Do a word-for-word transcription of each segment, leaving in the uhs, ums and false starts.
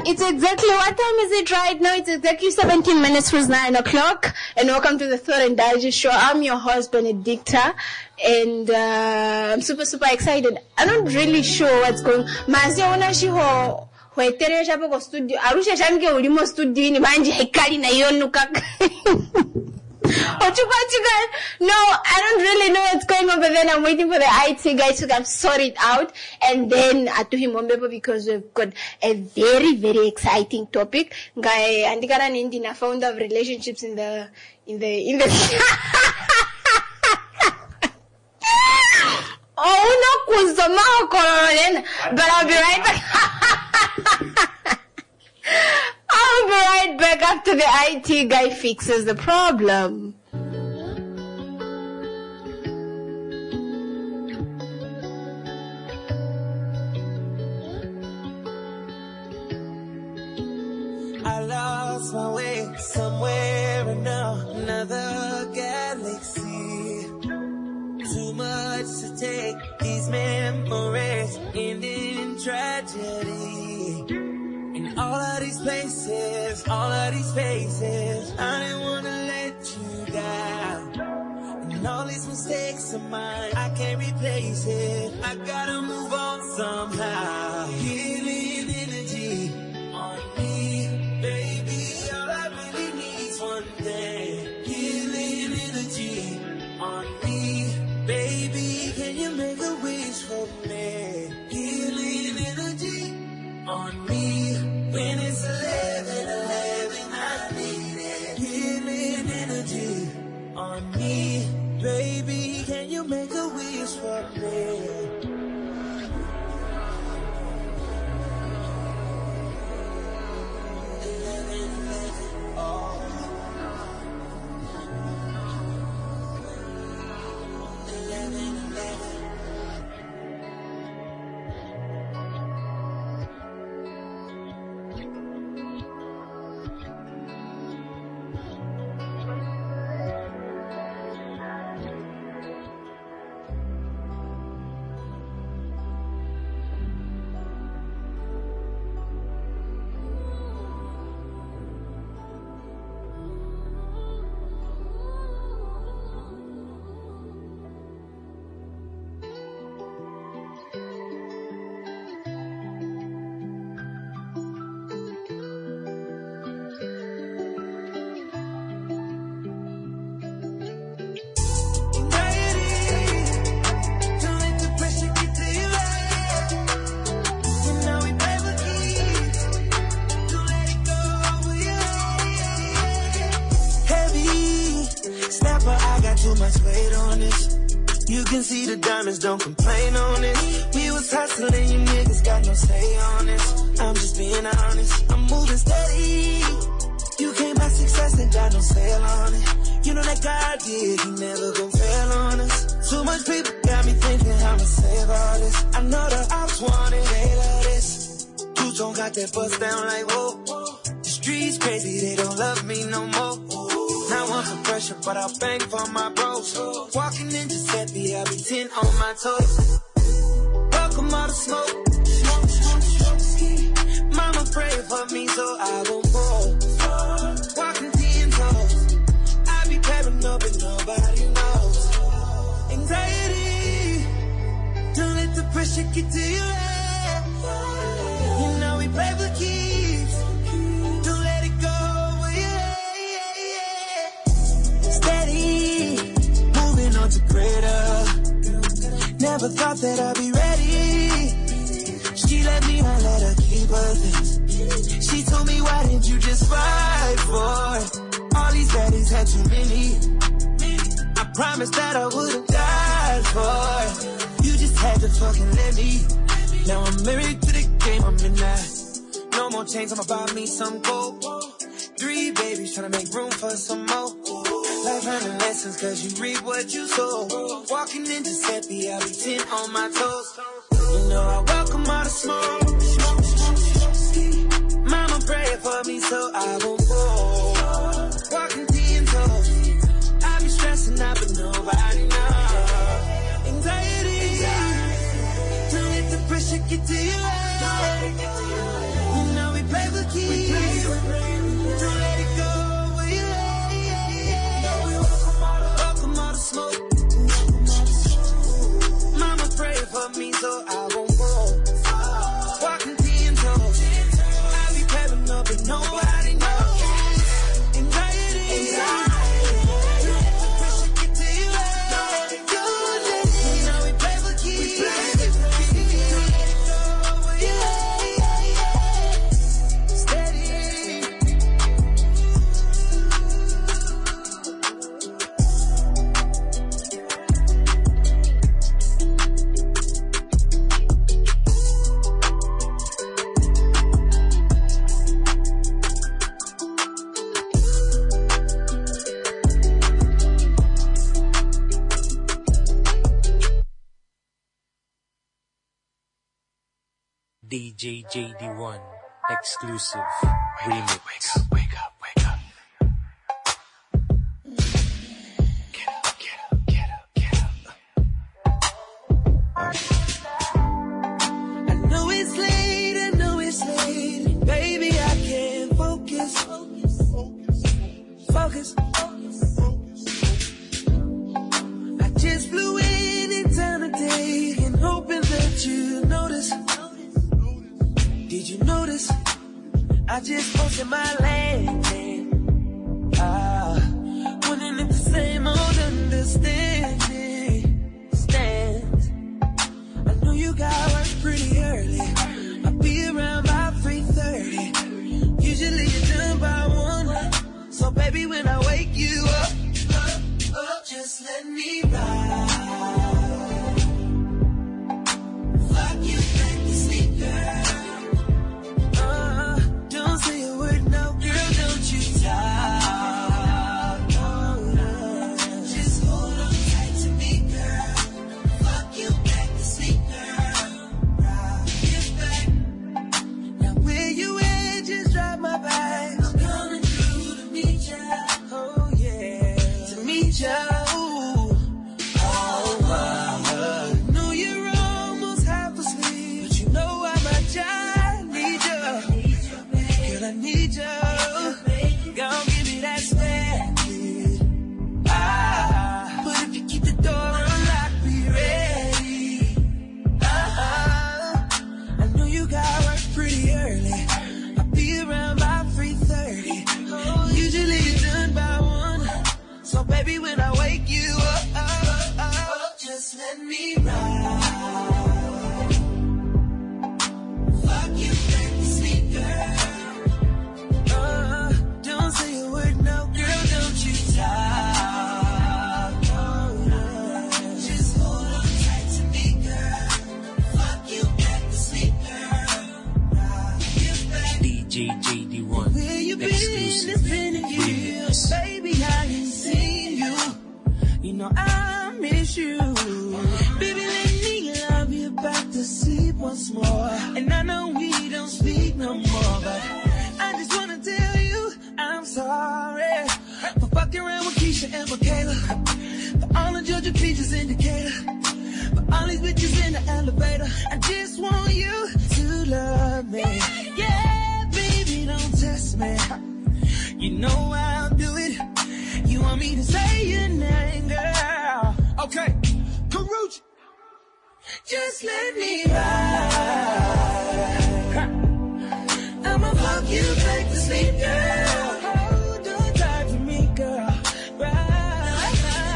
It's exactly, what time is it right now? It's exactly seventeen minutes past nine o'clock. And welcome to the Thought and Digest Show. I'm your host, Benedicta. And uh, I'm super, super excited. I'm not really sure what's going on. Mazia wana shiho hwetere shapo ko studio. Arusha shange ulimo studio ni manji hekali na yonu kaka. No, I don't really know what's going on, but then I'm waiting for the I T guys to come sort it out. And then I do him on paper because we've got a very, very exciting topic. Guy, Andikara Nindina, founder of relationships in the, in the, in the, oh, no, kuzama, but I'll be right back. I'll be right back after the I T guy fixes the problem. I lost my way somewhere in another galaxy. Too much to take, these memories end in tragedy. In all of these places, all of these faces, I didn't wanna let you down. And all these mistakes of mine, I can't replace it. I gotta move on somehow. Healing energy on me, baby. All I really need is one thing. Healing energy on me, baby. Can you make a wish for me? Healing energy on me. When it's eleven, eleven, I need it. Healing energy on me, baby. Can you make a wish for me? Don't complain on it. We was hustling, you niggas got no say on it. I'm just being honest. I'm moving steady. You came by success and got no sale on it. You know that God did, he never gon' fail on us. Too much people got me thinking I'ma save all this. I know the ops want it, they love this. Two-tone got that bust down like whoa. The streets crazy, they don't love me no more. Now I'm for pressure, but I'll bang for my bros. Walking in Giuseppe, I'll be ten on my toes. Welcome all the smoke. Mama pray for me so I won't fall. Walking ten toes. I be paranoid, but nobody knows. Anxiety, don't let the pressure get to your head. You know we play for keeps. Don't let it go. To greater. Never thought that I'd be ready. She let me, I let her keep her things. She told me, why didn't you just fight for it? All these baddies had too many. I promised that I wouldn't die for it. You just had to fucking let me. Now I'm married to the game, I'm in that. No more chains, I'm about me some gold. Three babies trying to make room for some more. Life learning lessons cause you reap what you sow. Walking in Giuseppe, I'll be ten on my toes. You know I welcome all the smoke. Mama pray for me so I won't fall. Walking ten toes. I be stressing out but nobody knows. Anxiety, don't let the pressure get to you. You know we play with J J D one exclusive remix. Wake up, wake up, wake up. Get up, get up, get up, get up. I know it's late, I know it's late. Baby, I can't focus. Focus. I just flew in in town today and hoping that you notice. Did you notice? I just posted my landing. Ah, wondering if the same old understanding stands. I know you got work pretty early. I'll be around by three thirty. Usually you're done by one. So baby, when I wake you up, up, up, just let me ride. Fuck you back to sleep, girl. Let me ride. Fuck you back to sleep, girl. Uh, don't say a word, no, girl, don't you talk. Oh, no. Just hold on tight to me, girl. Fuck you back to sleep, girl. D J J D one where you been? It's been a year, baby, I ain't seen you. You know I miss you. Baby, let me love you back to sleep once more. And I know we don't speak no more, but I just wanna tell you I'm sorry for fucking around with Keisha and Michaela, for all the Georgia Peaches indicator, for all these bitches in the elevator. I just want you to love me. Yeah, baby, don't test me. You know I'll do it. You want me to say your name, girl? Okay, Karuchi. Just let me ride. I'ma fuck you back to sleep, girl. Hold on tight to me, girl. Ride.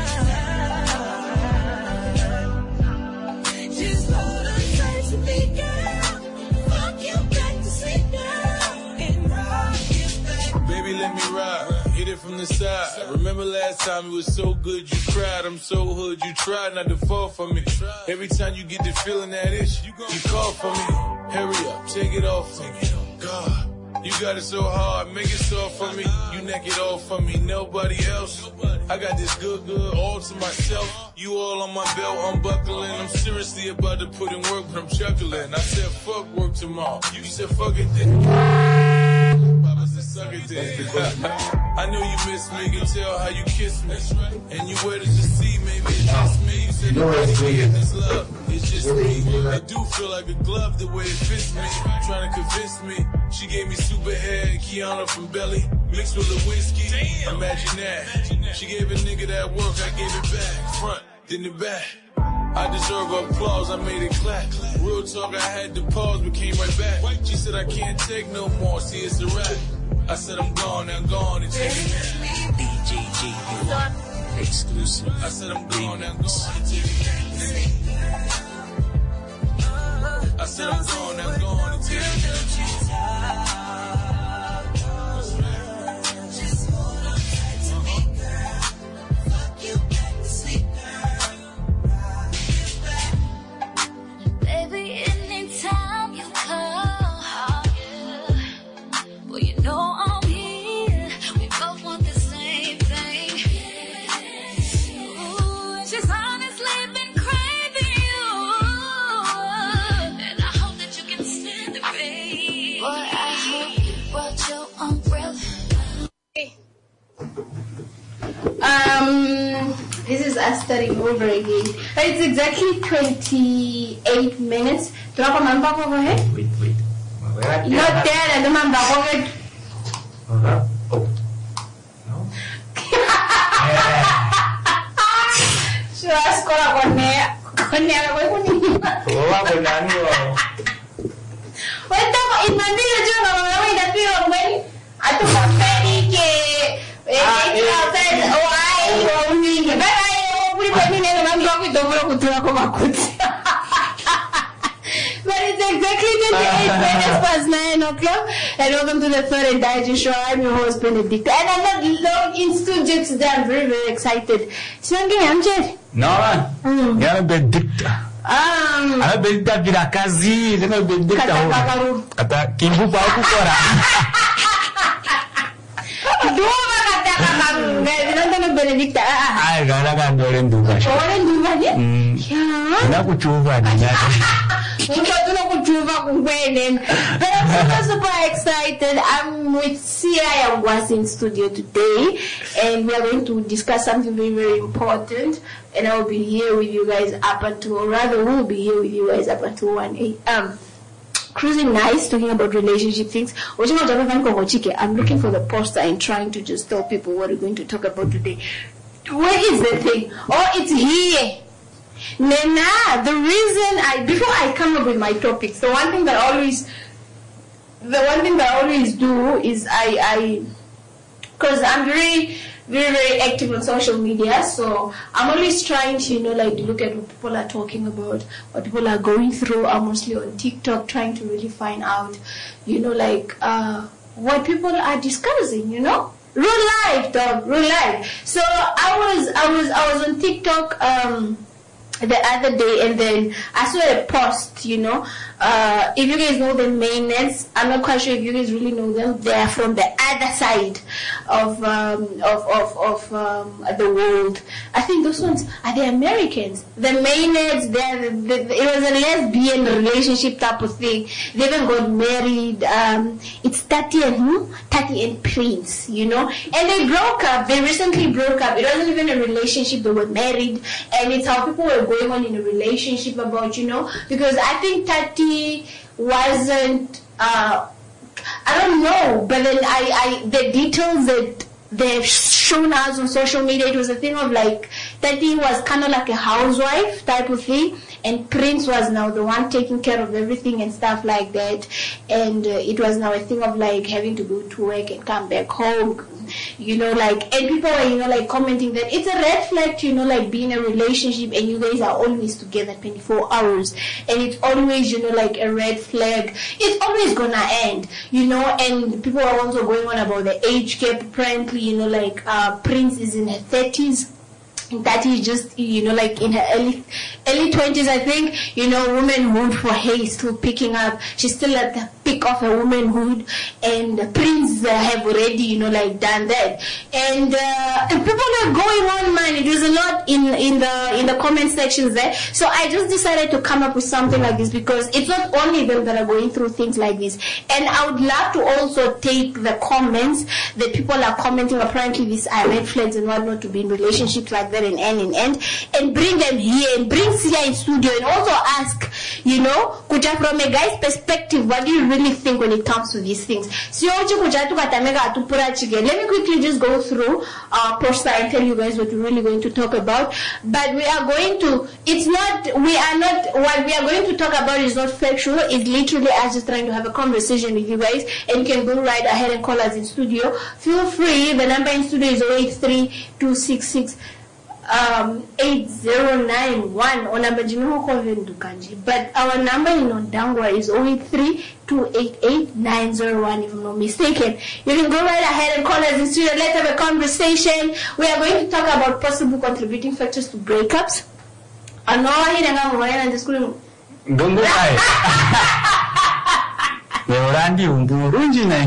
Just hold on tight to me, girl. Fuck you back to sleep, girl. And rock you back. Baby, let me ride. Hit it from the side. Remember last time it was so good you cried. I'm so hood you tried not to fall for me. Every time you get the feeling that itch, you call for me. Hurry up, take it off for me. God, you got it so hard, make it soft for me. You neck it off for me, nobody else. I got this good, good all to myself. You all on my belt, unbuckling. I'm seriously about to put in work, but I'm chuckling. I said fuck work tomorrow. You said fuck it then. Suck it then. I know you miss me, can tell how you kiss me. And you waited to see, maybe it's just me. You said nobody can get this love, it's just me. I do feel like a glove the way it fits me. Trying to convince me. She gave me super hair, Kiana from Belly, mixed with a whiskey. Imagine that. She gave a nigga that work, I gave it back. Front, then the back. I deserve applause, I made it clap. Real talk, I had to pause, but came right back. She said I can't take no more, see it's a wrap. I said I'm gone, I'm gone, and take it back. D J J D one exclusive. I said I'm gone, I'm gone, and take it back. I said I'm gone, I'm gone, and take it back. Just hold on tight to me, girl. Fuck you back to sleep, girl. Baby, anytime you call, well, you know I'm here. We both want the same thing. Ooh, and she's honestly been craving you. And I hope that you can stand the us starting over again. It's exactly twenty-eight minutes. Drop a man back over here. Wait, wait. Not there, and the man back over here. Uh-huh. Oh. No? Yeah. So I score on there. On there, we're going to. Oh, I'm going to. Wait, in my village, you know, that we are when I took a ferry. But it's exactly twenty-eight minutes past nine o'clock, and welcome to the Third and Digest Show. I'm your host, Benedict, and I'm not long in studio today. I'm very, very excited. Shangi, I'm Jed. No, man. You're Benedict. Um, I'm Benedict bila kazi. You're Benedict. Kata Kata kimbu pa aku kora. Dua kata kakaru. Nggak nonton Benedict. Ay, gara kan orang duga. Orang duga dia. Ya. Nak aku cuba ni. But I'm super, super excited. I'm with Sia was in studio today, and we are going to discuss something very, very important. And I will be here with you guys up until, or rather, we'll be here with you guys up until one eight. Um, cruising nice, talking about relationship things. I'm looking for the poster and trying to just tell people what we're going to talk about today. Where is the thing? Oh, it's here. Nena, the reason I, before I come up with my topics, the one thing that I always, the one thing that I always do is I, I, because I'm very, very, very active on social media, so I'm always trying to, you know, like look at what people are talking about, what people are going through. I'm mostly on TikTok trying to really find out, you know, like, uh, what people are discussing, you know? Real life, dog, real life. So I was, I was, I was on TikTok, um, the other day, and then I saw a post, you know, uh, if you guys know the Mainnets, I'm not quite sure if you guys really know them. They're from the other side of um, of of, of um, the world. I think those ones are the Americans. The Mainnets, they're the, the, it was a lesbian relationship type of thing. They even got married. Um, it's Tati and who? Tati and Prince, you know, and they broke up. They recently broke up. It wasn't even a relationship. They were married, and it's how people were going on in a relationship about, you know, because I think Tati wasn't, uh, I don't know, but then I, I, the details that they've shown us on social media, it was a thing of like, Tati was kind of like a housewife type of thing, and Prince was now the one taking care of everything and stuff like that, and uh, it was now a thing of like having to go to work and come back home, you know, like, and people were, you know, like commenting that it's a red flag to, you know, like be in a relationship and you guys are always together twenty-four hours, and it's always, you know, like a red flag. It's always gonna end, you know, and people are also going on about the age gap. Apparently, you know, like uh, Prince is in her thirties. That is just, you know, like in her early early twenties, I think, you know, womanhood for her is still picking up. She's still at the peak of her womanhood, and Prince uh, have already, you know, like done that. And, uh, and people are going on, man. It was a lot in in the in the comment sections there. So I just decided to come up with something like this, because it's not only them that are going through things like this. And I would love to also take the comments that people are commenting. Apparently, these are red flags and whatnot to be in relationships like that. And end and end, and bring them here and bring Sia in studio, and also ask, you know, kuja from a guy's perspective, what do you really think when it comes to these things? So let me quickly just go through our poster and tell you guys what we're really going to talk about. But we are going to, it's not, we are not, what we are going to talk about is not factual. It's literally us just trying to have a conversation with you guys, and you can go right ahead and call us in studio. Feel free. The number in studio is zero eight three two six six Um, eight zero nine one or number but our number in Ondangwa is zero eight three two eight eight nine zero one, if I'm not mistaken. You can go right ahead and call us in studio. Let's have a conversation. We are going to talk about possible contributing factors to breakups. I know I didn't the school. Don't go high. Randy Umburunji.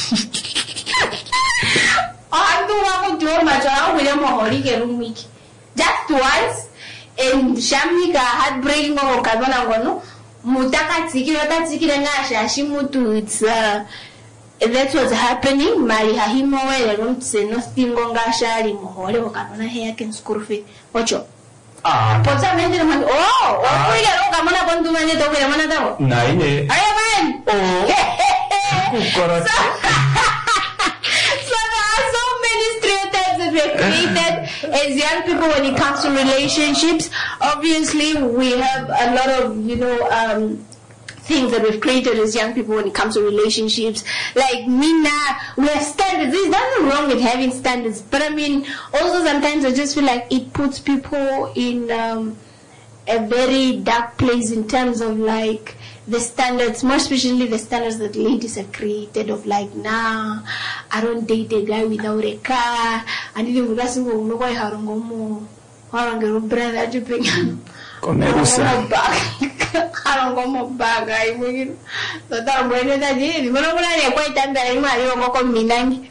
I'm the one who told my child with a more just once, and Shamika had breaking over Kabana, Mutaka Tiki, Tiki, and Ashimutu. It's uh, that's what's happening. Mari Hahimo, I don't say nothing on Gashari, Mohole, or Kabana hair can screw it. Watch out. Ah. Potamente no man. Oh, oh, kuya lo kamona kontu mane to kuya mana tao. Naine. Ayo man. Oh. Kukorot. So there are so many stereotypes that we've created as young people when it comes to relationships. Obviously, we have a lot of, you know, um, things that we've created as young people when it comes to relationships. Like me now, we have standards. There's nothing wrong with having standards. But I mean, also sometimes I just feel like it puts people in um, a very dark place in terms of like the standards, more especially the standards that ladies have created of like, nah, I don't date a guy without a car. And even with us, we know why I don't go more. I don't get a brother to bring Komerusa. I don't go more bag. I mean, so that when it is, when I'm quite under my own coming.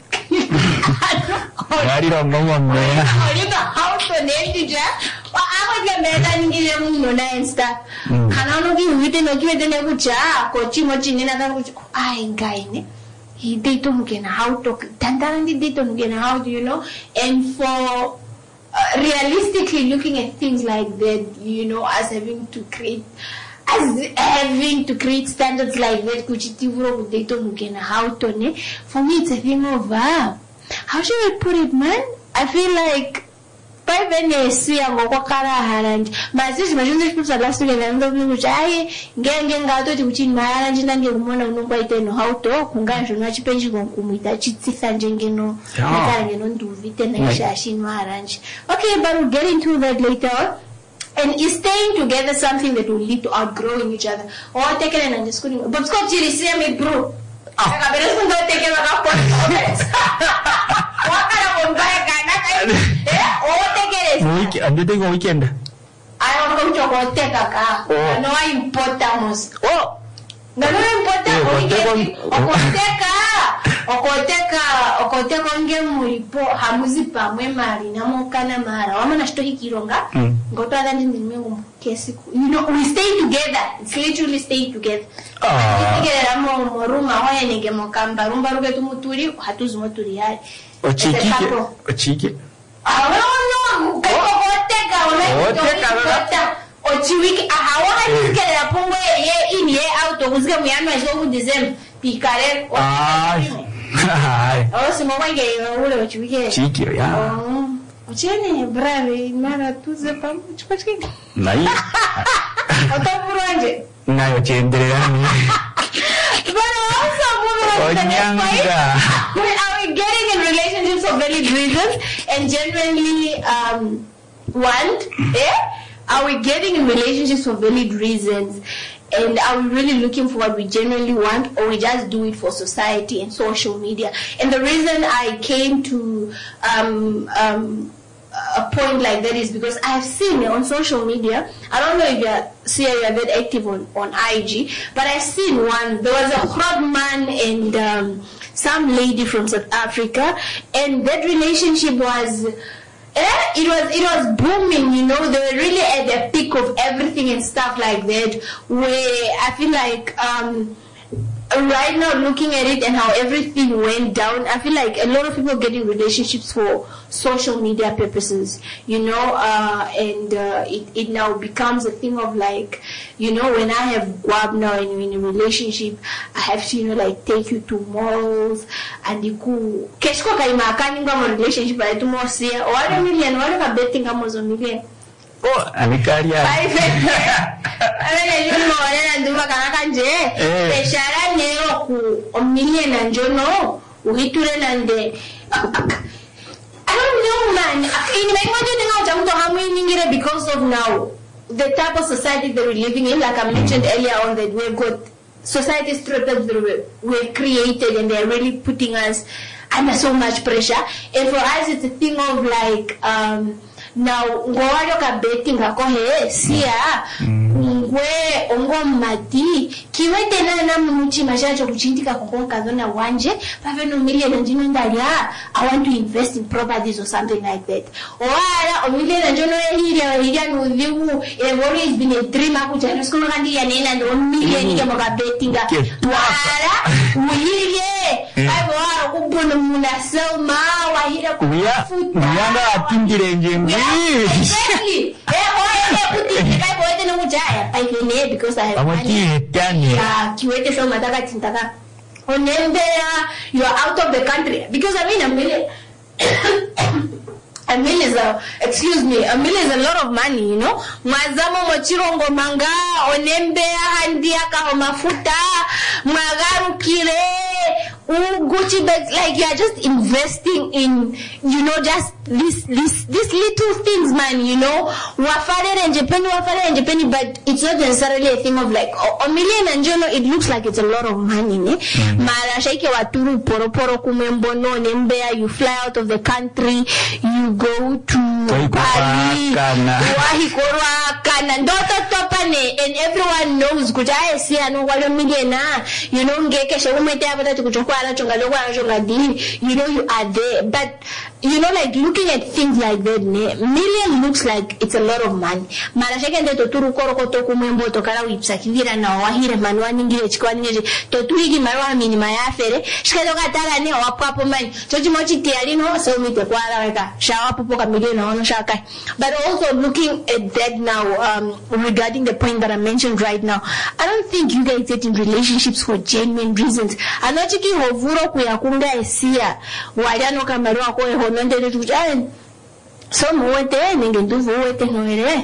I don't know one man. I live a house on the integer. Well, I was a man and give them no and stuff. And I don't give you the give the good job, or Chimochi in another which I ain't guy. He did to get how to Tantan did to get how do you know? And for uh, realistically looking at things like that, you know, as having to create. As having to create standards like that, how to for me it's a thing of uh, how should I put it, man? I feel like by when I see a Gokara and my sister, my sister last week and I'm which I gang out to which in my and then no by ten how to Kungan much pension on Kumita Chitsi and Jengino and do Viten and Shashin Maranch. Okay, but we'll get into that later. And is staying together something that will lead to outgrowing each other? Or take it and understanding. But Scott, you see me, bro. I better not take it up. What kind of guy? Or take it. I'm doing a weekend. I don't go to take a car. No, I importamos. Oh. No, no importa weekend. Okoteka. Okoteka. Okoteka nge mulipo. Hamuzi pa mwe mari. Namo kana mara. Wama nashtoki kironga. Ngoto adandi nimengu kesi. You know, we stay together. It's literally stay together. Ah. Together amo moruma. Hoya nige mokamba. Rumba ruge tumuturi. Hatuzu moturi hari. Ochiki. Ochiki. Ah, no, no. Okoteka. Okoteka. Ochiwiki ahawa nikele ya pungwe ye in ye out okuzika muyano ezo kudizem pikare ah hai oh simo wange ule ochiwiki chiki ya oh ochene brave mara tuze pam chipachiki nai otapuranje nayo chenderani but also onyanga are we getting in relationships for valid reasons and genuinely um want eh are we getting in relationships for valid reasons? And are we really looking for what we genuinely want, or we just do it for society and social media? And the reason I came to um, um, a point like that is because I've seen on social media, I don't know if you're, see, you're that active on, on I G, but I've seen one, there was a hot man and um, some lady from South Africa, and that relationship was... Eh, it was it was booming, you know. They were really at the peak of everything and stuff like that. Where I feel like um, right now, looking at it and how everything went down, I feel like a lot of people get in relationships for social media purposes, you know. Uh, and uh, it it now becomes a thing of like, you know, when I have Guab now and we're in a relationship, I have to, you know, like take you to malls and you go. Keshko kaima kani ngamo relationship I do more see. One million, one ka betting ngamo zo million. Oh, amikaria. I mean, you know, I do makana kanje. Peshara nero ku a million and you know, uhiture nande. I don't know, man. In my mind, how many because of now the type of society that we're living in, like I mentioned earlier on, that we've got society stereotypes that we've created, and they're really putting us under so much pressure. And for us, it's a thing of like, um, now, ngwalo ka betting ako he siya ngwe ongo mati kiwete na na muchi mashacho kuchindika kukonka zona wanje five million njino ndalia I want to invest in properties or something like that. Wala o million njino hili hili anu vivu it always been a dream akuja no school kandi ya nena ndo million ya mga betting wala uhile aibo wala kubona muna selma wahira kufuta Uyanga atindire njembi exactly. Eh, because I have money. Yeah, kiwete so mataka tintaka. Onembea, you are out of the country. Because I mean, a million, a million is a, excuse me, a million is a lot of money, you know. Mazamo mochirongo manga, onembea, handiaka mafuta, magaru kire, Gucci bags, like you are just investing in, you know, just this, this, these little things, man, you know. Wafare and Japan, wafare and Japan, but it's not necessarily a thing of like, a million and you know, it looks like it's a lot of money, ne? Mara shaike waturu poro poro kumembono nembea, you fly out of the country, you go to Bali, Wahikora, Kanandoto Topane, and everyone knows, Kujaye si ano wala million, you know, ngeke shawumete abata tukuchokwa. You know you are there, but you know, like looking at things like that, million looks like it's a lot of money. Marashake nde toturu koroko toku mwembo tokara wipsakivira na wahire manuwa ningire chikwa ningire totuigi manuwa minima ya afere shiketo katara ne wapapo mani chochi mochi tiarino so mite kwa ala weka shawapo ka million na wano shaka. But also looking at that now, um, regarding the point that I mentioned right now, I don't think you guys get in relationships for genuine reasons. I know chiki hovuro kuyakunga esia waliano kamarua koe hononde tukuchane so muwete ningenduvu uwete noere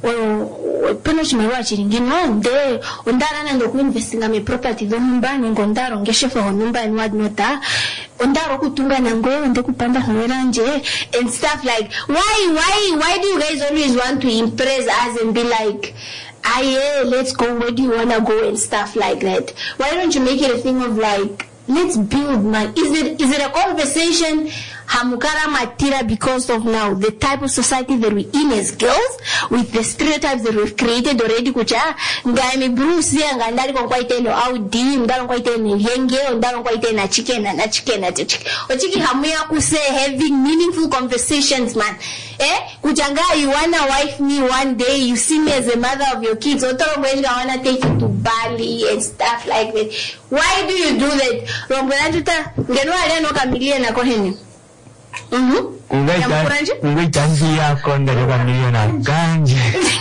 peno chimarua chiringino nde ondara nando kuinvestinga me property do mumba ningondaro ngeshefe honumba and what nota ondaro kutunga nango nde kupanda noera nje and stuff like why why why do you guys always want to impress us and be like ah yeah, let's go, where do you wanna go and stuff like that? Why don't you make it a thing of like, let's build, man. Is it is it a conversation hamukara matira because of now the type of society that we're in as girls, with the stereotypes that we've created already? Kucha ngami Bruce nga ndali kwa kwaite no audi ndalo kwaite ni henge ndalo kwaite na chicken na chicken na chicken ochiki hamuya kuse having meaningful conversations, man. Eh kuchanga you wanna wife me one day, you see me as a mother of your kids, otoro mwenga wanna take you to Bali and stuff like that. Why do you do that? Rombona tuta ngeno ale no kamilie na koheni. Mhm. Ungaita ungaita konda kwa milioni na ganje.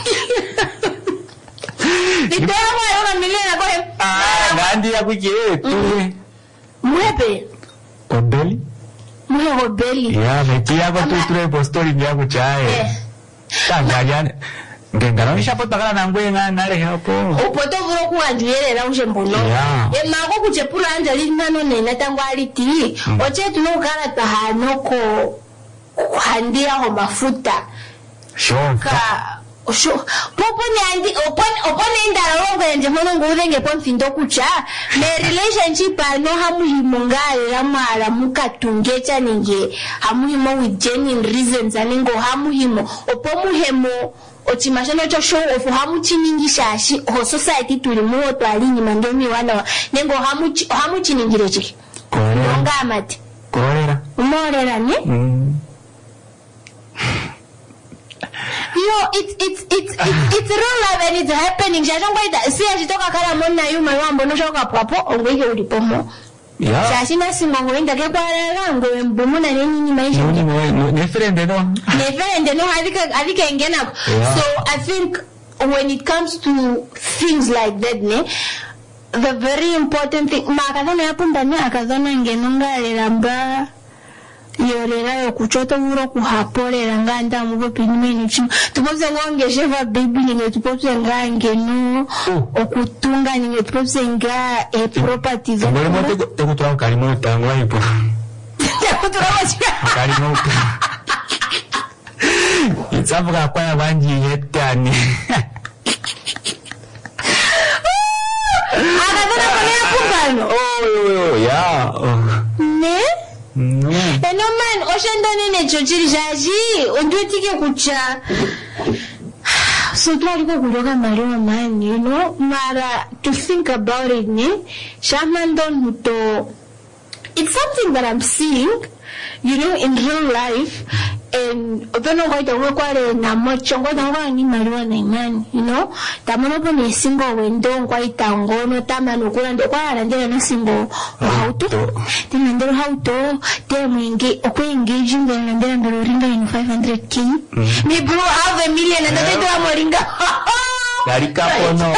Nitawa yo milioni na koheni. Ah, ngandi ya kuje tu. Muepe. Obeli? Muhe obeli. Ya, metia kwa tu tu postori ndia kuchae. Tanga jana. Ngengara nishapo takala nangwe nga nale hapo. Upoto vuro kuanjuyele na ushembono. E mako kuchepura anja linano nena tangu aliti. Oche tunukala tahanoko kuhandia ho mafuta. Shoka. Osho. Popo ni andi opone opone ndala longo nje mono ngurenge pon findo kucha. Me relationship ano hamuhimo ngale ramara mukatungecha ninge. Hamuhimo with genuine reasons aningo hamuhimo. Opomuhemo ochimashano cho show of hamu chiningisha shi ho society tulimu to alinyi mandomi wana nengo hamu hamu chiningire chiki nonga amati korera umorera ni mm. Yo, it's it's it's it's it's real life and it's happening. Shashongo ita si ashitoka kala mona yuma wambo no shoka papo ongwege ulipomo. Yeah. Shashina simongo inda ke kwa rango mbomo na nini ni maisha. No no no ne friend no. Ne friend no alika alika ingena. So I think when it comes to things like that, ne, the very important thing makadana yapo ndani akadana ngenonga lelamba yorera yo kuchota uro kuhapolera nganda mubo pinimeni chino tupoze ngonge sheva baby ninge tupoze ngange no okutunga ninge tupoze nga e property zo ngole moto tekutura kalimo tangwa ipo tekutura wacha kalimo itsavuka kwa banji yetani akadana kwa kupano oh yeah ne no. Eno man, oshenda nene chochiri jaji, onduetike kucha. So tuwaliko kuloka mariwa man, you know, mara, to think about it, ne, shamandon muto, it's something that I'm seeing, you know, in real life. And open over the work na much younger than ni marijuana imani, you know. Tamono po ni single window quite tango no tama no kuran de kwa and then no single how to then under how to then we engage okay engaging then and then the ringa in five hundred k. Me bro have a million and then do a ringa. Dari kapono.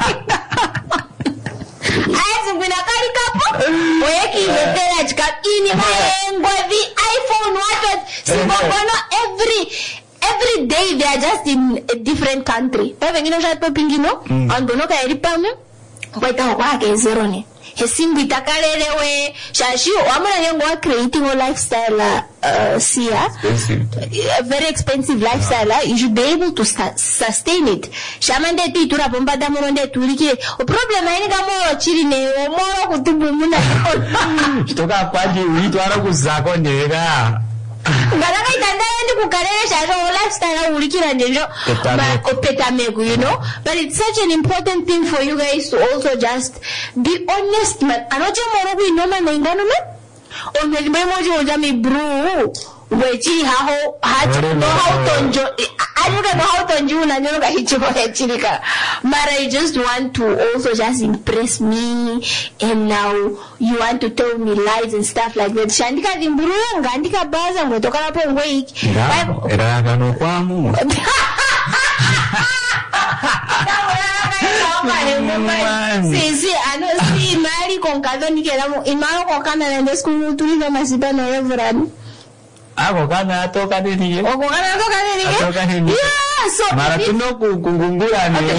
As when a carry couple, Weki, the village got in the iPhone, what so every every day they are just in a different country. But you know, that popping, you know, on Bonoka Eripame, but a wag is zero. He seemed with a carrier Shashi, I'm creating a lifestyle, uh, see, a very expensive lifestyle. You should be able to sustain it. Shaman de Titura Bomba Damonde Turiki, a problem I got more chilling, more to Bumuna. Toka Padi, we do a Zako nega. But I don't know lifestyle you know. But it's such an important thing for you guys to also just be honest, man. I don't know no man or maybe bro. Which how how to know how to enjoy. I don't know how to enjoy. I don't know but I just want to also just impress me, and now you want to tell me lies and stuff like that. Shandika dimburu, ngandika baza, ngotoka na po wake. Era gano kwamu. See, see, I know. See, Mary konkado ni kera. Imano konkana na ndesku tuliza masiba na reverend. Ako kana atoka nini? Ako kana atoka nini? Atoka nini? Yeah, so maratuno kungungura ni.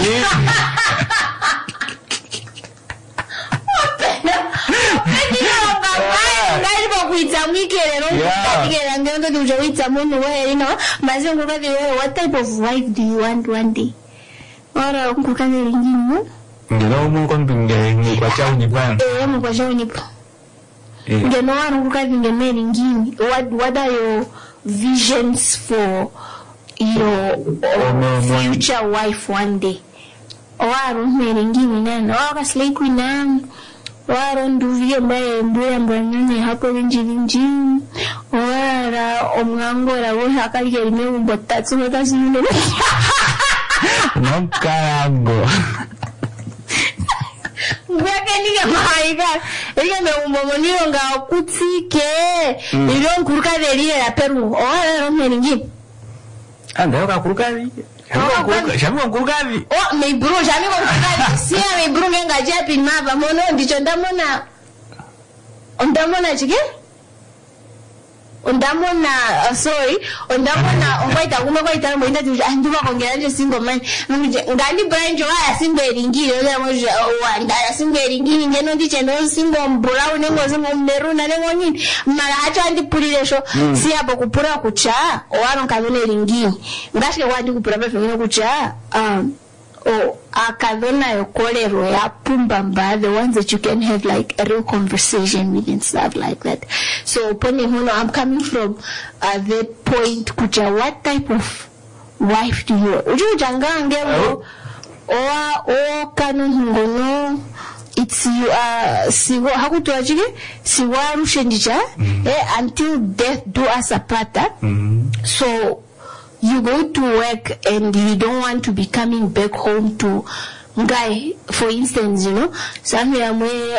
Ngai ba kuita mwikere no kutikera ngendo ndio ujaita muno wewe no mazengo kadi wewe what type of wife do you want one day? Ora kukane lingine? Ndio mungu mbinge ni kwa chao ni bwana. Eh, mungu kwa chao ni bwana. You know, what what are your visions for your uh, future wife one day? Or I don't mean none. Or I sleep with none. Or I don't do via by and do and bring me happen in Jim. Or Omango, I will have to get me, but that's what I see. No carango. Ngakeniga maiga ega me umomoniro nga kutike ilo nkuruka delile la Peru oa meningi anda yoka kuruka vi shamu nkuruka vi oh me bro shamu nkuruka vi sia me bro ngenga japi mava mono ndicho ndamona ondamona chike ondamona uh, sorry ondamona ongoita kuma koita moinda tu anduba kongera nje single man ngani branch wa single ringiro le moja wa ndaya single ringini ngeno ndiche no single mbura unengo zingo mmeruna nengo nini mara acha andi pulile sho si hapo kupura kucha owano kavene ringini ngashike wandi kupura pefengine kucha um oh akavena yokolero ya pumbamba, the ones that you can have like a real conversation with and stuff like that. So pone huno, I'm coming from uh, the point kucha, what type of wife do you uju janga ngemo oa o kanu ngono it's you uh siwa hakutu ajige siwa rushendicha eh until death do us apart. Mm-hmm. So you go to work and you don't want to be coming back home to guy, for instance, you know, somewhere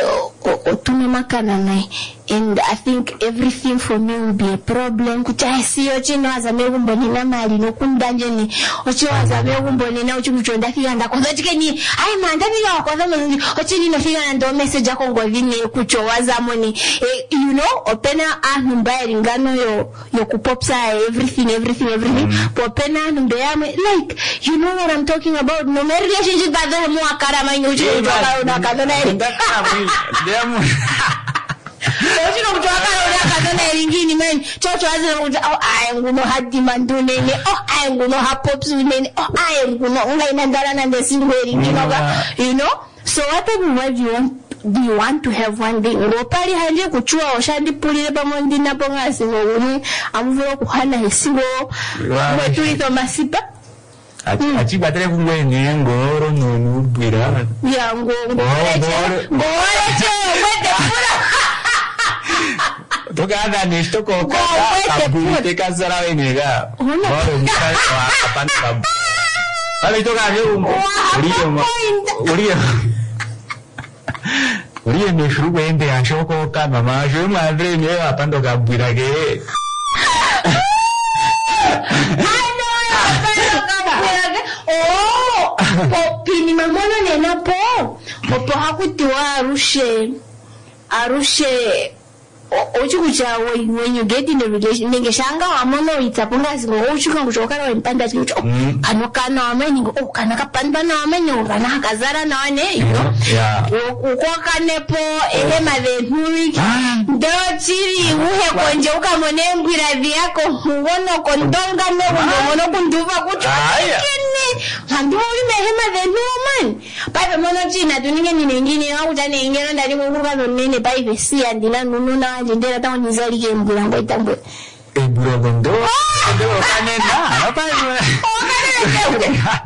and I think everything for me will be a problem. Kucha si ochi no azame gumboni na mali no kundanje ni ochi azame gumboni na ochi kuchonda figa nda kozo chike ni ai manda figa kozo mwenye ochi ni no figa ndo message yako ngwavini kucho wazamoni you know opena ahumba ringano yo yo kupopsa everything everything everything mm. Opena numbe yame like you know what I'm talking about. No me relationship bado mo akara manyo uchi kuchoka una kadona demo Ochi no kuchoka una kadona ringini man chocho azu oh I am gonna hadi mandune ne oh I am gonna have pops ne oh I am gonna unga inandara na ndesi ringini you know. So what type of wife do you want do you want to have one day? Ngopali hanje kuchua oshandi pulile pamondi na ponga singo uni amuviro kuhana hisingo wetu ito masipa achi batele kumwene ngoro nonu bwira ya ngo ngoreche ngoreche wete pula Tokada nesto koka kabulite kasara wenega. Boro misal kapan kabu. Kalau itu kan dia uriya uriya uriya ni suruh ende yang shoko kan mama suruh madre ni apa ndo kabura ke. Oh, popi ni mamono nena po. Popo hakutiwa arushe arushe ochikucha when you get in a relation ningeshanga wamono itsapunga zingo ochuka kuchokana wempanda chicho kanokana wamenyi oh kana kapanda na wamenyi kana kazara na wane yeah ukwakanepo ehe mavenuri ndo chiri uhe konje ukamone mbira vyako ngono kondonga nebo ngono kunduva kuchokene hando ime hema venuri man baibe mono china tuninge ninengine au jane ingeno ndali munguka nonene baibe si andina nununa jendera tawo nizali ke mbula ngo itambwe e mbula gondo ndo kanena apa ni o kanena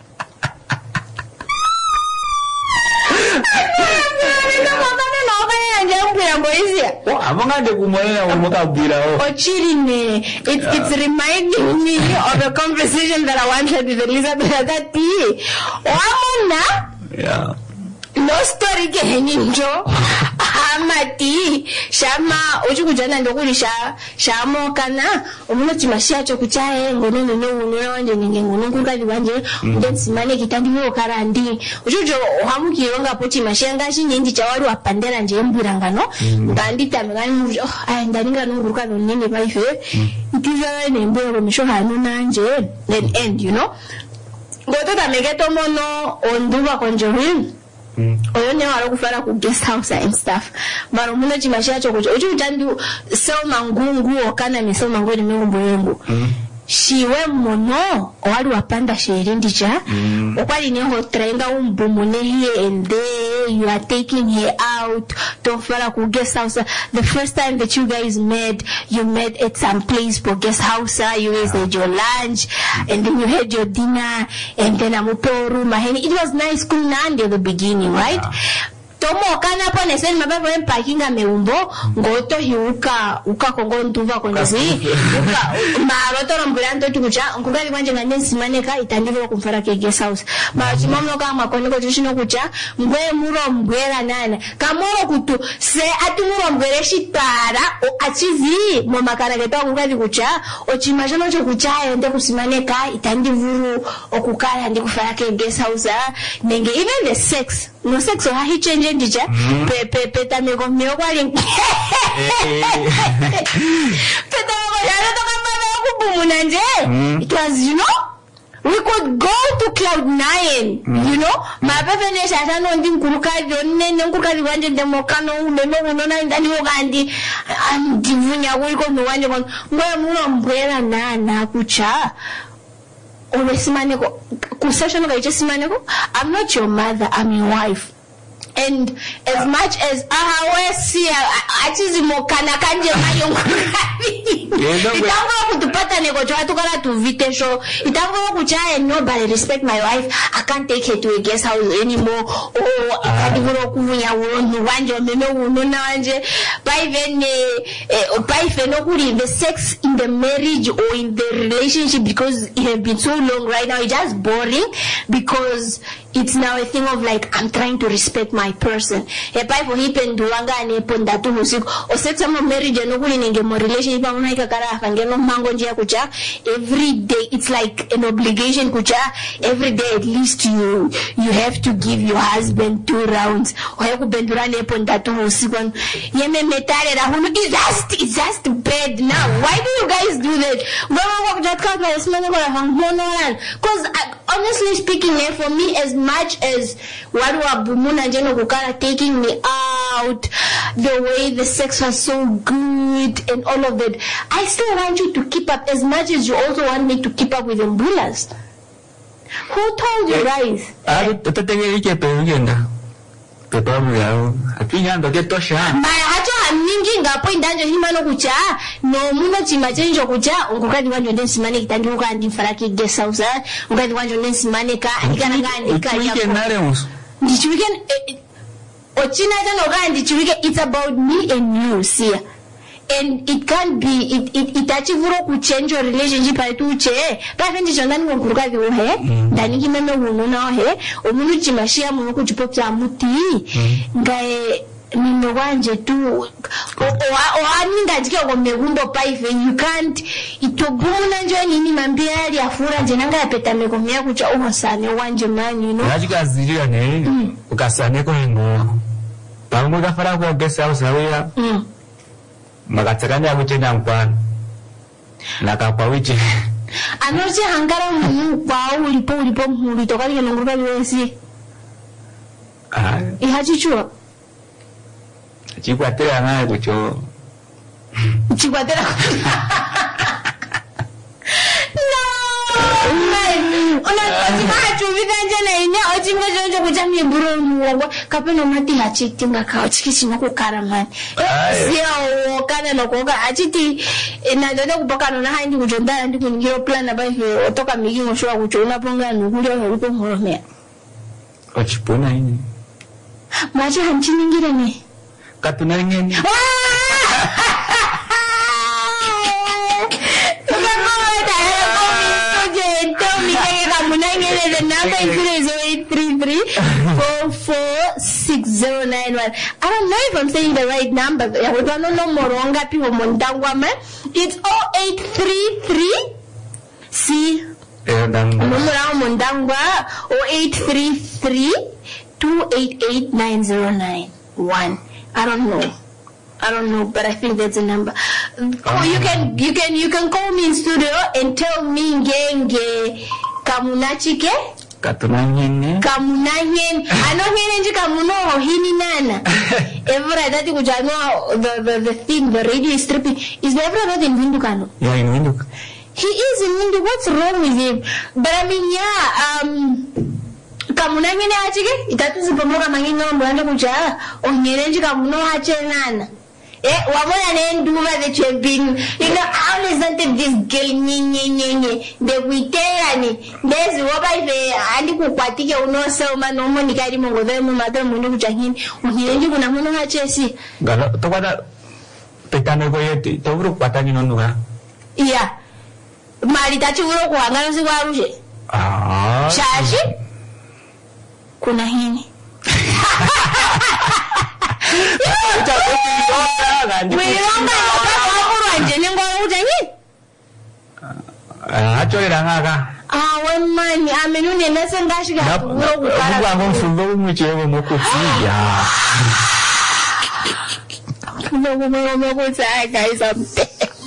oh abanga de kumoya umukabira oh ochirine it it's reminding me of a conversation that I wanted with Elizabeth that day wamona yeah no story ke heninjo amati shama uchukujana ndokulisha shamo kana omuno chimashia cho kuchae ngono no no wanje ninge ngono kukali wanje ndensimane kitandiro karandi uchujo hamukiyonga poti mashanga shinyendi chawali wapandera nje mbirangano ngandita mengani oh ai ndaninga nunguruka nonene baife itiza nembe misho hanu nanje then end you know ngoto tamegeto mono onduba konjohin oyo ne walo kufara ku guest house and stuff mara muno chimashia cho kucho uchi utandu soma ngungu okana misoma ngoni mingumbo yengu shiwe mono wali wapanda sherindicha mm. okwali ne hotrenga umbumune here and there you are taking her out to fara ku guest house the first time that you guys met you met at some place for guest house you guys had your lunch and then you had your dinner and then amuporu maheni it was nice kunande at the beginning right yeah. Tomo kana po nesen mababa en parkinga meumbo ngoto hiuka uka kongo ntuva konezi uka maroto rombulanto tukucha nkugali kwanje ngane simaneka itandiro kumfara ke guest house ma chimono kama koneko chishino kucha ngwe muro mbwera nana kamoro kutu se ati muro mbwere shitara o achizi mo makana keto nkugali kucha o chimajano cho kucha ende kusimaneka itandivuru okukala ndi kufara ke guest house nenge even the sex no sex o hahi change ndija pe pe pe tamego meo kwali pe tamego yalo to kama kubumu nanje it was you know we could go to cloud nine mm. you know mapepe ne shata no ndi nkuruka jonne ne nkuruka liwanje demokano umeme unona ndani ogandi andivunya kuliko miwanje kon ngoya muno mbwera na na kucha Olesimaneko kusession ga Simaneko I'm not your mother I'm your wife and as yeah. much as I see achizi mokana kanje mayo itango kutupata nego cho atukala tu vitesho itango kuchae nobody respect my wife I can't take her to a guest house anymore oh akadivuro kuvunya wonu wanje meme wonu nanje by then by then okuri the sex in the marriage or in the relationship because it has been so long right now it's just boring because it's now a thing of like I'm trying to respect my person e pai for hipen duanga ne ponda tu music o sex am marriage no kuli nenge mo relationship am naika kara afangeno mango njia kucha every day it's like an obligation kucha every day at least you you have to give your husband two rounds o yaku bendura ne ponda tu music yeme metale ra hunu is just it's just bad now why do you guys do that ngoma ko just count my small ko hangono cuz honestly speaking eh, for me as much as wadu abumuna njeno kukara taking me out the way the sex was so good and all of that I still want you to keep up as much as you also want me to keep up with the bullies who told you guys ah tatenge ike peugenda pepamu yao apinyando getosha mara hacho amingi ngapo indanjo himano kucha no muno chimachenjo kucha ngukadi wanjo ndensimane kitandiro kandi faraki guest house ngukadi wanjo ndensimane ka ikana ngandi ka yapo this weekend ochina jano kandi chiwike it's about me and you see and it can't be it it itachivura ku change your relationship alituche pafendi chondani ngokurukazi uhe ndani kimeme unona he umuntu chimashia mu kujipopya muti ngae nino wanje tu o aninga jike ko megumbo paife you can't itogumuna nje nini mambia ali afura nje nanga yapeta mekomea kucha umosane wanje mani you know yachikazirira ne ukasane ko ngo pamwe gafara ko gesa usawiya mm magatsakani akutenda mkwano nakapa wiche anoche hangara mu kwa ulipo ulipo muri tokali nonguruka lwesi ah ihachichua chikwatera naye kucho chikwatera no man ona chimachu vidanje na ine ochimwe jonjo kuchamye buro muwangwa kapeno mati hachitinga ka chikichina kukara man sio kana nokoga achiti na ndoda kupakana na haindi kujonda ndi kuningiro plan abaye otoka migingo shwa kuchona ponga nukulyo heruko ngoromea ochipona ini macho hanchingire ni katuna ngeni the number is zero eight three three four four six zero nine one. I don't know if I'm saying the right number. We don't know moronga people mondangwa. It's zero eight three three. See, number mondangwa zero eight three three two eight eight nine zero nine one. I don't know. I don't know, but I think that's a number. Oh, you can you can you can call me in studio and tell me ngenge kamunachike katunanyene kamunanyene ano hene nje kamuno hini nana every that you know the, the the thing the radio is tripping is never not in Windukano. Yeah, in Winduk. He is in Winduk. What's wrong with him? But I mean, yeah, um kamunanyene achike itatu zipomoka mangingo mbanda kucha onyene nje kamuno hache nana. Eh, wamona nenduva that you have been, you know, I always wanted this girl, nye, nye, nye, nye, the witerani, there's what I say, andi kukwatike unosa, umano, umoni kari mongo, the mother, munu kuchahini, unhirenji kuna munu hachesi. Gala, tokwada, petane goyeti, toburu kwatani nonuga. Yeah. Mali tachi uro kuangana si waruje. Ah. Shashi? Kuna hini. Wironga wakuru anjene ngwa ujanyi? Ah, achole langaka. Ah, wemani amenune nasengashi ga turo kukara. Ngwa ngomfundo umuchewe mokutsiya. Ngwa ngwa mokutsiya guys, I'm dead.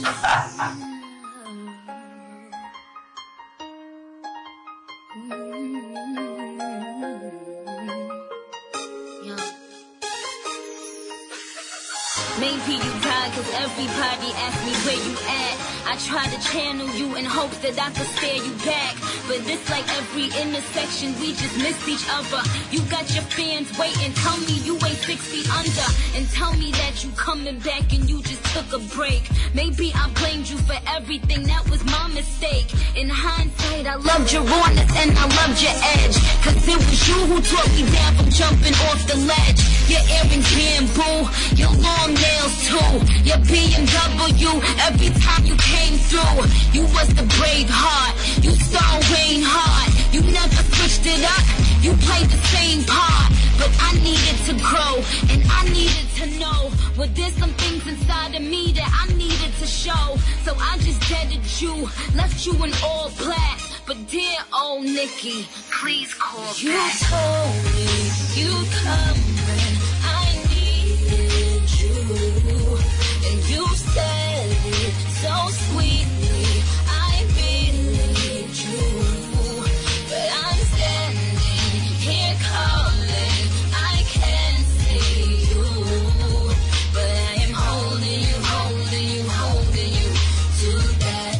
Maybe you died cause everybody asked me where you at. I try to channel you in hopes that I could stare you back. But it's like every intersection we just miss each other. You got your fans waiting, tell me you ain't six feet under. And tell me that you coming back and you just took a break. Maybe I blamed you for everything, that was my mistake. In hindsight, I loved your rawness and I loved your edge. Cause it was you who taught me down from jumping off the ledge. Your earrings bamboo, your long nails too. Your B M W, every time you came through. You was the brave heart, you Star Wayne hard. You never switched it up, you played the same part. But I needed to grow, and I needed to know. Well, there's some things inside of me that I needed to show. So I just deaded you, left you in all black. But dear old Nikki, please call you back. You told me you'd come when I needed you. And you said it so sweetly, I believed you. But I'm standing here calling, I can't see you. But I am holding you, holding you, holding you to that.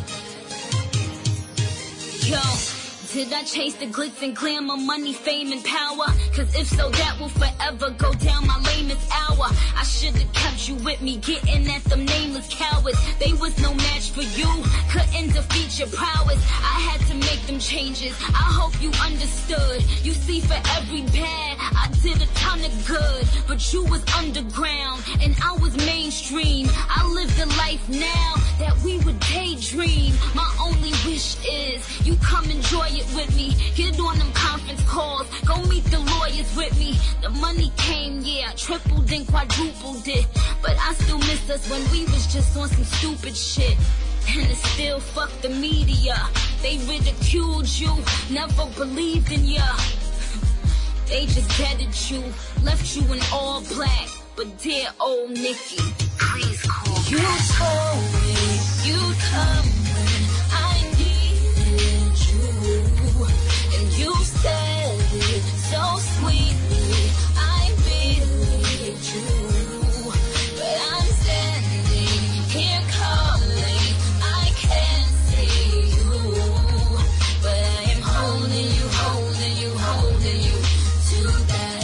Yo, did I chase the glitz and glamour, money, fame, and power? Cause if so, that will forever go down my lamest hour. I should've kept you with me, getting at them nameless cowards. They was no match for you, couldn't defeat your prowess. I had to make them changes, I hope you understood. You see, for every bad, I did a ton of good. But you was underground, and I was mainstream. I the life now that we would daydream. My only wish is you come enjoy it with me. Get on them conference calls, go meet the lawyers with me. The money came, yeah, tripled and quadrupled it. But I still miss us when we was just on some stupid shit. And it's still fuck the media. They ridiculed you, never believed in ya. They just deaded you, left you in all black. But dear old Nikki, please call me. You told me you come when I needed you, and you said it so sweetly. I believed you, but I'm standing here calling. I can't see you, but I am holding you, holding you, holding you to that.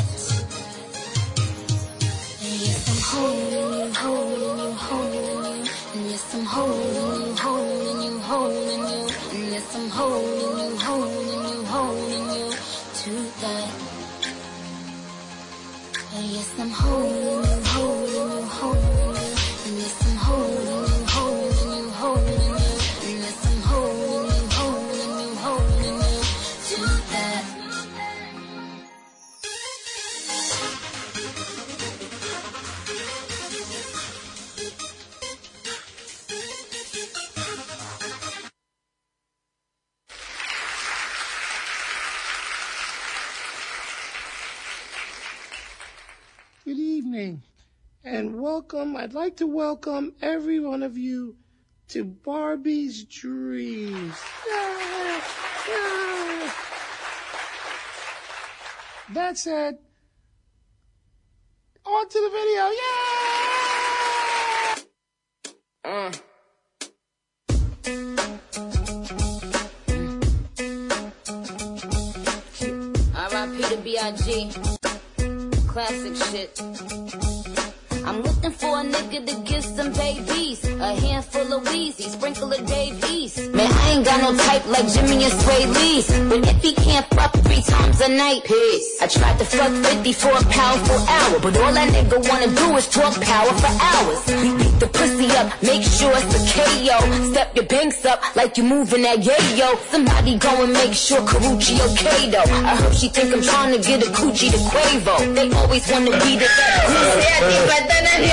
Yes, I'm holding you, holding you, holding you. And yes, I'm holding you, holding you, holding you. And yes, I'm holding you, holding you, holding you to that. And yes, I'm holding you, holding you, holding you. And yes, I'm holding you, holding you, holding you. And yes, I'm holding you, holding you, holding you to that. Good evening and welcome. I'd like to welcome every one of you to Barbie's Dreams. Yeah, yeah. That said, on to the video. Yeah! Uh. R I P to B I G Classic shit. I'm looking for a nigga to give some babies, a handful of Wheezy, sprinkle of Dave East. Man, I ain't got no type like Jimmy and Sway Lee's, but if he can't fuck three times a night, peace. I tried to fuck fifty for a powerful hour, but all that nigga wanna do is talk power for hours. Beat the pussy up, make sure it's a K O. Step your banks up like you moving that yayo. Somebody go and make sure Karuchi okay though. I hope she think I'm trying to get a coochie to Quavo. They always wanna be the best.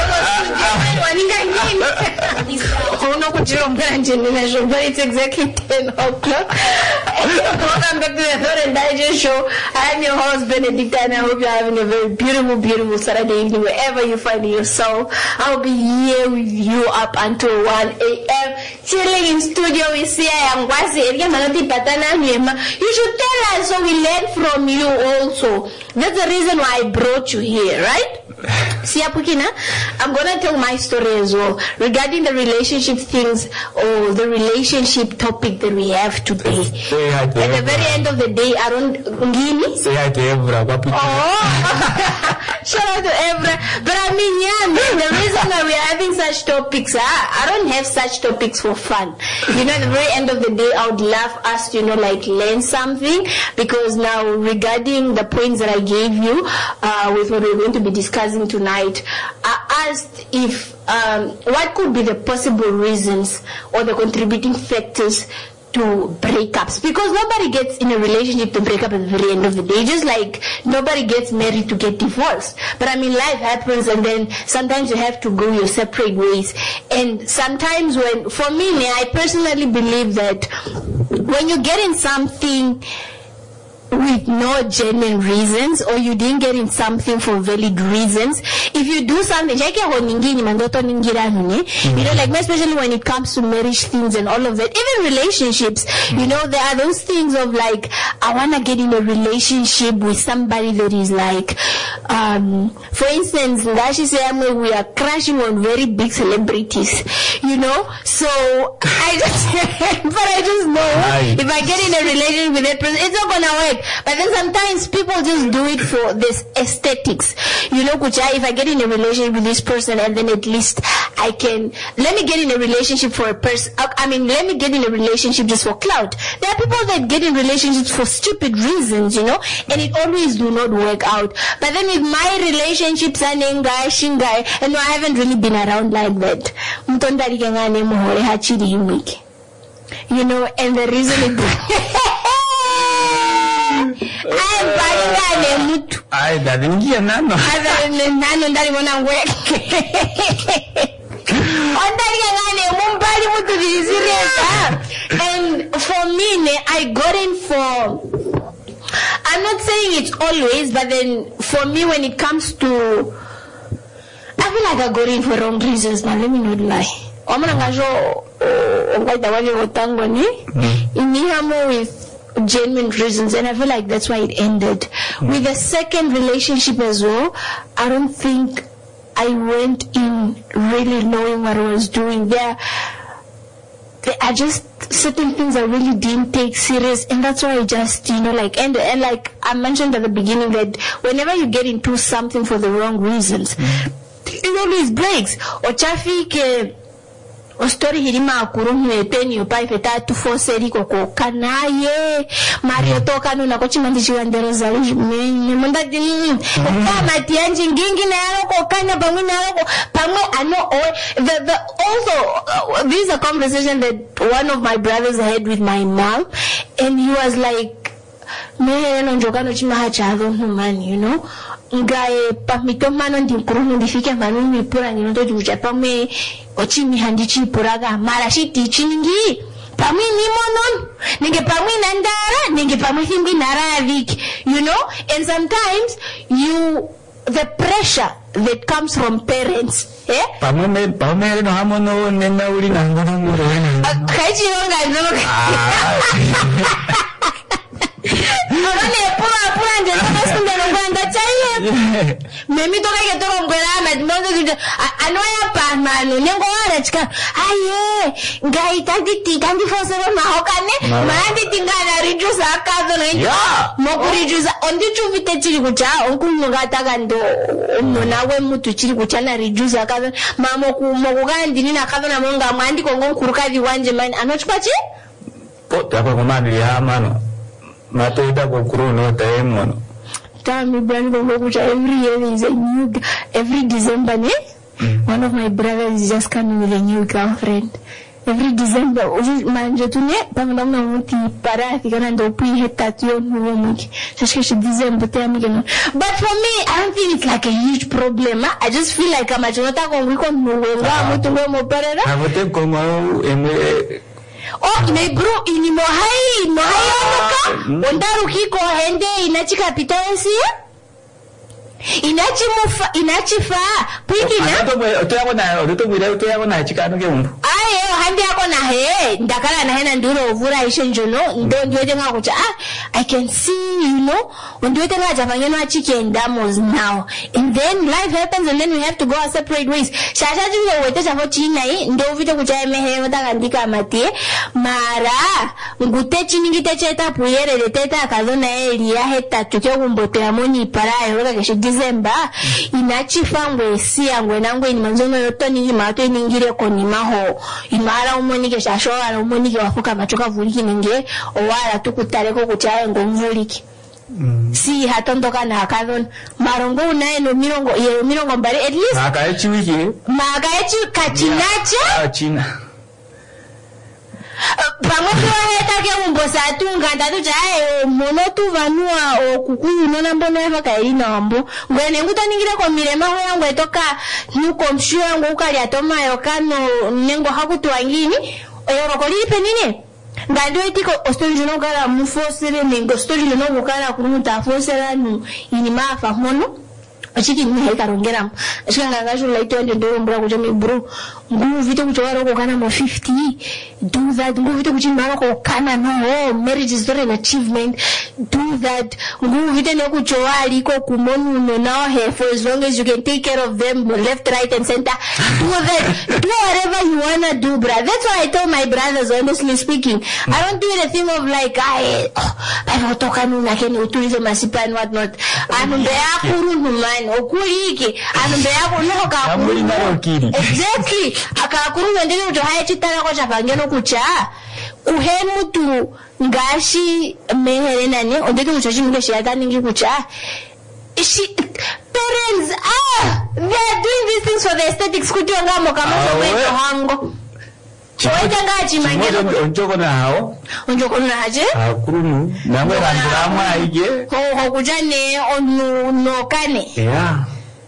It's exactly ten o'clock. Welcome back to the Thought and Digest Show. I'm your host, Benedicta, and I hope you're having a very beautiful, beautiful Saturday evening wherever you find yourself. I'll be here with you up until one a.m. chilling in studio with Sia Yangwasi. You should tell us so we learn from you also. That's the reason why I brought you here, right? Sia Pukina, I'm gonna tell my story as well regarding the relationship things or the relationship topic that we have today. Say hi to At the very end of the day, I don't Ngini. Say hi to Evra. Oh, shout out to Evra. But I mean, yeah, man, the reason why we're having such topics, I, I don't have such topics for fun. You know, at the very end of the day, I would love us to, you know, like learn something, because now regarding the points that I gave you, uh, with what we're going to be discussing tonight, I asked if um, what could be the possible reasons or the contributing factors to breakups, because nobody gets in a relationship to break up at the very end of the day, just like nobody gets married to get divorced. But I mean, life happens, and then sometimes you have to go your separate ways. And sometimes when, for me, I personally believe that when you get in something with no genuine reasons, or you didn't get in something for valid reasons, if you do something, you know, like especially when it comes to marriage things and all of that, even relationships, you know, there are those things of like, I want to get in a relationship with somebody that is like, um, for instance, Ndashi said we are crashing on very big celebrities, you know, so I just, but I just know if I get in a relationship with that person, it's not gonna work. work. But then sometimes people just do it for this aesthetics. You know, kucha, if I get in a relationship with this person and then at least I can, let me get in a relationship for a person, I mean, let me get in a relationship just for clout. There are people that get in relationships for stupid reasons, you know, and it always do not work out. But then with my relationships, and and no, I haven't really been around like that. You know, and the reason it I'm buying a mutu. I didn't hear none. Other than none and that wanna work. And for me, I got in for, I'm not saying it's always, but then for me when it comes to, I feel like I got in for wrong reasons, man. Let me not lie. I'm gonna go with genuine reasons, and I feel like that's why it ended. Mm. With the second relationship as well, I don't think I went in really knowing what I was doing. There, there are just certain things I really didn't take serious, and that's why I just, you know, like, and, and like I mentioned at the beginning that whenever you get into something for the wrong reasons, mm. it always breaks. Or traffic. O story hilima kurumwe peni upaife tatu foseri koko kanaye Mario toka nuna kochi mandishi wandero zali munda dini kama tianji ngingi na yako kanya pamwe na yako pamwe ano the the also uh, this is a conversation that one of my brothers had with my mom, and he was like, me no njokano chima hachago man, you know. Ngae pamito mano ndimkurumu ndifike manu mipura ninoto juja pame ochimi handichi puraga marashiti chingi pami nimonon ninge pami nandara ninge pami himbi nara viki, you know. And sometimes you, the pressure that comes from parents, eh? Pami me pami no hamono nena uri nangono muro ena kachi yonga nono Orane pura pura nje toka sunde ngwanda chaye memi toka ke toka ngwela met mondo dije anoya pa manu nyengo wala chika aye ngai tanditi kandi fosero ma hokane mandi tingana reduce akazo no mo reduce ondi chuvite chiri kucha onkunga takando umona we mutu chiri kucha na reduce akazo mamo ku mo kugandi nina akazo na monga mwandi kongo nkurukazi wanje mani anochpachi pota kwa mani ya mano Matoita kokuru no taemono. Tell me, brother, every year is a new, every December, ne? Mm. One of my brothers is just coming with a new girlfriend. Every December, manje tune, pamela muti parati kana ndo pui hetatio nuwo muki. Shashkeshi December te amigeno. But for me, I don't think it's like a huge problem. I just feel like I'm a chonota con wiko nuwenga mutu mo perera. Avote como eme. Oh, me bro, ini mohai, mohai onoka. Ondaru kiko hende inachi kapitoesi. Inachi mufa, inachi fa. Piki na. Ato mwe, oto yako na, oto mwe, oto yako na chika nuke umbu. Aye, handi yako na he. Ndakala na hena nduro uvura ishe njono. Ndo ndiwete nga kucha. Ah, I can see, you know. Ndiwete nga japangeno wa chiki endamos now. And then life happens and then we have to go our separate ways. Shasha juwe wete chafo china hii. Ndo uvito kucha emehe wata kandika amatie. Mara. Ngute chini ngite cheta puyere de teta akazona eli ya heta. Tuke umbote amoni ipara ya waka keshe December. Inachi fangwe si angwe nangwe ni manzono yoto ni mato iningire koni maho. Imara umonike shashoa umonike wafuka machoka vuliki ninge. Owala tukutareko kuchaye ngomvuliki. Mm. Si hatondoka na hakadon marongo unaye no mirongo ye mirongo mbari at least makaechi wiki makaechi kachinacha yeah. China pamoja heta ke umbosa tunga ndatu chae mono tu vanua o kukuyu nona mbono eva kairina ambo ngwene nguta ningire ko mirema ho yangu etoka nuko mshu yangu ukali atoma yokano nengo hakutu wangini oyoro kolipe nini ngando etiko ostori jono gara mufosere nengo ostori jono gukara kurumuta fosera nu ini mafa hono achiki ni haikarongera ashikanga ngasho like twenty ndoro mbura kuja mi bro nguvite kuti waroko kana ma fifty do that nguvite kuti maroko kana no marriage is not an achievement do that nguvite nekuchowali ko kumonu no now here for as long as you can take care of them left right and center do that do whatever you wanna do brother. That's why I tell my brothers honestly speaking I don't do the thing of like I I don't talk anuna keni utulize masipa and what not anumbe yakuru numani okulike anumbe yako no kakuru exactly akakurunga ndike kuti haya chitana kwa chapangeno kucha kuhemu tu ngashi mehere nani ondeke kuti chimunge shiyakaningi kucha she parents ah they are doing these things for the aesthetics kuti ngamo kama so hango chitanga chimangeno onjoko nawo onjoko naje akurunu namwe randrama aige ho ho kujane onu no kane yeah.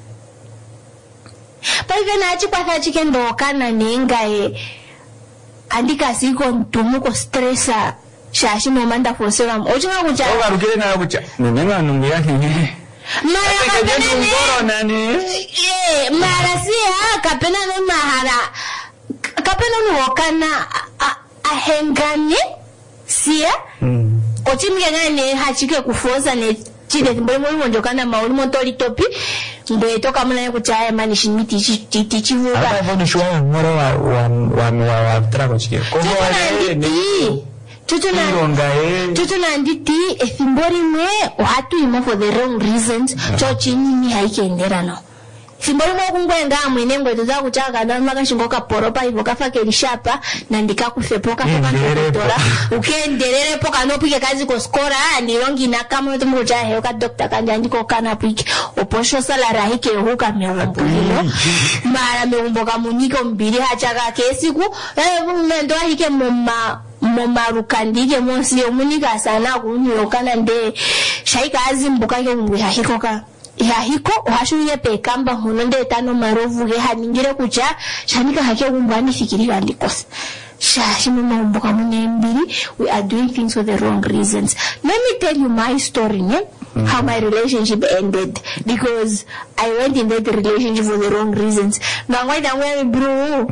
Paive na chipatha chikendo kana ningae andika siko ntumuko stressa shashi momanda for serum ochanga kucha oga rukire na kucha nenga nungia nini mara kapena nani eh mara sia kapena no mahara kapena no wakana ahengane sia mm. Ochimge ngane hachike kufoza ne chide mbemo monjokana mauli motori topi mbe toka mna kuchaya mani shimiti chichi chivuka hata voni shwa moro wa wa wa wa trako chike komo ni tutuna tutuna nditi ethimbori mwe uhatu imo for the wrong reasons chochi nini haikendera no simboli mwa kungwenga mwenengwe tuza kuchaka na makashingoka poropa hivyo kafake lishapa na ndika kufepoka kama ndotora ukendelele poka nopike kazi koskora ni longi na kama yote mkucha heuka dokta kanja ndiko kana piki oposho salara hike huka meumbo hilo mara meumbo kamuniko mbili hachaka kesiku mendo hike moma moma rukandike monsi yomunika sana kunyokana nde shaika azimbuka yomwe hahikoka ya hiko uhashuye pekamba hononde tano marovu ge haningire kucha shanika hake umbani fikiri andikosa shashimi maumboka munembiri we are doing things for the wrong reasons. Let me tell you my story, yeah? Mm-hmm. How my relationship ended because I went in that relationship for the wrong reasons. Now why don't we bro?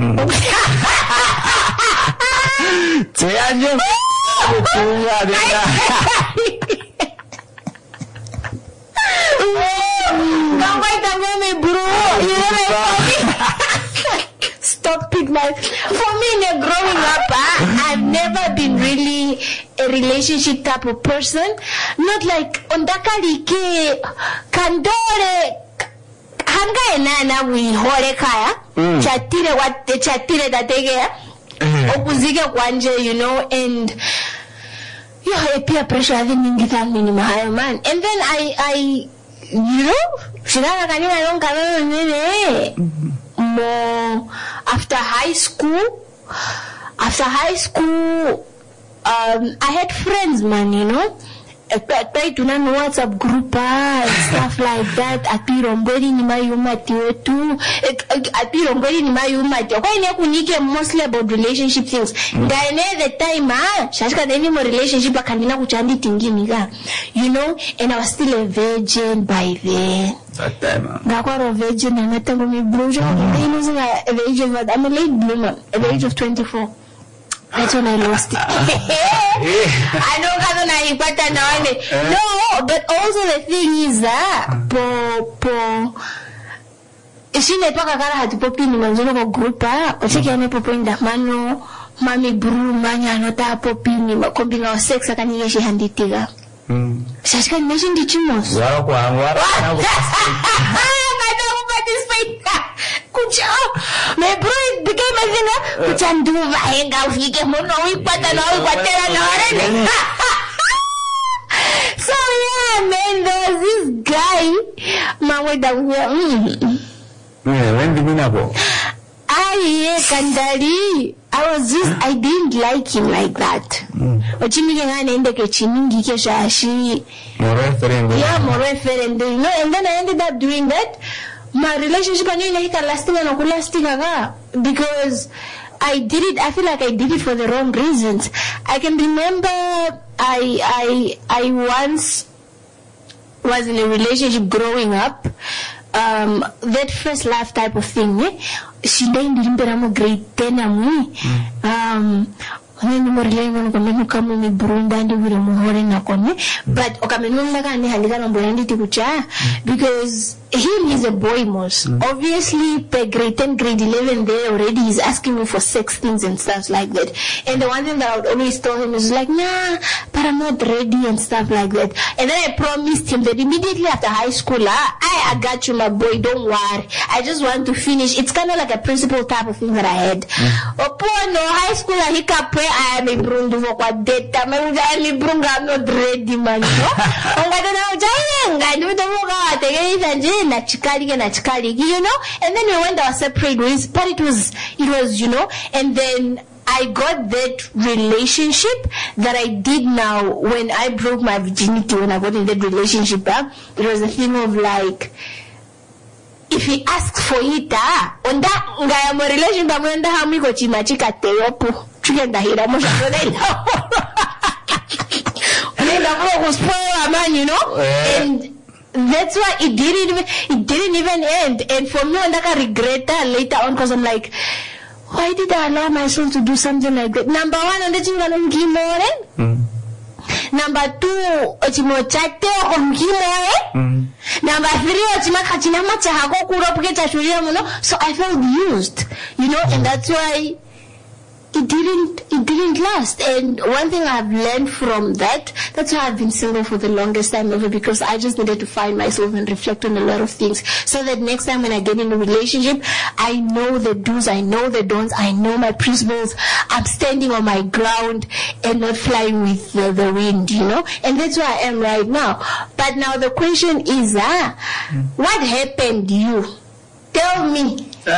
Don't wait a minute, bro. You know, stop it, my. For me, growing up, I, I've never been really a relationship type of person. Not like ondakali ke kandore hanga enana we hore kaya chatire what chatire datege okuzike kwanje, you know, and yeah, peer pressure I didn't get that minimum higher man, and then I I. You know, shirana kanina don't come more after high school. After high school, um, I had friends, man. You know, I tried to learn WhatsApp group and stuff like that. Atiromberi ni mayumati wetu. Atiromberi ni mayumati. Kwa ine kunike mostly about relationship things. Ngaine the time ah, shashika deni mo relationship akandina kuchandi tingini ga. You know, and I was still a virgin by then. That time. Ngakwa a virgin and I tell me bro, I'm a age of I'm a late bloomer at the age of twenty-four. That's when I lost it. I don't have an iPad now. No, but also the thing is that po po ishine toka kala hatupopi ni manzono kwa grupa ocheki ane popo indamano mami bru manya anota popi ni makombi nga sex akaniye shi handitiga. Mm. Shashika ni meshi ndichimos. Waro kwa waro. Kucha, my bro it became a thing. Kucha nduva henga ufike mono wipata na wipatela na warene. So yeah, man, there was this guy. Mama down here. Mm. Yeah, when did you know? I kandari. I was just, I didn't like him like that. Ochimige ngane ende ke chimingi ke shashi. More referendum. Yeah, more referendum. You know, and then I ended up doing that. My relationship and lasting and lasting because I did it. I feel like I did it for the wrong reasons. I can remember I I I once was in a relationship growing up. um, that first love type of thing, eh? She didn't remember grade ten amui. Um, When more level come come me Brunda and with a more na kone, but Okamenunda can handle on Brandy Tibucha because him is a boy most. Mm. Obviously, per grade ten, grade eleven, there already he's asking me for sex things and stuff like that. And the one thing that I would always tell him is like, nah, but I'm not ready and stuff like that. And then I promised him that immediately after high school, ah, I, I got you, my boy, don't worry. I just want to finish. It's kind of like a principal type of thing that I had. Mm. Oh, poor no, high school, I hiccup, I am a brundu for what data. I'm not ready, man. I don't know. Na chikali na chikali, you know, and then we went our separate ways, but it was, it was, you know, and then I got that relationship that I did now when I broke my virginity, when I got in that relationship, uh, it was a thing of like, if he asks for it, ah, on that, I am a relationship, I'm going to have me go to my chica teopo, chicken da hira, mo you know, and that's why it didn't even, it didn't even end. And for me, I regret that later on because I'm like, why did I allow myself to do something like that? Number one, I'm going to Number two, ochimo chate omkimo. Number three, ochima kachina macha hako kuropuketa shuria muno. So I felt used, you know, and that's why it didn't, it didn't last. And one thing I've learned from that, that's why I've been single for the longest time ever, because I just needed to find myself and reflect on a lot of things, so that next time when I get in a relationship, I know the do's, I know the don'ts, I know my principles, I'm standing on my ground and not flying with the, the wind, you know. And that's where I am right now. But now the question is, ah, uh, what happened to you? Tell me. You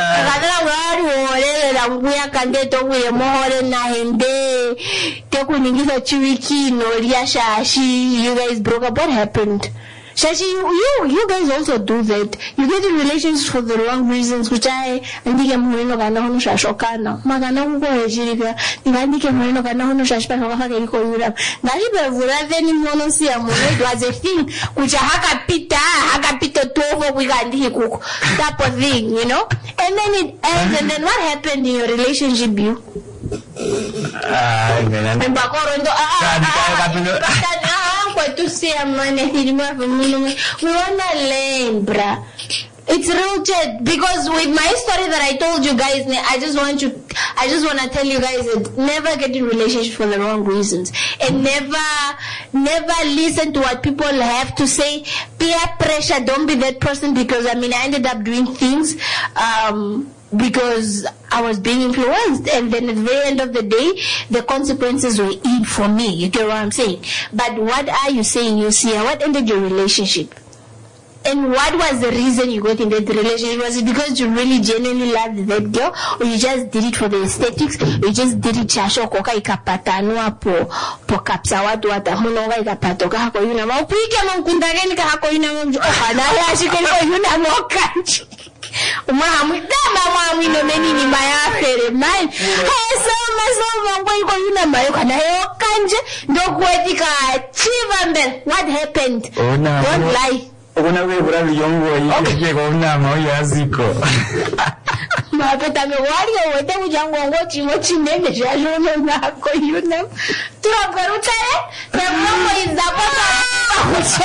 guys broke up. What happened? Shashi, you, you guys also do that. You get in relationships for the wrong reasons, which I, andike mweno kana hono shashokana. Magana uko hejirika. Andike mweno kana hono shashpa kaka keliko yura. Nalibe vurade ni mwono siya mweno. It was a thing. Kucha haka pita, haka pita tovo wika andike kuku. Type of thing, you know? And then it ends, and then what happened in your relationship, you? Ah, and then Bakoro, ah, to say a man, we wanna learn, bruh. It's real shit, because with my story that I told you guys, I just want you, I just want to tell you guys that never get in relationship for the wrong reasons, and never, never listen to what people have to say. Peer pressure, don't be that person, because I mean, I ended up doing things, um, because I was being influenced, and then at the very end of the day, the consequences were in for me. You get what I'm saying? But what are you saying, Yosia? What ended your relationship? And what was the reason you got in that relationship? Was it because you really genuinely loved that girl, or you just did it for the aesthetics? Or you just did it chasho koka ikapatanua po po kapsa watu wata hunoga ikapatoka hako yuna ma upike mkundageni ka hako yuna mjo okada ya shikeli ko yuna mokanchi umamu dama mamu ino meni ni mayafere man hey soma soma ngo iko yuna mayo kana yo kanje ndo kuetika chiva mbele. What happened? Oh, no. What life? Una vez por ahí yo llegó una moya ziko. Ma peta me wario wote mujango ngochi mochi nene jajo na ko yuna. Tu abaruta eh? Na mama izapata.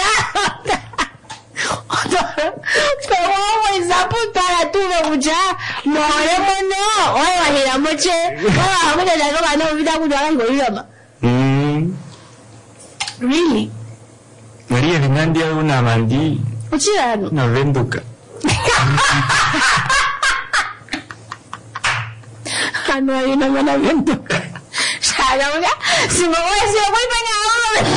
So mama izapata tu muja. More mono. Oya wahira moche. Oya amuna jago bana vida kujala ngo yuma. Mm. Really? Maria Vinandia una mandi. Uchirano. Na venduka. Ano ayun naman na venduka. Sana mo ka? Sumawa siya ko ipanya.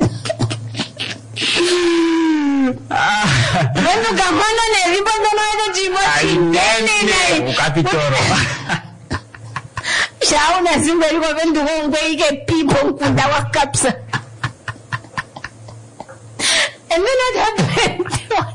Venduka mana ne? Ribanda na ito chimochi. Nene ne. Ukapitoro. Siya una simba yuko venduka ungo ike pipo nkunda wa kapsa. And then what happened?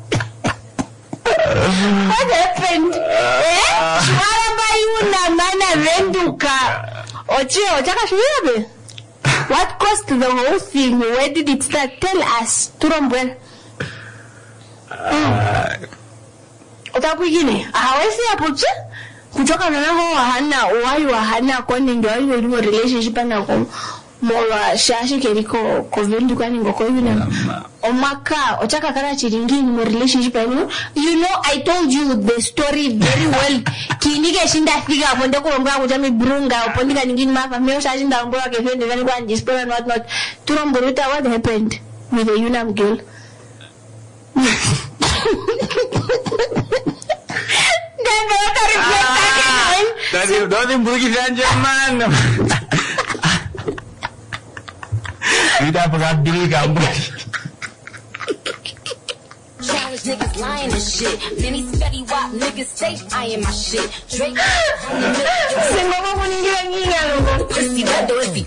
What happened? Eh? Shwaramba yuna mana venduka. Ochi, ochaka shwirabe. What caused the whole thing? Where did it start? Tell us. Turombwe. Uh, utakwingine hawezi hapo tu kutoka na ho hana wai wa hana kwani ndio hiyo ile relationship na kwa mowa shashi keliko ko vendu kwani ngoko yule omaka otaka kana chiringini mo relationship yenu. You know, I told you the story very well. Kinige shinda figa ponde ko mbwa kutami brunga opondika nyingine mapa meo shashi nda mbwa ke vende vani kwa dispora and what not. Turomboruta, what happened with the Unam girl? Tadi udah pergi belanja mana? Tidak pernah beli gambar. Challenge niggas lying and shit. Then he's Fetty Wap niggas say I am my shit. Drake. Semua meninggal ninggal. Pussy that door if he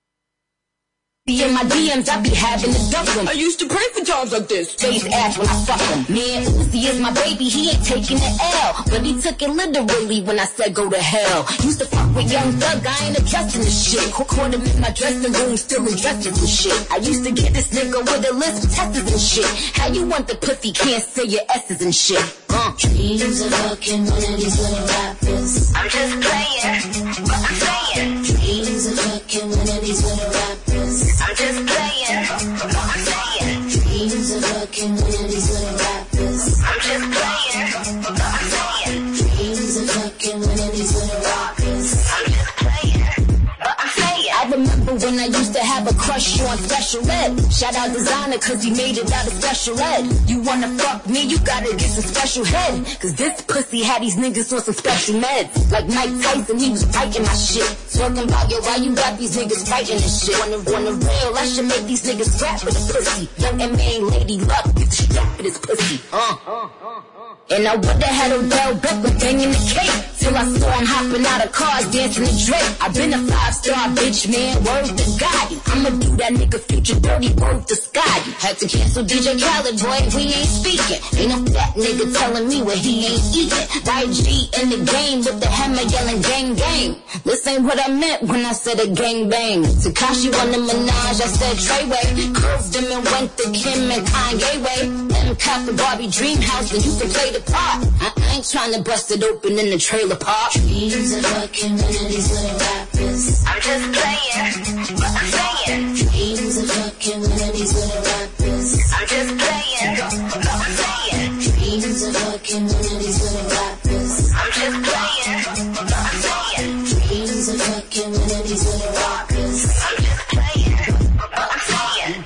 in my D Ms, I be having to dump them. I used to pray for times like this. Face ass when I fuck him. Man, Uzi is my baby, he ain't taking the L. But he took it literally when I said go to hell. Used to fuck with Young Thug, I ain't adjusting the shit. Caught him in my dressing room, still dressing some shit. I used to get this nigga with a list of testers and shit. How you want the pussy, can't say your S's and shit. Uh. Dreams of fucking one of these little rappers. I'm just playing, but I'm saying. Dreams of fucking one of these little rappers. I'm just playing, but I'm saying. Dreams of fucking one of these little rappers. I'm just playing, but I'm saying. Dreams of fucking one of these little rappers. I'm just playing, but I'm saying. I remember when I used to have a crush on Special Ed. Shout out Designer cause he made it out of Special Ed. You wanna fuck me, you gotta get some special head. Cause this pussy had these niggas on some special meds. Like Mike Tyson, he was fighting my shit. Talking about, yo, why you got these niggas fighting this shit? On the, on the real, I should make these niggas rap for the pussy. Young and main Lady Luck, get the strap for this pussy. Uh. And I would've had Odell Beckham banging the cake till I saw him hopping out of cars dancing to Drake. I been a five-star bitch, man, word to God. I'ma do that nigga future dirty, word to Scotty. Had to cancel D J Khaled, boy, we ain't speaking. Ain't no fat nigga telling me what he ain't eating. Y G in the game with the hammer yelling gang gang. This ain't what I meant when I said a gang bang. Takashi won the Minaj, I said Treyway. Curved him and went to Kim and Kanye way. Them cop the Barbie dream house and you can play the part. I ain't tryna bust it open in the trailer park. Dreams of fucking one of these little rappers. I'm just playing, but I'm saying. Dreams of fucking one of these little rappers. I'm just playing, but I'm saying. Dreams of fucking one of these little rappers. I'm just playing, but I'm saying. Dreams of fucking one of these little rappers. I'm just playing, but I'm saying.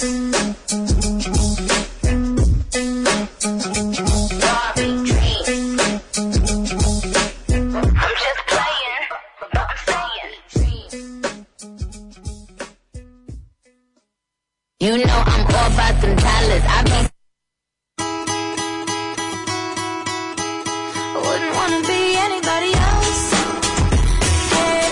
Barbie dream. I'm just playing, but I'm saying. You know I'm all about them dollars. I be wouldn't wanna be anybody else. Hey.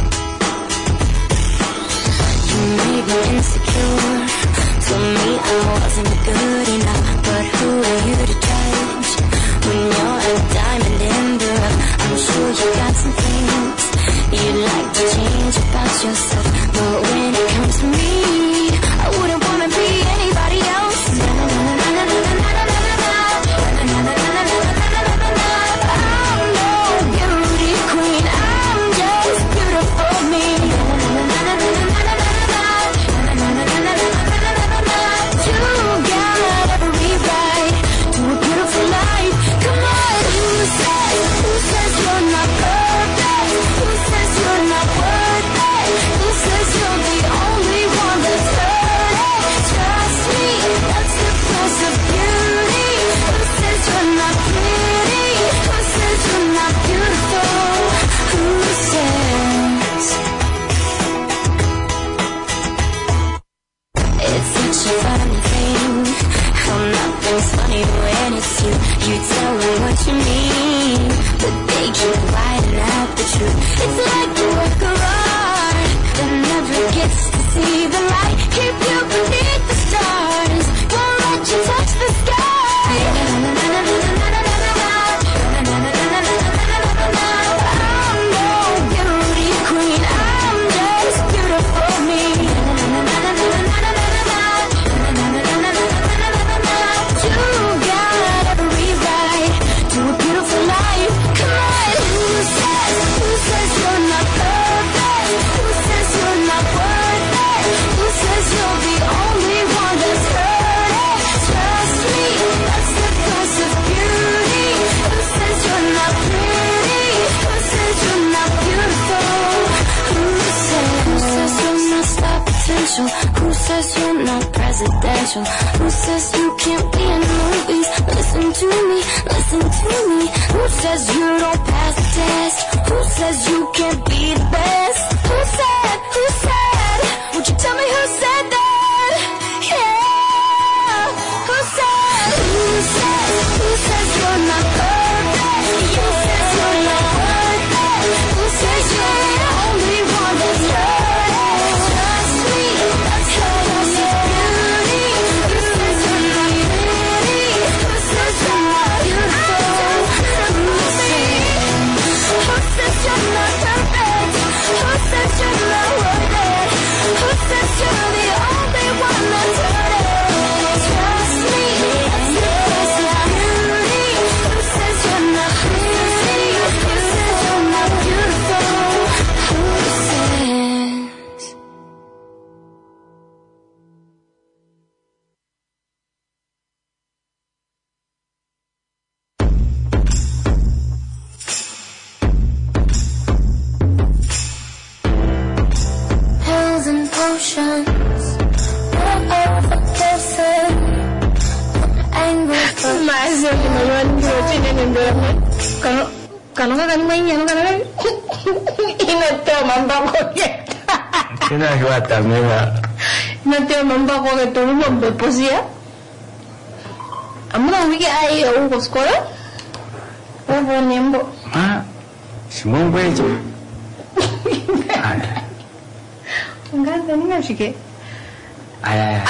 You made me insecure. Told me I wasn't good enough, but who are you to judge? When you're a diamond in the rough, I'm sure you got some things you'd like to change about yourself. But when it comes to me, I wouldn't wanna be anybody else. Na, na, na, na, na, na, na, na, na, na, na, na, na, na, na, na, na, na. I'm no beauty queen, I'm just beautiful me. Na, na, na, na, na, na, na, na, na, na, na, na, na, na, na. You got every right to a beautiful life. Come on, who says, who says you're not perfect? Who says you're not worth it? Who says you're the only one that's worth it? Trust me, that's the price of beauty. Who says you're not pretty? Who says you're not beautiful? Who says? It's such a funny thing how nothing's funny when it's you. You tell them what you mean, but they keep lying out the truth. It's like a work of art that never gets to see the light. Keep you beneath the stars, won't let you touch the sky. I'm no beauty queen, I'm just beautiful me. You got every right to Who says you're not presidential? Who says you can't be in movies? Listen to me, listen to me. Who says you don't pass the test? Who says you can't be the best? Who said, who said? Would you tell me who said that? Yeah. Who said, who said, who says you're not perfect? Who says you're not worth it? Who says you're the only one that's perfect? No te mamba porque tú no me poesía. Amuna wiki ai o koskola. O bonembo. Ah. Simon Wejo. Nganda ninga shike. Ay ay.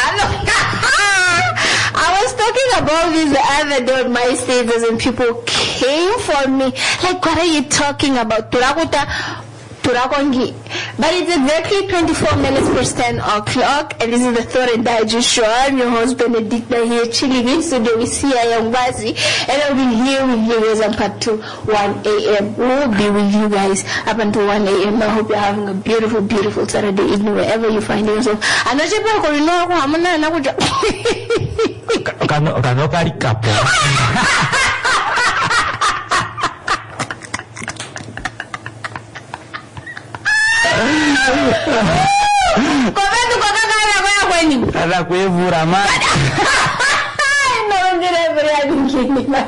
I was talking about this the other day on my status and people came for me. Like, what are you talking about? Turakuta, Turakongi. But it's exactly twenty-four minutes past ten o'clock, and this is the Thought and Digest Show. I'm your host, Benedicta, here chilling in studio with Sia Youngbazi, and I'll be here with you guys up until one a.m. We'll be with you guys up until one a.m. I hope you're having a beautiful, beautiful Saturday evening wherever you find yourself. And I say, "Papa, you know, I'm not, I'm not." Kano kano kari kapo. Kometu kwa kaka ya kwa nini? Ala kuevura ma. No ndire bria ngini ma.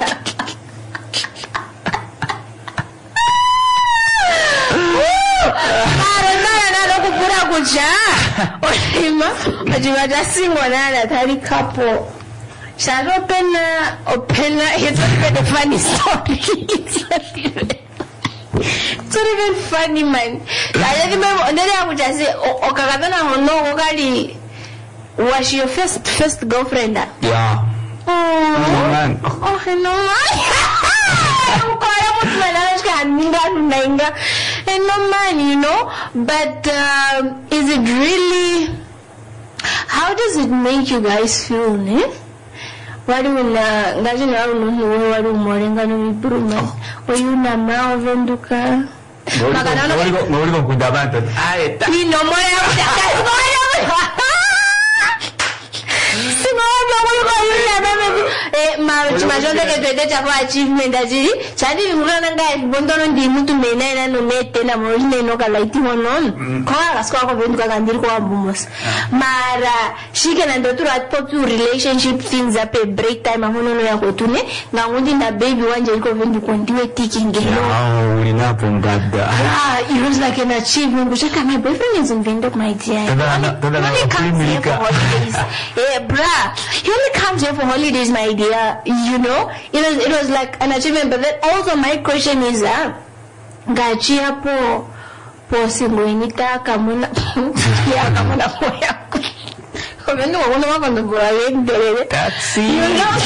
Para nana na kupura kuja. Olima, ajiwaja singo nana tari kapo. Shall open uh, open uh, it's not a funny story. It's not even It's not even funny, man. I remember on the day I would just say, "Oh, Kakatana, no, Ogali, was your first first girlfriend?" Yeah. Oh, no man. Oh, no man. And no man, you know. But um, is it really? How does it make you guys feel, eh? Wari una ngaji na unu wari umorenga no improvement oyuna ma venduka magana no no no kudabanta ai ta ni no moya sino no mo oyuna meme eh ma chimajonde ke twende cha kwa achievement ajiri chandi ngulana ngai bondono ndi mutu mena na no nete na mo ine no kala iti monon kwa asko ko venduka kandiri kwa bumos mara shike na ndotura atpotu relationship things up a break time amono no yako tune na ngundi na baby wanje iko venduka ndiwe tiki ngelo ah ulinapo mbada ah it was like an achievement kushaka my boyfriend is in Vindok my dear tonda tonda na America eh bra he only comes here for holidays my dear you know it was it was like an achievement but then also my question is ah gachi hapo posi mwenita kamuna ya kamuna moya komendo wabona wabona bora yendele taxi you know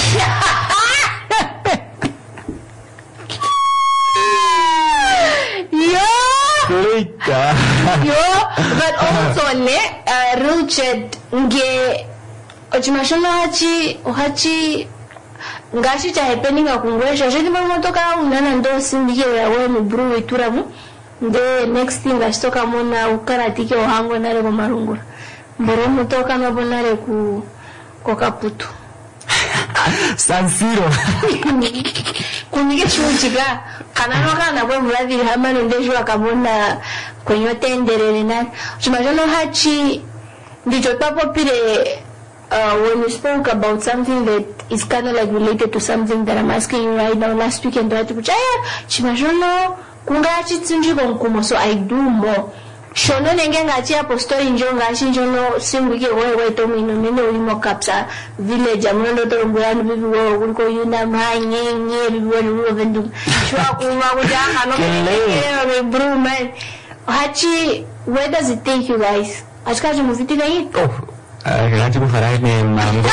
yo Rita yo but also ne uh, Richard nge ochimashona hachi hachi ngashi cha happening akungwesha jeni mamotoka unana ndo sindike yawe mu bru ituramu the next thing ashtoka mona ukaratike ohango nare ko marungura mboro mutoka mabonare ku ko kaputu San Siro. Kunige chuchiga. Kanano kana bwe mulavi hamano ndeshwa kabona kwenye tenderere na. Chimajono hachi ndicho papopire uh, when you spoke about something that is kind of like related to something that I'm asking you right now last week and that kuchaya chimajono kungachi tsunjiko nkumo so I do more. Shono nenge ngati hapo story njonga shinjono singwike wewe to mino mino ulimo kapsa village amundo to ngurani bibi wo uliko yuna manye nye bibi wo wo vendu shwa kuma kujanga no ke bro man hachi where does it take you guys ashikaje muviti gani oh ngati kufara ne mambo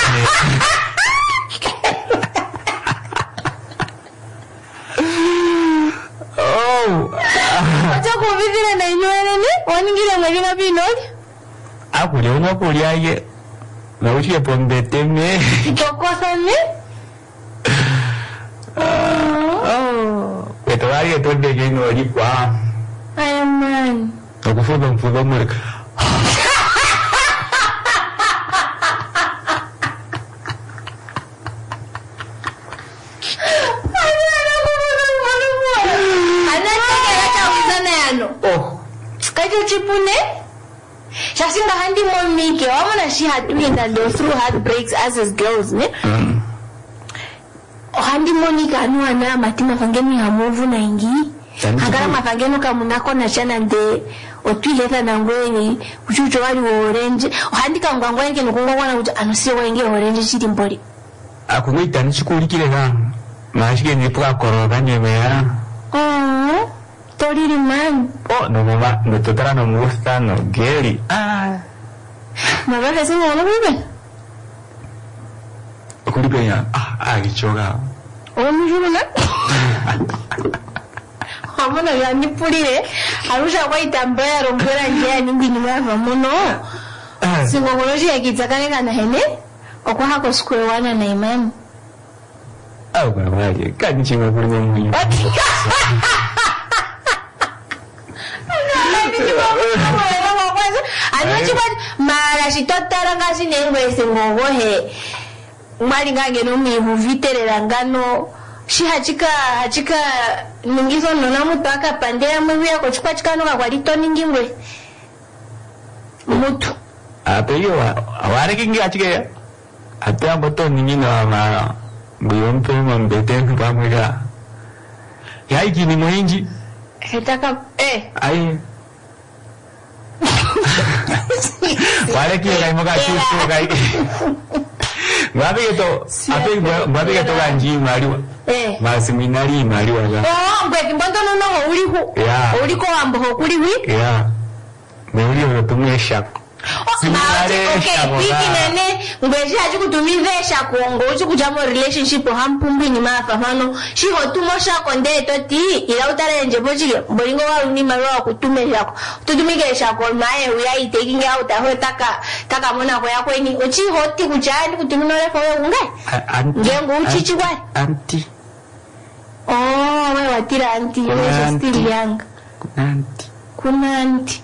oh Achako vivile na inywele ni waningile mwelina binoli akuli unakuli aye na uchiye pombe teme itokosa ni oh eto aye tonde geni wali kwa I am man okufuga mfuga mweka oh kaito chipune shasinga handi momike wamana she had doing that go through heartbreaks as as girls ne mm. handi monika anu ana matima fangeni hamovu na ingi agara mafangeno kamunako na chana nde otwileta na ngweni uchucho wali orange handi kangwangwa yake nokungwa wana kuti anosiye wenge orange chiri mbori akumwita nchikulikire ka mashike nipuka koroga nyemera oh Toriri man. Oh, no mama, no totara no me gusta no Gary. Ah. Mama que se me lo vive. Okuri penya. Ah, ah gichoga. Oh, mi juna. Hamona ya ni pulire. Arusha kwa itambaya rombera njia ningi ni mava mono. Singo ngoloji ya kitakane kana hene. Okwa hako square one na imani. Ah, kwa waje. Kani chinga kuri nyamu. Anochi kwa mara shitotara ngasi nengwe sengogohe mwali ngange no mihu viterera ngano shi hachika hachika ningizo nona mutu akapandera mwiwi yako chikwa chikano kakwalito ningingwe mutu apeyo aware kingi achike ate amboto ningino ama mbiyompe mbete mpamwega yaiki ni muhinji hetaka eh ai wale kile kai moga chuchu kai ngabe to ape ngabe to ganji maliwa eh ma seminari maliwa ga oh ngwe kimbondo no no uri ku uri ko ambo kuri wi yeah me uri no tumesha seminari okay biki nene ngweje haji kutumivesha kuongo uchi kujamo relationship hampumbi ni mafa mano shiho tumosha konde toti ila utarenje bojile bolingo wa ni marwa kutume yako tutumike shako mae uya itaking out aho taka taka mona ko yako ni uchi hoti kujani kutumino lefa wewe unge ngengo uchi chikwa anti oh wewe watira anti wewe still young anti kuna anti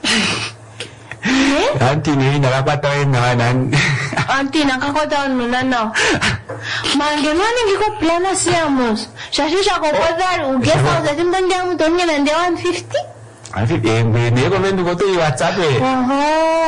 anti ni nakapata na nan anti nakakota nunana mange nani ngiko plana siamos shashisha ko kodari ugesa uzatim ndangamu tonye na nde one fifty afi embe ne ko mendu ko to WhatsApp eh oho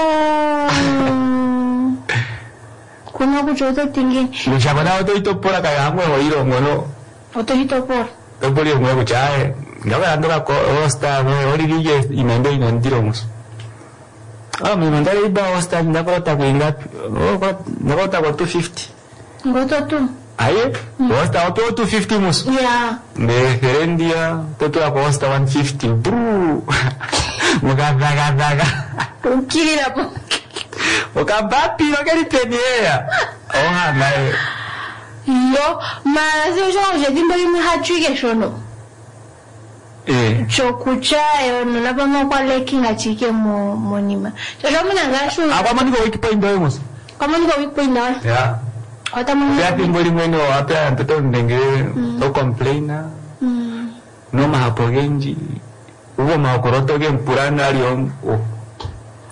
kuna kuchoto tingi nishabana oto itopora kaya amwe oiro ngono oto itopora topori mwe kuchae ngabe andoka ko osta mwe ori dije inande inandiromos ah me mandare iba osta ndakota kuinga oh ndakota kwa two fifty ngoto tu aye osta oto two fifty mus yeah me herendia toto kwa osta one fifty bru muga daga daga ukirira po okabapi wakali penia oha nae yo ma se jo je dimbo mi hatwike shono eh chokucha yo nalaba kwa leki ngachike mo monima chojo mina ngashu apa mani ko wikipa indo yemos kama niko wikipa indo ya ata mo ya timboli mweno apa mtoto ndenge o complaina no ma hapogenji uwo ma koroto ge mpurana aliyo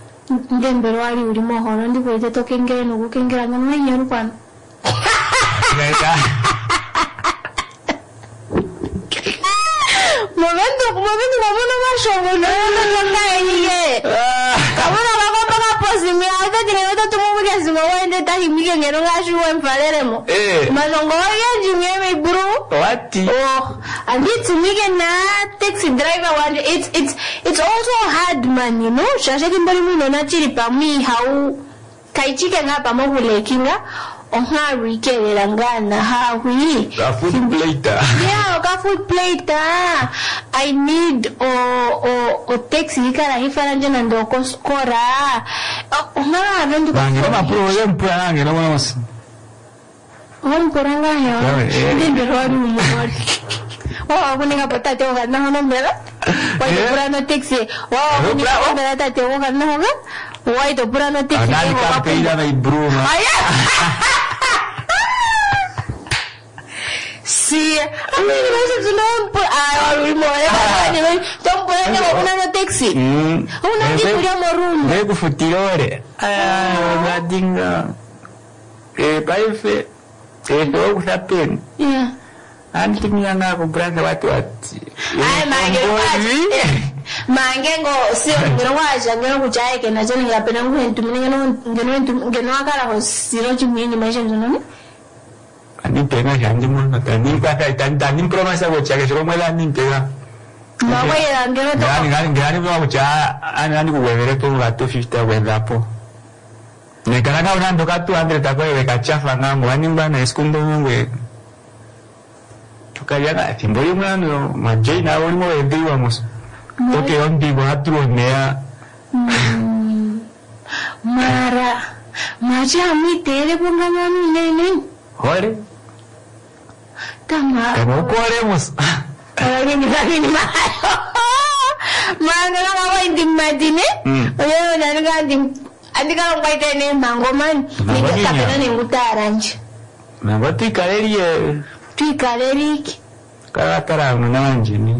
ndembero ali uri mohoro ndiko ite tokengere no gukengera ngamwe nyaru pana Momento, momento, momento más show, no no no iye. Kabona bagomba kaposi mi ata tinga to mu ya zima wende ta himike ngero ngashu wemfalere mo. Manongo ya jimye me bro. What? Oh, and it's me na taxi driver one. It's it's it's also hard man, you know. Shasha kimbali mu na chiri pa mi hau kaichike ngapa mo kulekinga. Oha rikelela ngana hawi ka food plate yeah ka food plate I need o o o taxi kala hifara njana ndo koskora oha ndio bangi kama problem plan ngena mos on poranga yo ndio rodu mo oh kuninga potate o ganna hono mbela wai purano taxi wow kuninga mbela tate o ganna hono wai to purano taxi anali ka peida na ibruma sí, a mí me dice no, ah, el modelo, don't puede una no taxi, una tipo morum, me kufutire, ah, gadinga, eh, paife, eh, do usapen, yeah, anti mianga comprando watu wati, ay mange, mange ngo, si ngero waje ngero kuchaye kena jeni ngapena nguhentu ngeno ngeno ngeno akala ho siro chimini maisha nzono. Ani pega janji mun tani ka kai tan tan promesa go cha ke ro mela ni pega ma wa ya ngero to ngani ngani ngani go cha ani ani go wevere to gato fifty wenda po ne kana ka unando ka tu andre ta ko e ka chafa ngango ani mbana eskundo ngwe to ka ya na timbo yo mano ma je na woni mo e diwamos to ke on di go atro nea mara ma ja mi tere ko ngana ni ne hore Tama. Como corremos. Ahora ni ni ni ma. Manga na wa indi madine. Oyo na nga ndi andika ngwa itene mango man. Ni kapena ni ngutaranje. Mango ti kalerie. Ti kaleri. Kara kara mnanje ni.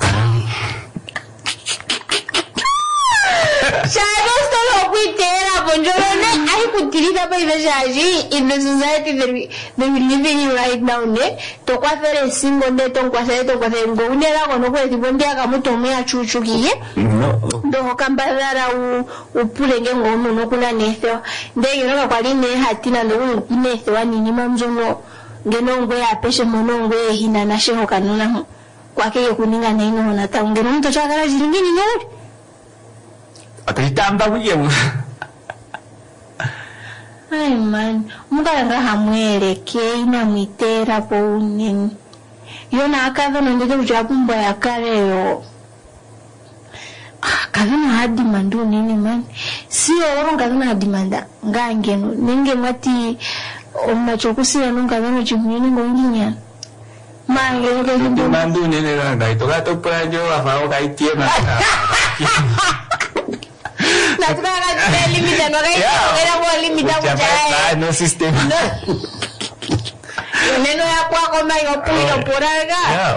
Shadow stolo kuitera bonjorone ai kutirika pa ivejaji in the society that we that we living in right now ne to kwa fere singo ne to kwa fere to kwa fere ngo unera kono kwa tibonde aka mutomea chuchukiye no ndo kambazara u upule ngengo uno kuna netho ndege no kwa line hatina ndo netho ani ni mamzono ngeno ngwe apeshe mono ngwe hina na sheho kanona kwa keye kuninga na ino na ta ngeno mto chakara jiringini ngero atitamba kuye ay man muganga hamweleke ina mitera po unini yona akava nondeke kuchapumba yakareo kavana hadi mandu nini man sio waro kavana hadi manda ngangeno ninge mati omachokusira nongavana chimuni ngonginya mange ngeke mandu nini nganga itoka prajo afao kaitie na na tukaka tele limita no kai era kwa limita kujae no system neno ya kwa koma yo puyo poraga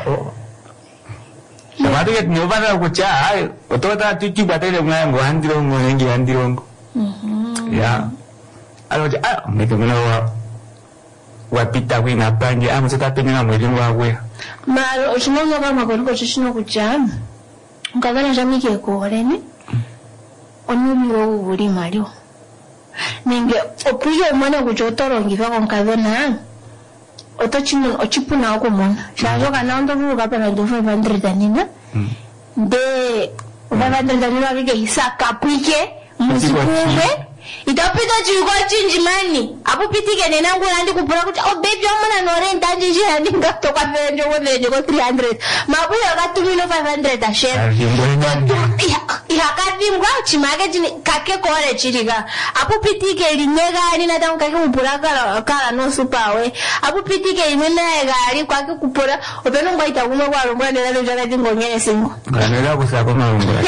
Samadi ke no bana kucha ai otota tiki batele ngango andiro ngi andiro ya alo ja ah me ke mena wa pita wi na panje am seta penga mweli wa we malo oshimono kama ko chishino kucha ngavana jamike ko rene onumiro uri mario ninge opuyo mwana kuchotoro ngiva konkavena otochimun ochipuna ko mona shazo kana ndo vuka pa ndo five hundred nina de five hundred nina vike hisaka pike musikuwe itapita chiko chinjimani apo pitike nenangu nandi kupura kuti oh baby amana no rent anje je andi ngato kwa venjo wenje ko three hundred mabuya katumino five hundred a share ya kadimwa chimage chini kake kore chiriga apo pitike linyega ani na tangu kake kupura kala kala no supawe apo pitike imena gali kwake kupura openo ngwaita kuma kwa romba nela njala ngonyene singo nganela kusako marungura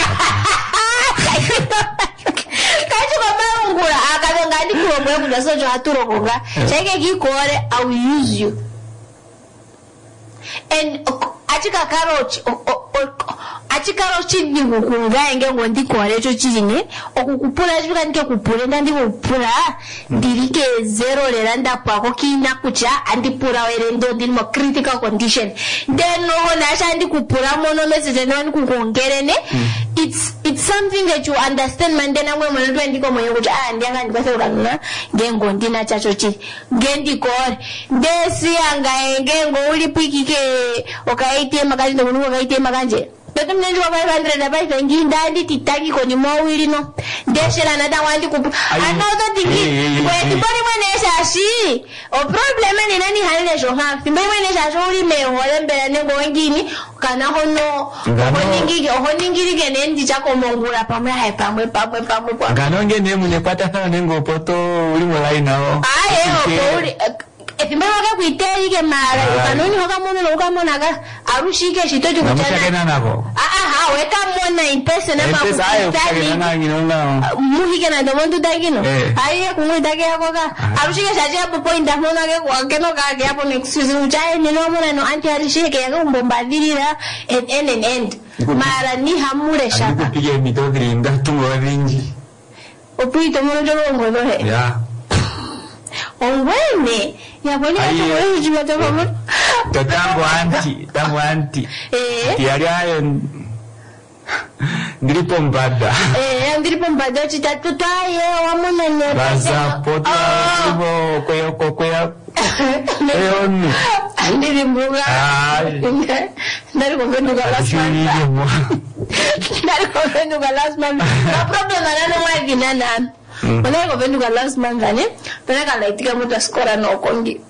ngura akazonga ndi kuomwe kuda sojo aturo konga cheke gikore I will use you and achika carrot achikaro chidi kukunga enge ngondi kore cho chine okukupula chika ndike kupule ndandi kupula ndirike zero le randa pako kina kucha andipura were ndo ndimo critical condition then no na shandi kupula mono message ndo kukongerene it's it's something that you understand mandena mwe mwe ndo ndiko mwe kuti ah ndianga ndipase urana ngengo ndina chacho chi ngendi kore ndesi anga ngengo ulipikike okaite makati ndo kunuka kaite makanje Beto mnenji wa five hundred abai vengi ndandi titaki koni mawili no. Ndeshela nada wandi kupu. Another thing is, when the body mwenesha ashi, o problema ni nani halile shoha. Simbai mwenesha ashi uli mehole mbele nengo wengini, kana hono, honingigi, honingigi gene ndi chako mongula pamwe hai pamwe pamwe pamwe pamwe. Gano ngene mune pata sana nengo poto uli mwalai nao. Aye, o uli... Etimba waka kuiteri ke mara kanoni hoka mono no hoka mona ka arushike shitoji kuchana namushakena nako ah ah weka mona impesa na ma kuiteri na ngino na muhike na ndomondu dagino aye kumwe dage yako ka arushike shaje hapo point mona ke kwa keno ka ke hapo excuse uchaye ni no mona no anti arishike yako mbombadilira and end and end mara ni hamure shaka kupige mitogri ngatungo vingi opuito mono jolo ngodo he ya Ongwene ya boni watu jima tamu tatango anti tango anti eh tiari ayo ndiripo mbada eh ndiripo mbada chitatu taye wamuna nyo baza poto ibo koyo koyo eonu ndirimbuga ndari konvenduka last month ndari konvenduka last month no problem na no mwa ginana When I go to the last month, I like to go to score and no congi.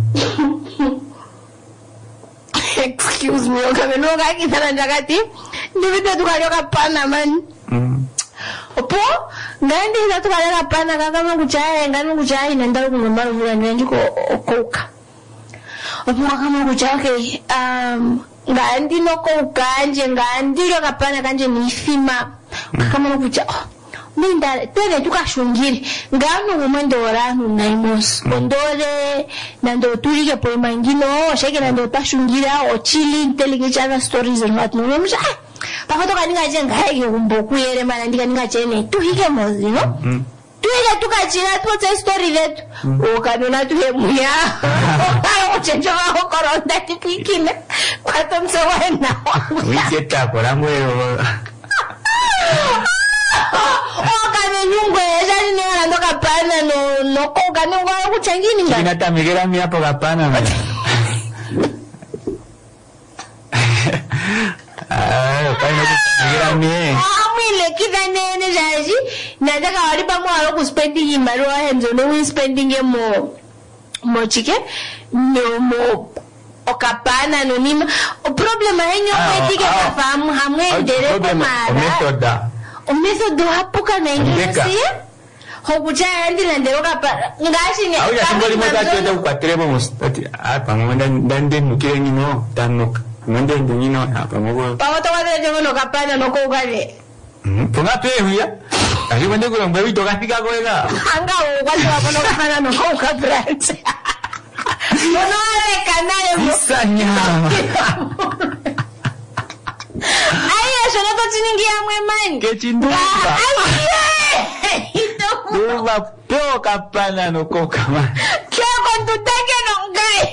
Excuse me, okay, no guy is an jagati. Leave it to Gayoka Panaman. Opo, Gandhi is to Gayaka Panaka, Guchay, and Ganuchay, and Daruman, and you go coke. Opo, Guchay, um, Gandhi no coke, and Gandhi, Gapanakan, Nifima, Kamakucha. Minda tene tukashungiri ngano umendora naimos ondore nando turike po mangino sheke nando tashungira o chili intelligence other stories and what no mja pakoto kaninga jenga hege umboku yere mana ndika ninga chene tuhike mozi no tuile tukachira tuote story letu okanona tuhe muya o chenjo wa koronda tipikine kwato msewena wiketa kora mwero nyungwe jani ni wana ndoka pana no no koga no ngwa kuchangini ngani kinata migera mi hapo kapana mimi ah pana migera mi ah mwile kita nene jaji nataka walipa mwa ku spending imaro henzo no spending mo mo chike no mo okapana no nima o problema henyo kwetike kafamu hamwendere kwa mara Umeso do hapuka na inglesi hokuja andi nandero kapa ngashi ne au ya simboli mota twende kupatrebo mustati apa mwenda ndande nukire ngino tanok mwende ngino hapa mwogo pa wata wata jogo no kapana no ko gale mhm ponga pe huya asi mwende ko ngwe to kafika ko ega anga o watu wako no kapana no ko ka branch no ale kanale sanya Aya, yo no tiningia mweman. Que chinduka. Duba peo kapana no coca man. Que con tu teque no gai.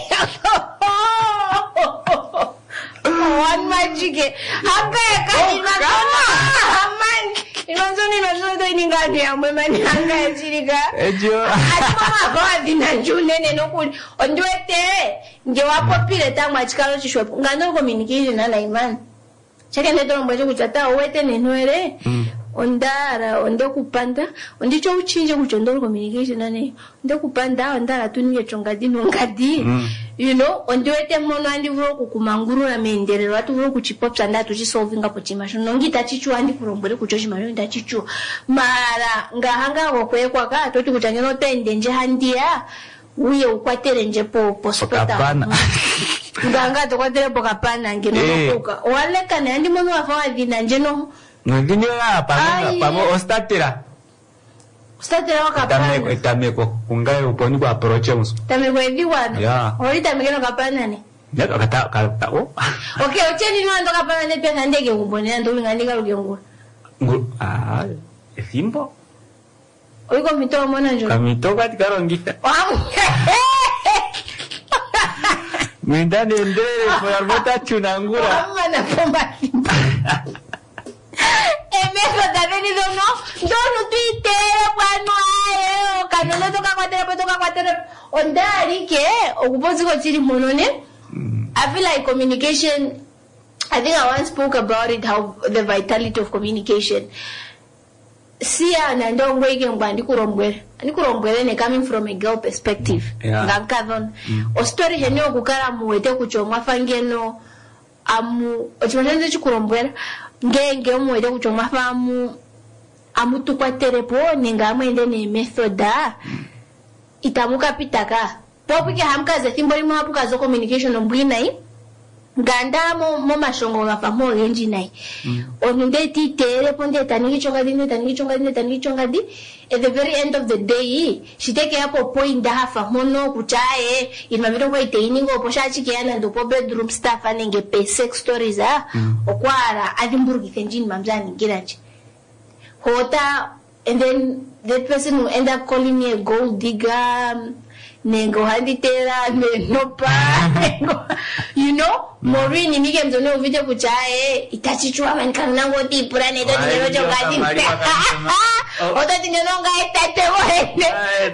One magic. Habe kani na kama. Man. Inonzoni no so do ininga dia mweman anga chirika. Ejo. Atuma ko dina june ne no ku. Ondwete. Nje wapo pile tangu achikalo chishwe. Ngano communication na Iman. Chake neto mbaje kuchata owete nenwere ondara onde kupanda ondicho uchinje kuchondoro communication nane onde kupanda ondara tuninge chongadi nongadi you know ondwete mono andi vuro kukumanguru na menderero atu vuro kuchipopsa ndatu chisolvinga pochimasho nongita chichu andi kurombere kuchochi mayo nda chichu mara ngahanga gokwekwa ka toti kuchangeno tende nje handia uye ukwatere nje po pospota nganga to kwatere po kapana ngeno koka wale kana ndi mono afa vina njeno ngini la pamo pamo ostatera ostatera kapana tameko tameko ungaye uponi kwa approach mus tameko evi wana yeah ori tameko kapana ni Nyaga kata kata oh. Okay, ucheni nwa ndoka pa ne pesa ndege kumbonera ndo ngandika lugengura. Ngu ah efimbo. Oiko mito mona njo. Kamito kati karongita. Minda nende por bota chunangura. Mama na pomba. Emeso también dice no, no Twitter bueno ayo, kanolo toka kwatera toka kwatera ondari ke okupozi ko chiri monone. I feel like communication, I think I once spoke about it, how the vitality of communication. Siya nando ngwege ngwandi kurombwere. Ani kurombwere ne coming from a girl perspective. Ngakadon. O story henyo kukara muwete kuchomwa fangeno amu ochimanze chikurombwere. Ngenge muwete kuchomwa famu amu tukwaterepo ninga mwende ne methoda itamuka pitaka. Popi ke hamkaze thimbori mo hapuka zo communication ombwinai. Ganda mo mo mashongo gafa mo renji nai. Onunde ti tere ponde taniki chonga dine taniki chonga dine taniki chonga di. At the very end of the day, she take up a point da hafa mono kuchae. In my middle way teiningo posha chiki ana ndo po bedroom staff anenge pay sex stories ah. Okwara adimburgi kenjin mamzani giranchi. Hota and then that person will end up calling me a gold digger. Nengo handitera nenopa nengo you know Morini nige mzono uvite kuchae itachichua manikana nango tipura neto tingero chokati oto tingero nga etate wene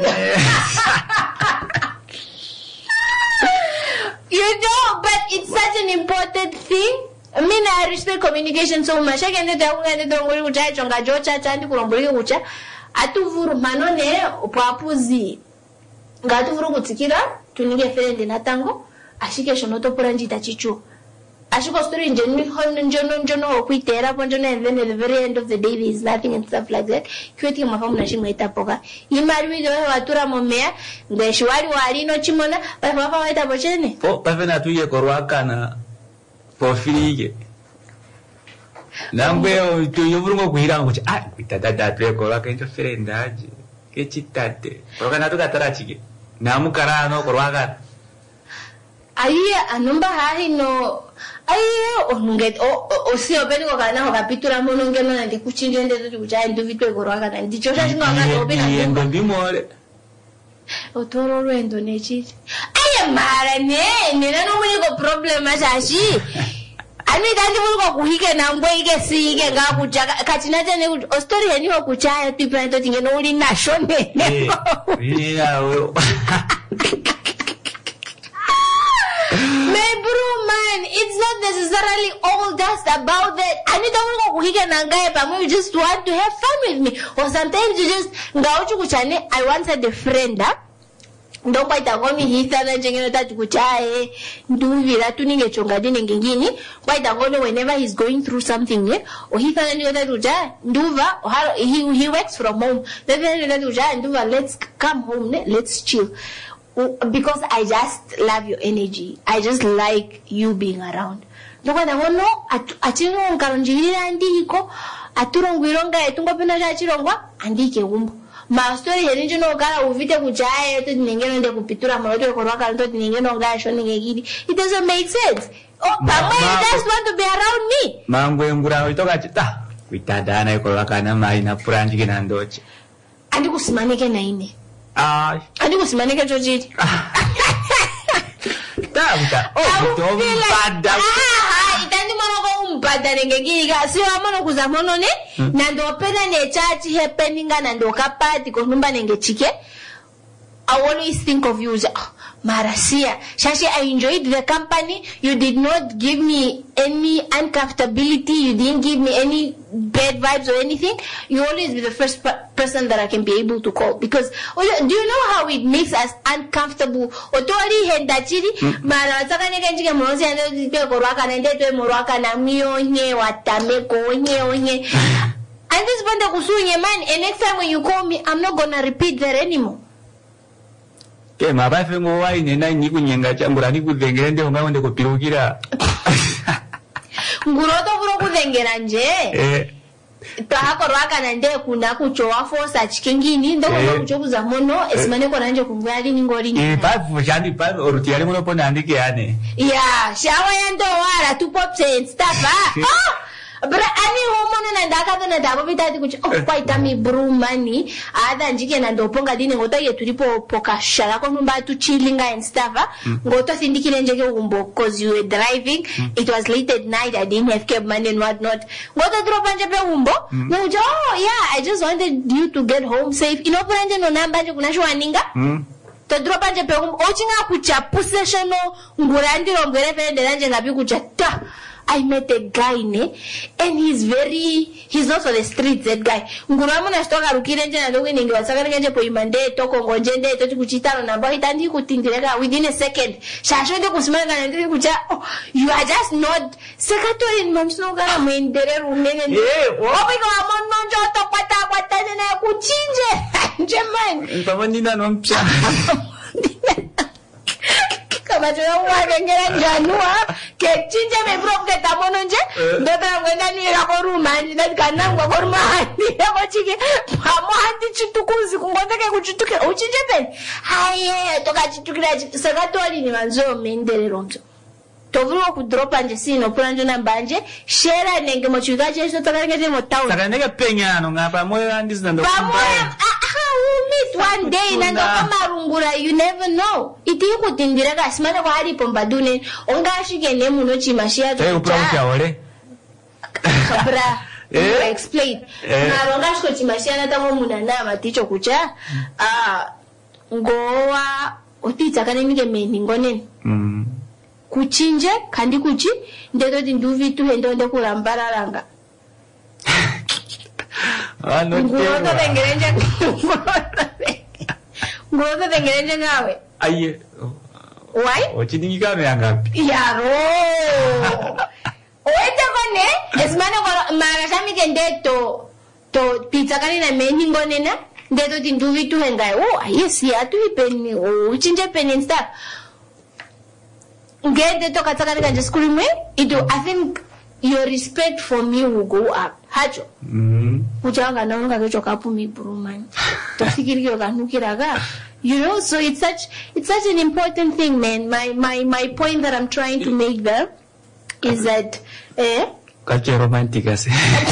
you know, but it's such an important thing. I mean, I respect communication so much. I can't tell you that I'm going to try chonga jocha chandi kuromboli kucha atuvuru manone upapuzi ngati vuru kutsikira tunige friend natango ashike shonoto puranji tachichu ashiko story njeni hono njono njono okuitera ponjono and then at the very end of the day there is nothing and stuff like that kweti mafamu na shimwe itapoka imari wizo watura momea ngeshwari wali no chimona pa mafa waita bochene po pa vena tuye korwaka na profilike nambeo tuyo vurungo kuhira ngo ah itadada tuye korwaka njo friend aje kechitate porque na tuka tarachike na mukara no korwaga ayi anumba hahi no ayi onunget o osio beni ko kana ho capítulo mono ngeno na ndikuchinje ndezo tikucha nduvitwe korwaga na ndichosha chinga ngana obina ngo ndimore otoro rwendo nechi ayi mara ne ne no muni ko problem achashi ani dandi mulko kuhike na ngweke sike ngakuja katina tene o story yani ho kuchaya tipa to tingeno uli nashone yeah we my bro man, it's not necessarily all just about that. I need to go kuhike na ngaye but you just want to have fun with me or sometimes you just ngauchu kuchane I wanted a friend ah ndo kwaita ngomi hitana njengeno tatu kuchae nduvira tuninge chonga dine ngingini kwaita ngono whenever he's going through something yeah or hitana njengeno tatu kuchae nduva or he, he works from home then tatu kuchae nduva let's come home ne? Let's chill because I just love your energy. I just like you being around. Ndokwa ngono achino nkaronjirira andiko aturongwironga etungo pena cha chirongwa andike umbo ma story yeninjo no kala uvite kujaye to ningeno nde kupitura moroto korwaka ndo ningeno nga shoni ngegidi it doesn't make sense oh but I just want to be around me mangwe ngura itoka chita kuitadana ikorwaka na mai na puranjike na ndoche andi kusimanike na ine ah andi kusimanike chochiti tabuta oh to bada ah itandi monoko umbada ngegidi sio amono kuzamono ne nando pena ne chachi happeninga nando kapati konumba nenge chike I always think of you as oh, Marasia. Shashi, I enjoyed the company. You did not give me any uncomfortability. You didn't give me any bad vibes or anything. You always be the first per- person that I can be able to call. Because, oh, do you know how it makes us uncomfortable? Otori hendachiri, mara saka nega njike mrozi ande te korwaka nende te morwaka na miyo nye watame ko nye nye. And this banda kusunye man. And next time when you call me, I'm not gonna repeat that anymore. Ke mabafe ngo wai nena nyiku nyenga chambura ni kudengera nde unga wende kupirukira nguroto buro kudengera nje eh Tahakorwaka nande kuna kuchowa force chikengini ndo kwa kuchokuza mono esimane kwa nanje kumwali ningori ni. Eh pa jandi pa orutiari mono pona andike yane. Yeah, shawa yando wala tu pop sense stuff. Ah. Bra ani homono na ndaka na ndabo bitati kuchi oh kwa itami brumani ada njike na ndoponga dine ngota yetulipo pokashala kwa mba tu chilling and stuff. Ngota sindikile njeke umbo cause you were driving. It was late at night. I didn't have cab money and what not. Ngota drop anje pe umbo. No jo yeah, I just wanted you to get home safe. Inopona nje no namba nje kuna shwa ninga. To drop anje pe umbo ochinga kucha possession ngurandi ngere fende nanje ngapi kucha ta. I met a guy ne, and he's very, he's also the street, that guy. Nguramu na stoka rukire nje na dogo ningi wasaka nje po imande toko ngonjende toti kuchitano na bao itandi kutindireka within a second. Shasho nde kusimama na ndiri kucha. Oh, you are just not. Sekatori ni mamsino kana muendere rumene. Yeah. Obi kwa mono njo to kwata kwata na kuchinje. Njemani. Mpamani na nompia. Kama tuna wangengera janua ke chinje me prop ke tamono nje ndota ngenda ni ra koruma ni na kanangwa koruma ni yako chike pamo handi chitukuzi kungonda ke kuchituke uchinje pen haye toka chitukira sagatori ni manzo mendere ronzo tovuro ku drop anje sino pulanje na banje share nenge mo chuga je so toka nge mo town saka nege penyano ngapa moyo andis ndo pamoya meet one day nando kama rungura you never know iti kutindira kasimana kwa hali pombadune ongashike ne muno chimashia to eh upra ole kabra eh explain na ongashiko chimashia na tamo muna na maticho kucha ah ngowa otitsa kana nige meni ngonen mm kuchinje kandi kuchi ndeto tinduvi tu hendo nde kurambara ranga ah no ngoto tengerenje ngoto tengerenje ngawe aye why ochiningi kame yangapi yaro oete kone esmane kwa marashami kende to to pizza kani na meni ngonena ndeto tinduvi tu hengai oh yes ya tu ipeni oh uchinje peni stuff ngende to katakani kanje skulimwe ido I think your respect for me will go up hacho mhm uchanga naonga kecho kapumi brumani tofikiri yokanukiraga you know so it's such it's such an important thing man my my my point that I'm trying to make there is that eh kache romantic ase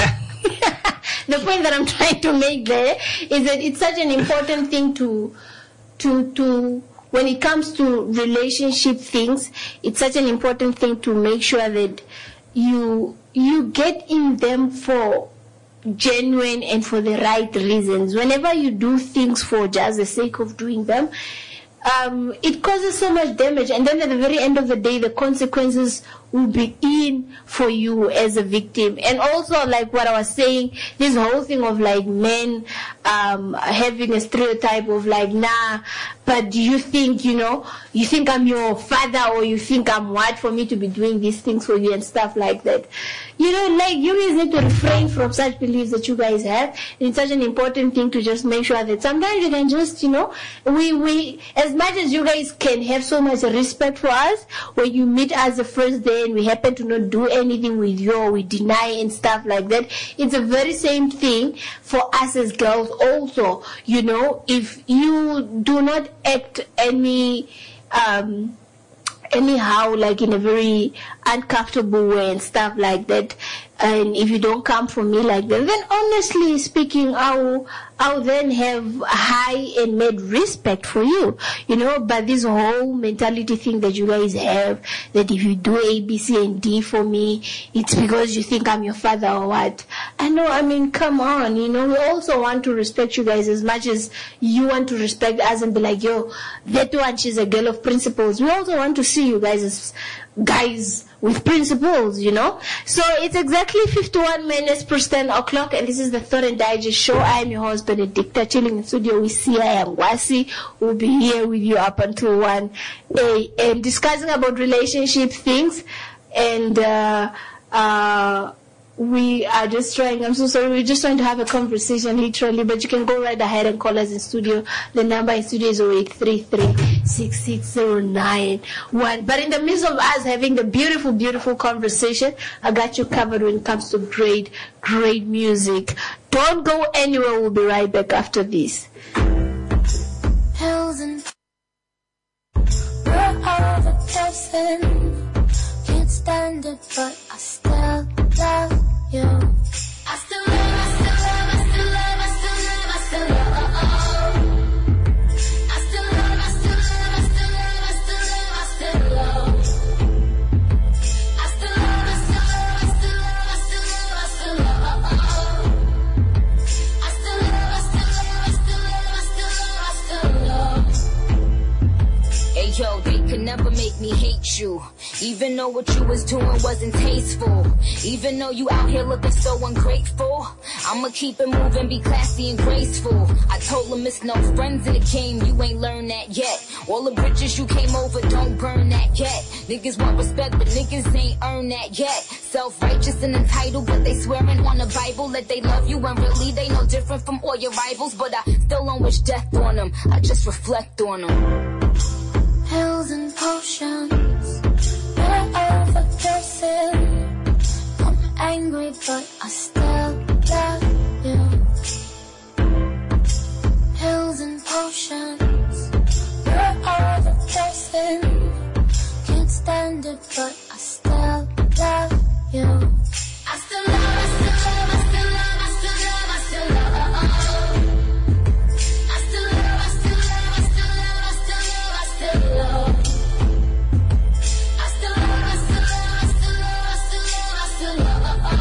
the point that I'm trying to make there is that it's such an important thing to to to when it comes to relationship things, it's such an important thing to make sure that you you get in them for genuine and for the right reasons. Whenever you do things for just the sake of doing them, um, it causes so much damage, and then at the very end of the day, the consequences will be in for you as a victim. And also, like what I was saying, this whole thing of like men um, having a stereotype of like, nah, but do you think, you know, you think I'm your father, or you think I'm what for me to be doing these things for you and stuff like that. You know, like you guys need to refrain from such beliefs that you guys have. And it's such an important thing to just make sure that sometimes you can just, you know, we, we, as much as you guys can have so much respect for us, when you meet us the first day and we happen to not do anything with you, or we deny and stuff like that, it's a very same thing for us as girls also. You know, if you do not act any, um, anyhow, like in a very uncomfortable way and stuff like that, and if you don't come for me like that, then honestly speaking, I'll, I'll then have high and mad respect for you, you know. But this whole mentality thing that you guys have, that if you do A, B, C, and D for me, it's because you think I'm your father or what. I know, I mean, come on, you know, we also want to respect you guys as much as you want to respect us and be like, yo, that one, she's a girl of principles. We also want to see you guys as guys with principles, you know. So it's exactly fifty-one minutes past ten o'clock, and this is the Thought and Digest show. I am your host, Benedicta, chilling in studio with Sia and Wasi. We'll be here with you up until one a m discussing about relationship things, and uh, uh, we are just trying, I'm so sorry, we're just trying to have a conversation literally, but you can go right ahead and call us in studio. The number in studio is zero eight three three, six six zero nine one. But in the midst of us having the beautiful, beautiful conversation, I got you covered when it comes to great, great music. Don't go anywhere, we'll be right back after this. Hills and we're overdosing. Can't stand it, but I still love you. I still love, I still love, I still love, I still love, I still love. I still love, I still love, I still love, I still love, I still love. I still love, I still love, I still love, I still love, I still love. I still love, I still love, I still love, I still love, I still love. Hey yo, they could never make me hate you. Even though what you was doing wasn't tasteful. Even though you out here looking so ungrateful. I'ma keep it moving, be classy and graceful. I told them it's no friends in the game, you ain't learned that yet. All the bridges you came over, don't burn that yet. Niggas want respect, but niggas ain't earned that yet. Self-righteous and entitled, but they swearing on the Bible that they love you, and really they no different from all your rivals. But I still don't wish death on them, I just reflect on them. Pills and potions, we're overdosing. I'm angry, but I still love you. Pills and potions, we're overdosing. Can't stand it, but I still love you. I still love, I still love, I still love, I still love, I still love. I still love, I still love, I still love, I still love, I still love. I still love, I still love, I still love, I still love, I still love.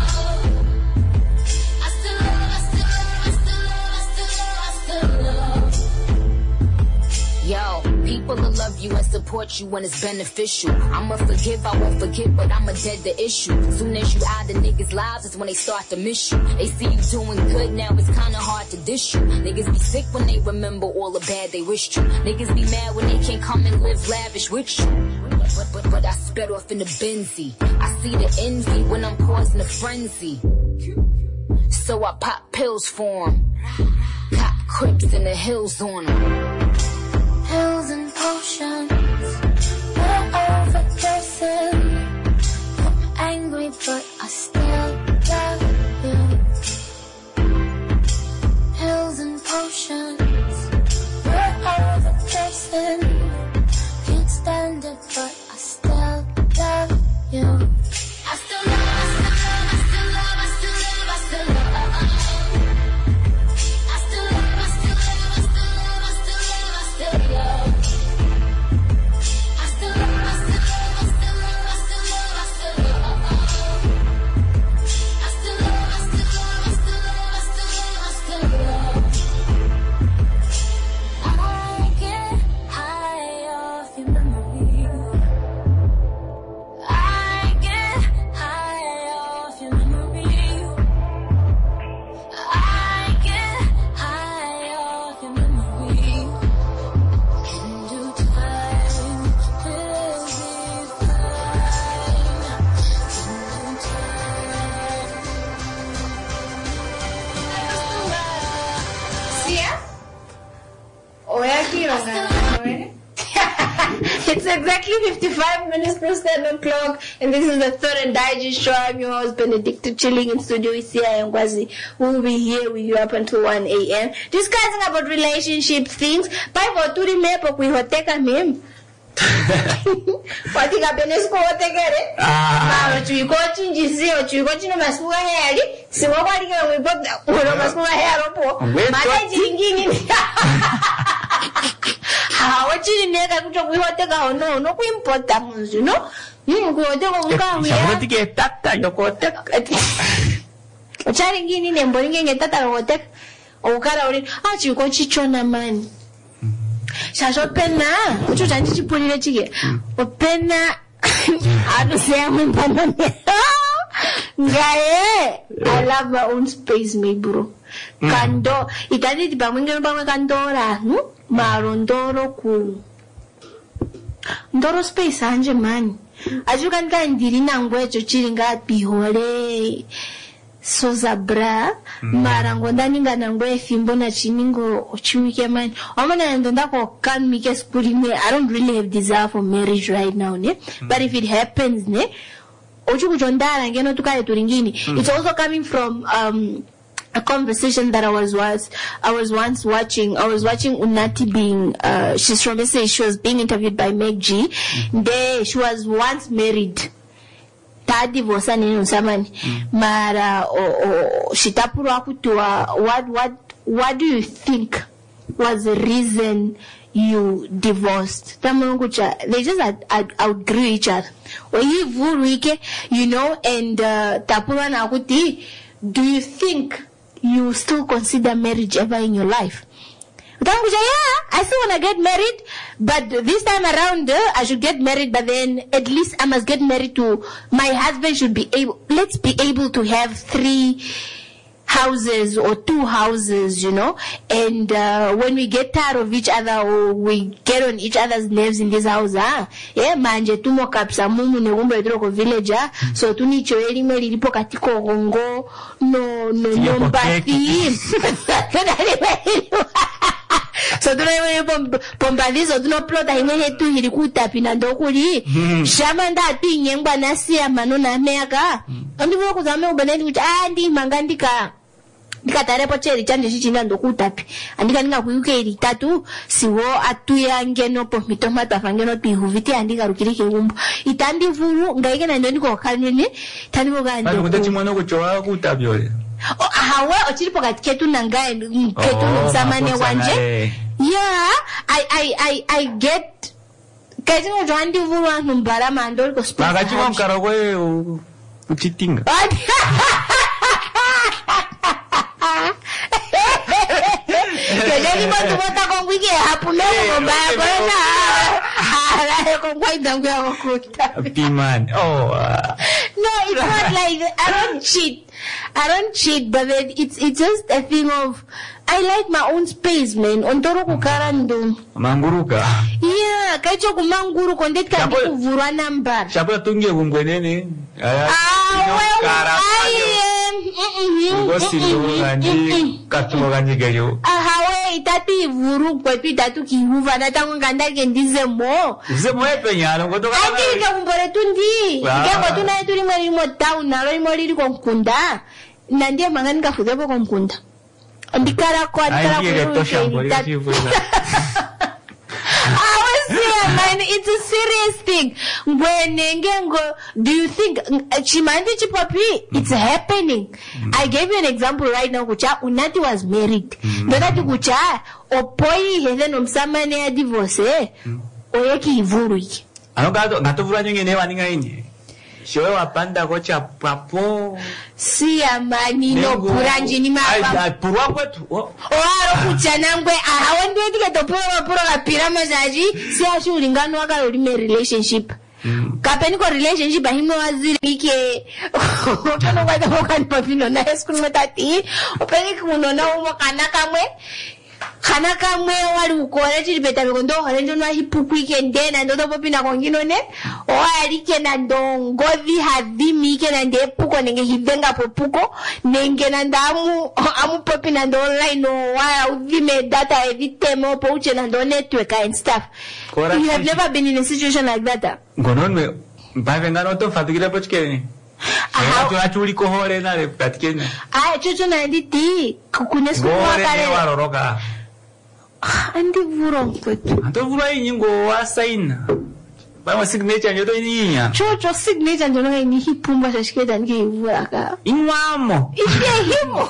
I still love, I still love, I still love, I still love, I still love. Yo, people will love you and support you when it's beneficial. I'ma forgive, I won't forget, but I'ma dead the issue. Soon as you out of niggas' lives is when they start to miss you. They see you doing good, now it's kinda hard to dish you. Niggas be sick when they remember all the bad they wished you. Niggas be mad when they can't come and live lavish with you. But, but, but, but I sped off in the Benzie. I see the envy when I'm causing a frenzy. So I pop pills for 'em. Cop crips in the hills on 'em. Pills and potions, we're overdosing. I'm angry, but I still love you. Pills and potions, we're overdosing. Can't stand it, but I still love you. I still love, I still love, I still love, I still love, I still love. I still love, I still love, I still love, I still love, I still love. I still love, I still love, I still love, I still love, I still love. I still love, I still love, I still love, I still love, I still love. I get high off your memory. I get high off your memory. I get high off your memory. In due time, we'll be fine. In due Sia? It's exactly fifty-five minutes past ten o'clock, and this is the third and digest show. I'm your host, Benedicta, chilling in studio with Sia and Ngwazi. We'll be here with you up until one a.m. discussing about relationship things. Bible to the map of we will take a meme. What you got been school together? Ah, you got in G C or you got in a Masua Harry. So what we got one of Masua Harry. Managing how what you never we want to go? No, no, we import that, you know. You go to go. We have to get that. You go to chatting in and bringing it that I will take. Oh, God, I you go chichona man. Shasho penna, what you trying to put it again? Oh, penna, I don't say I'm in Panama. Gaye, I love my own space, me bro. Kando, Italy, the Bamingan Bamagandora, no? Marondoro ku. Ndoro space, anje man. As you can find, Dirina and Wedge, chilling at Bihole. sozabra mara ngondani ngana ngwe fimbo na chiningo ochimike man amana ndonda ko kan mike skuli me. I don't really have desire for marriage right now ne, but if it happens ne ochuku jondara ngeno tukaye turingini. It's also coming from um a conversation that I was was I was once watching. I was watching Unati being uh she's from S A. She was being interviewed by Meg G. There she was once married. Ta divorce ni usamani. Mara o shitapuru akutua. What what what do you think was the reason you divorced? They just out, out, outgrew each other. You know, and uh, tapura na akuti. Do you think you still consider marriage ever in your life? Yeah, I still want to get married, but this time around, uh, I should get married, but then at least I must get married to, my husband should be able, let's be able to have three houses or two houses, you know, and uh, when we get tired of each other or we get on each other's nerves in this house, ah, yeah, manje tumo kapsa mumu ne umbe droko village, ah, so tuni choeli meli lipo katiko rongo, no, no, no, mbati, so tunaye pombalizo tunoplota himene tu hilikuta pinando kuli shamanda ati nyengba nasi ya manona meka andi vuko kuzame ubeneni kuti andi mangandika ndikatare pocheri chanje chichina ndokutapi andika ninga kuyuke iri tatu siwo atuya ngeno po mitoma tafangeno pihuviti andika rukirike umbu itandi vuru ngaike na ndoni ko kanini tandi bogando bali kutachi mwana kuchowa kutabyole hawe ochiripo katiketu nangae ketu nsamane wanje. Yeah, I I I I get getting a joint vuru antu mbara mandol ko speak. Magachi wa mkarogwe uchitinga. Kejeli mtu bota kwa wiki hapo leo mbaya bwana. Ala ko kwa ndangu ya kukuta. Piman. Oh. No, it's not like I don't cheat. I don't cheat, but it's it's just a thing of I like my own space, man. Ontoro kukarando. Manguruka. Yeah, kaicho kumanguru kondet kandi kuvurwa number. Shapo tungie kungwenene. Ah, well, I am. Ngosi ndo ngandi katumo ganji gayo. Ah, we itatu vuru kwetu itatu kihuva na tangu nganda kendize mo. Zemo epenyalo ngotoka. Ati kamumbore tundi. Ngeko tuna yetu limwe limo town na limo lili konkunda. Na ndiye mangani kafuzepo konkunda. Ndikara kwa ndikara I was there, man. It's a serious thing. When Ngengo, do you think Chimandi Chipapi? It's happening. I gave you an example right now. Kucha Unati was married. Ndonati kucha opoi hele nomsamane ya divorce. Oyeki ivuru. Ano gato gato vura nyingine waninga ini. Showe wapanda kocha papo. Si amani no puranji ni mapa. Ai purwa kwetu. O aro kuchanangwe aha wende ndike topura pura kapira mazaji si ashuri ngano waka lime relationship. Kapeni ko relationship ahimo waziri ike. Ono kwata kokani papino na eskunu metati. Openi kunono umo kanaka mwe. Kanaka mwe wali ukore chiri beta bekondo horendo na hipuku ike ndena ndoto popina kongino ne o alike na ndongovi havi mike na ndepuko nenge hidenga popuko nenge na ndamu amu popina ndo online wa uvime data evitemo po uche na ndo network and stuff. You have never been in a situation like that. Gonon me bave ngano to fatikira pochke. Ah, tu achuli kohore na le patikena. Ah, chucho na nditi kukunesu wakare. Waroroka. Andi vuro kwetu. Ando vuro inyingo wasaina. Bama signature nyoto inya. Chocho signature njono ngi hipumba shashikeda ngi vura ka. Inwamo. Iye himo.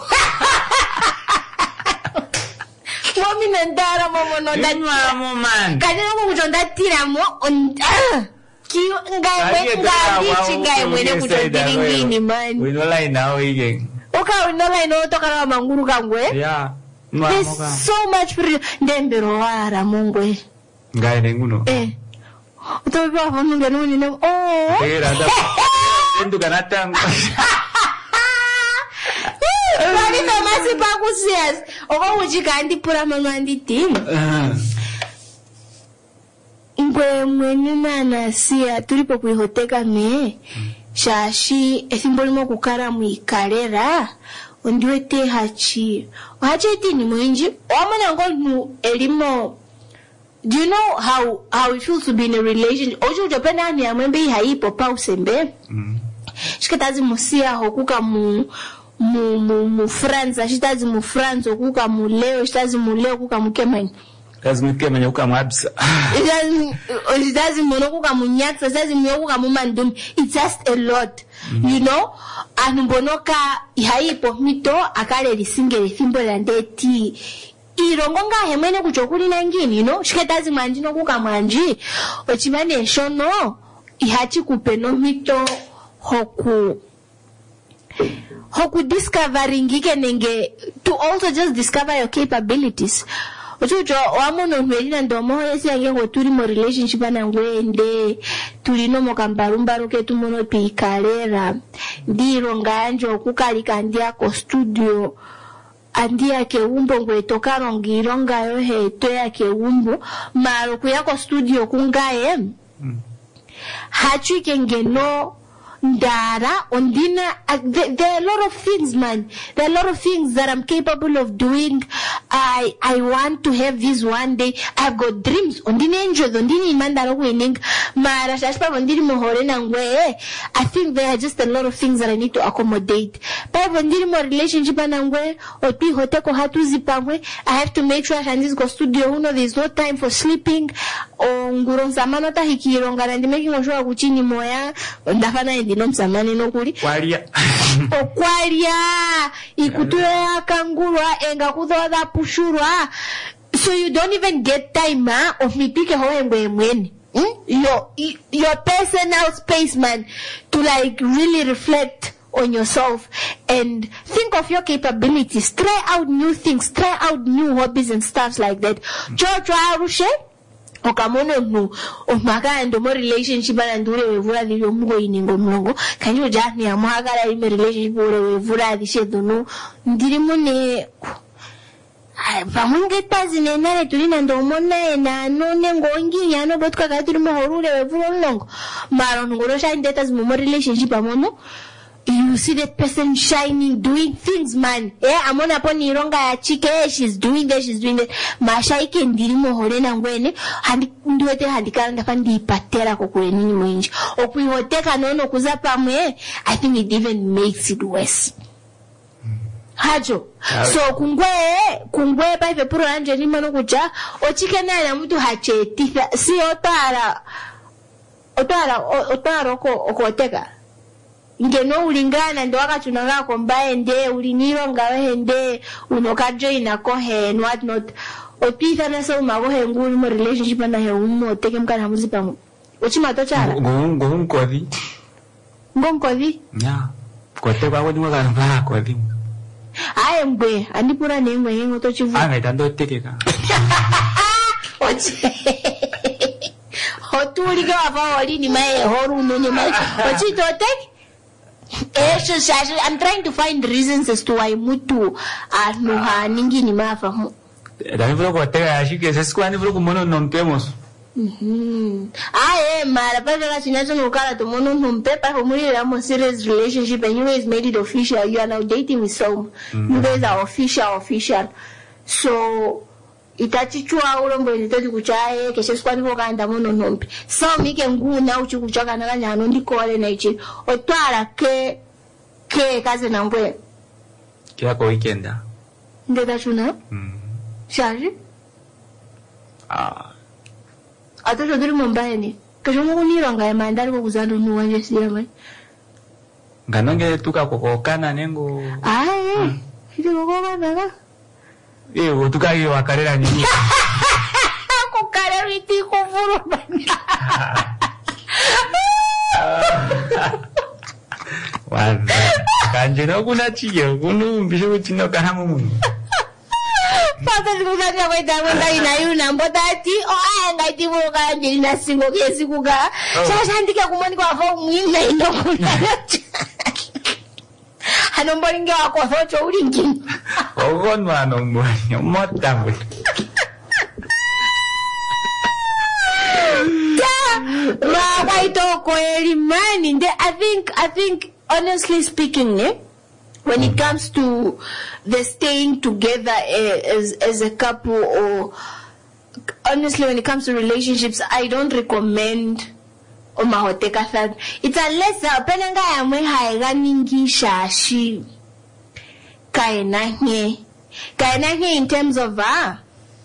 Mami nandara momo no da inwamo man. Kadina mo kujonda tira mo on ki ngai ngai chi ngai mwene kujondiri ngini man. We no line now again. Oka no line no toka na manguru kangwe. Yeah. There's so much free. Ndembero wara mungwe. Ngai nenguno. Eh. Utobi wa funu ngenu ni nem. Oh. Era da. Endo ganata. Bali na masi pa kusias. Oko ujika andi pura manu andi team. Ngwe mwenye mana siya tulipo kuihoteka me. shashi ethimbo limwe kukala muikalera ondiwete hachi hachi ni mwinji wamana ngolu elimo. Do you know how how it feels to be in a relationship? Ojo jopenda ni amwembe haipo pa usembe. Mm. Shikatazi musia hokuka mu mu mu, mu France, shitazi mu France hokuka mu leo, shitazi mu leo hokuka mu Kemeni. Shitazi mu Kemeni hokuka mu Absa. Shitazi shitazi mu hokuka mu Nyatsa, shitazi mu hokuka mu Mandumi. It's just a lot. Mm. You know? Anumbonoka haipo mito akale lisingere fimbo landeti. Irongonga hemene kuchokuli nangini, you know? Shiketazi manji no kuka manji. Ochimane shono, ihachi kupeno mito hoku. Hoku discovering ike nenge, to also just discover your capabilities. Ochucho, wamono mwelina ndomo, yesi yangengo turi mo relationship anangwende, turi no mo kambarumbaru ke tumono tuikalera. Di ronganjo, kukalika ndiako studio, andia ke umbo ngwe tokaro ngironga yo he to ya ke umbo maro kuyako studio kungaye mm. Hachu kengeno ndara ondina uh, there, there are a lot of things, man. There are a lot of things that I'm capable of doing. I I want to have this one day. I've got dreams. Ondina enjoy ondina imandaro winning mara shashpa ondini mohore nangwe. I think there are just a lot of things that I need to accommodate. But ondini mo relationship nangwe oti hoteko hatuzi pangwe. I have to make sure Shandis go studio uno. There's no time for sleeping. Onguron samano ta hikironga and making sure kuchini moya ndafana ndi no msamani no kuli kwalia okwalia ikutoya kangurwa enga kudhoda pushurwa, so you don't even get time ah, of mipike ho engwe mwene. Hmm? Your your personal space, man, to like really reflect on yourself and think of your capabilities. Try out new things, try out new hobbies and stuff like that. George Arushe okamono nu omaka ndo mo relationship andure wevura lyo mugo iningo mlongo kanyo jani amagala ime relationship ore wevura dishedo no ndiri mune pamunge tazine nare tulina ndo mona ena none ngongi yano botka katuri mo horure wevura mlongo maro ngoro shine data mo relationship amono. You see that person shining, doing things, man. Yeah, I'm on upon Ironga chike, she's doing that, she's doing that. Mashaike ndiri mohore na ngwene, handi nduwete handikana ndafandi patera kukule nini mwenji. Okui hoteka nono kuzapa mwe, I think it even makes it worse. Hajo. So kungwe, kungwe pa ife puro anje ni mano kucha, ochike na na mtu hache tifa, si otara, otara, otara oko, oko oteka. Ngeno ulingana ndo wakatunanga kombaye nde uliniro ngawe nde unokajo inako he and what not opitha na so mago he nguli mo relationship na he umo teke mkana muzipa mu ochima tochara ngongo ngodi ngongo di ya kote kwa wodi mwaka na kodi aye mbe andipura ne ngwe ngo tochivu anga tando tekeka oche hotuli ga wa wali ni mai horu no ni mai ochito teke. I'm trying to find reasons as to why mutu anuha ningi ni mafa. Dami vlo kotega ashike seskwani vlo kumono nompemos. Mhm. Ah eh mara pale la chinacho nukala to mono nompe pa kumuli la mo serious relationship and you guys made it official. You are now dating with some. Mm-hmm. You guys are official official. So itachichua ulombo nitoti kuchaye keshe skwani kokanda mono nompi so mike nguna uchi kuchaka na kanya no ndikole na ichi otwala ke ke kaze na ngwe kia ko weekenda ndeta chuna mm shaji ah atacho ndiri mombaye ni kesho muniro ngaye mandali ko kuzando nuwa nje siyama nganonge tuka kokokana nengo ah eh hidi kokokana eh utukai wakarera nini kokarera iti kufuru bana wanda kanjeno kuna chiyo kunu mbisho chino kana mumu pata zikuzanya kwa itamu ina yuna mbotati o anga itimu kanje ina singo kesi kuka sasa ndike kumoni kwa fo mwinga ino kuna Anombori wako socho ulingi. Ogon anombori mota mwe. Ta I think, I think, honestly speaking, eh, when it comes to the staying together uh, as as a couple, or honestly, when it comes to relationships, I don't recommend omahoteka third. It's unless penanga yamwe haiganingi shashi kaenanye kaenanye in terms of ah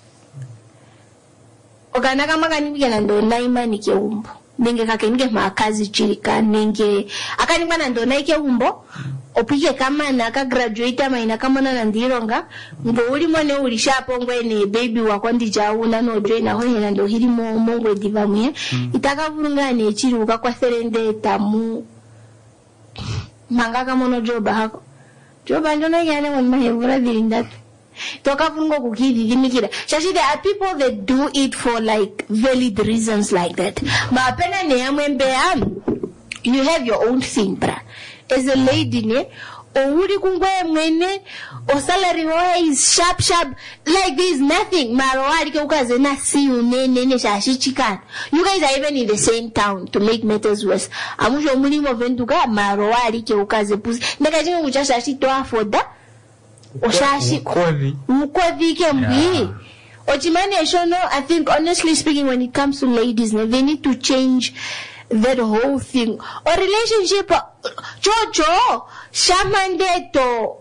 okanaka makanibika ndona imani ke umbo ninge kakenike makazi chilika ninge akanikwa ndona ike umbo opike kama na ka graduate amaina kama na ndironga ngo uli mone uli shapo ngwene baby wako ndijauna no join na hoye ndo hiri mo mongwe divamwe mm. itakavurunga ne chiruka kwa serende tamu manga kama no joba hako joba ndo na yana mo mahevura dirinda toka fungo kukivi dimikira shashi there are people that do it for like valid reasons like that ma pena ne amwembe am you have your own thing bra. As a lady, ne, or would you go mwene, or salary is sharp, sharp, like there is nothing. Marowari kukaze na see you ne ne ne shashi chikan. You guys are even in the same town to make matters worse. Amusho muni mo ventuga marowari kukaze pusi. Nakajenga kucha shashi to afoda. O shashi Mukodi. Mukodi kembi. Ochimani eshono, I think honestly speaking, when it comes to ladies, ne, they need to change that whole thing. Or relationship, Jojo, shamande to,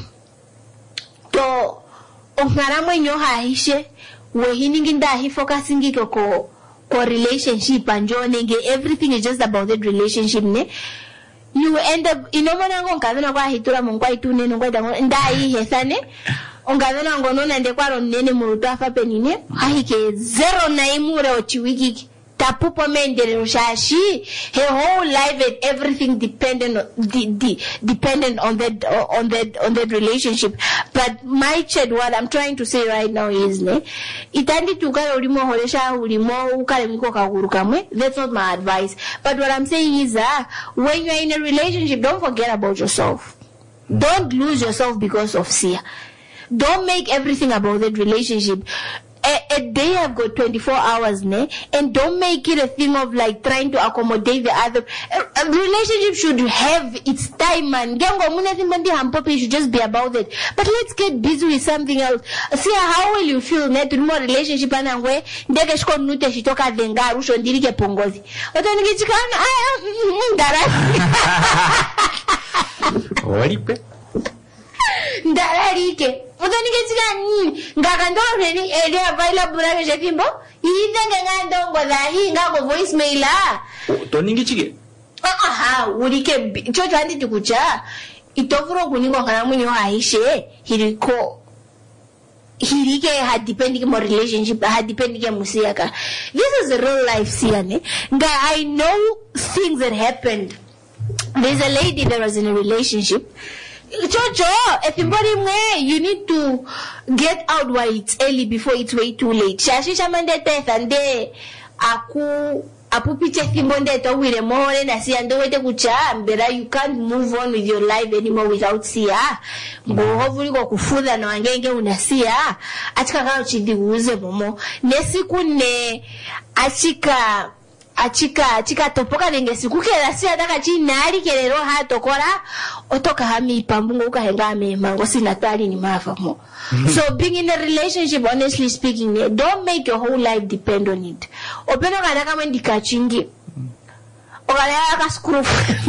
to, ongaramo nyo haishe, we hininginda hi focusingi ko, ko relationship and nenge, everything is just about that relationship, ne? You end up, inomana ngonkadona kwa hitura mungwa itune, nungwa itango, ndai hethane, ongazona ngono nande kwa ronene murutu afa penine, hahike zero na imure ochiwiki, tapupo mendere ushashi, her whole life and everything dependent on, de, de, dependent on that, on that, on that relationship. But my chat, what I'm trying to say right now is, ne, itandi tukara ulimo horesha ulimo ukare miko kagurukamwe. That's not my advice. But what I'm saying is, uh, when you're in a relationship, don't forget about yourself. Don't lose yourself because of Sia. Don't make everything about that relationship. A, a day have got twenty-four hours, ne? And don't make it a thing of like trying to accommodate the other. A, a relationship should have its time, man. It should just be about it. But let's get busy with something else. See how will you feel net to more relationship and way? Ndege shko nute shitoka denga rusho ndirike pongozi. Otani kichikana ah Walipe. Ndararike. Otani kichikana ngakandore ni ere available na jefimbo. Yinga ngando ngodahi ngako voicemail ah. Toningi chige. Aha, urike chocho andi tikucha. Itofuro kuningo kana munyo aishe hiriko. Hirike had depending on relationship, had depending on musiaka. This is a real life siane. Nga I know things that happened. There's a lady that was in a relationship. Jojo, if you need to get out while it's early before it's way too late. Shashi shamande tethande aku apupite thimbonde to wire more na si ando wete kucha mbera you can't move on with your life anymore without Sia. Go hopefully go kufuda na wangenge unasia. Achika kao chidi uze momo. Nesiku ne achika achika achika topoka nenge siku kera Sia daka chini nari kerero ha tokora otoka hami pambungo ukahenga ame mango sinatari ni mafa mo. So being in a relationship, honestly speaking, don't make your whole life depend on it. Openo kada kama ndika chingi. Okala ka screw.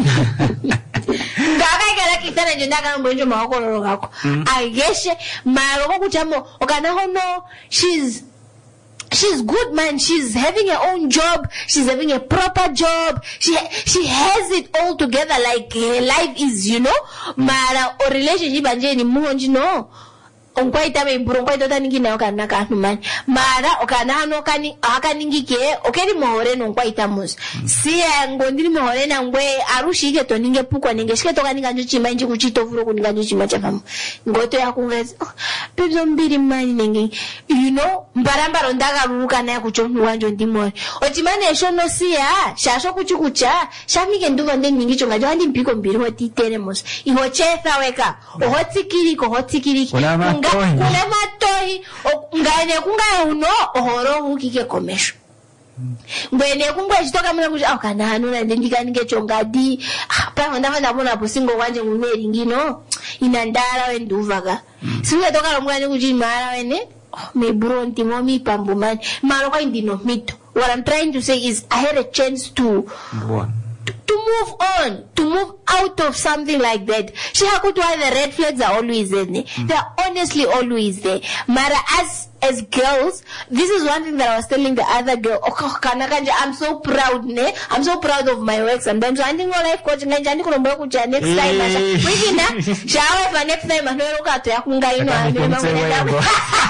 Ngaka ikala kitana jenda kama mbonjo mahokoro gako. Ageshe maroko kuchamo okana hono she's She's good, man. She's having her own job. She's having a proper job. She she has it all together. Like her life is, you know, mara or relationship anje ni muonji no. Onkwaita me burongwaita taningi na okana kanu man. Mara okana hano kani akaningi ke okeri mohore no onkwaita mus. Si ngondiri mohore na ngwe arushi ke to ninge pukwa ninge shike to kaninga njuchima inji kuchito furo kuninga njuchima chafamu. Ngoto ya kungezi. Oh, Pebzo mbiri mani ninge. You know, mbaramba rondaga ruka na ya kuchomu wanjo ndimori. Ochimane esho no siya. Shasho kuchukucha. Shamike nduwa nde ningi chonga. Jo handi mpiko mbiri hoti tenemos. Iho chetha weka. Oho tikiriko, oho tikiriko. Kuna matoi ngane kunga uno ohoro hukike komesho Ngwene kungwe chitoka muna kuti au kana hanuna ndindikanike chongadi pa ndava ndabona posingo kwanje ngumeri ngino inandara wenduva ka singa toka lomwana kuti mara wene me bro ntimomi pambo man mara kwa indino mito. What I'm trying to say is I had a chance to to, to move on, to move out of something like that. She hakutu why the red flags are always there. Mm. They're honestly always there. Mara as as girls, this is one thing that I was telling the other girl. I'm so proud, ne? I'm so proud of my work. Sometimes I think life coach next time. Maybe na. Shower for next time. I'm not going to yakunga ino.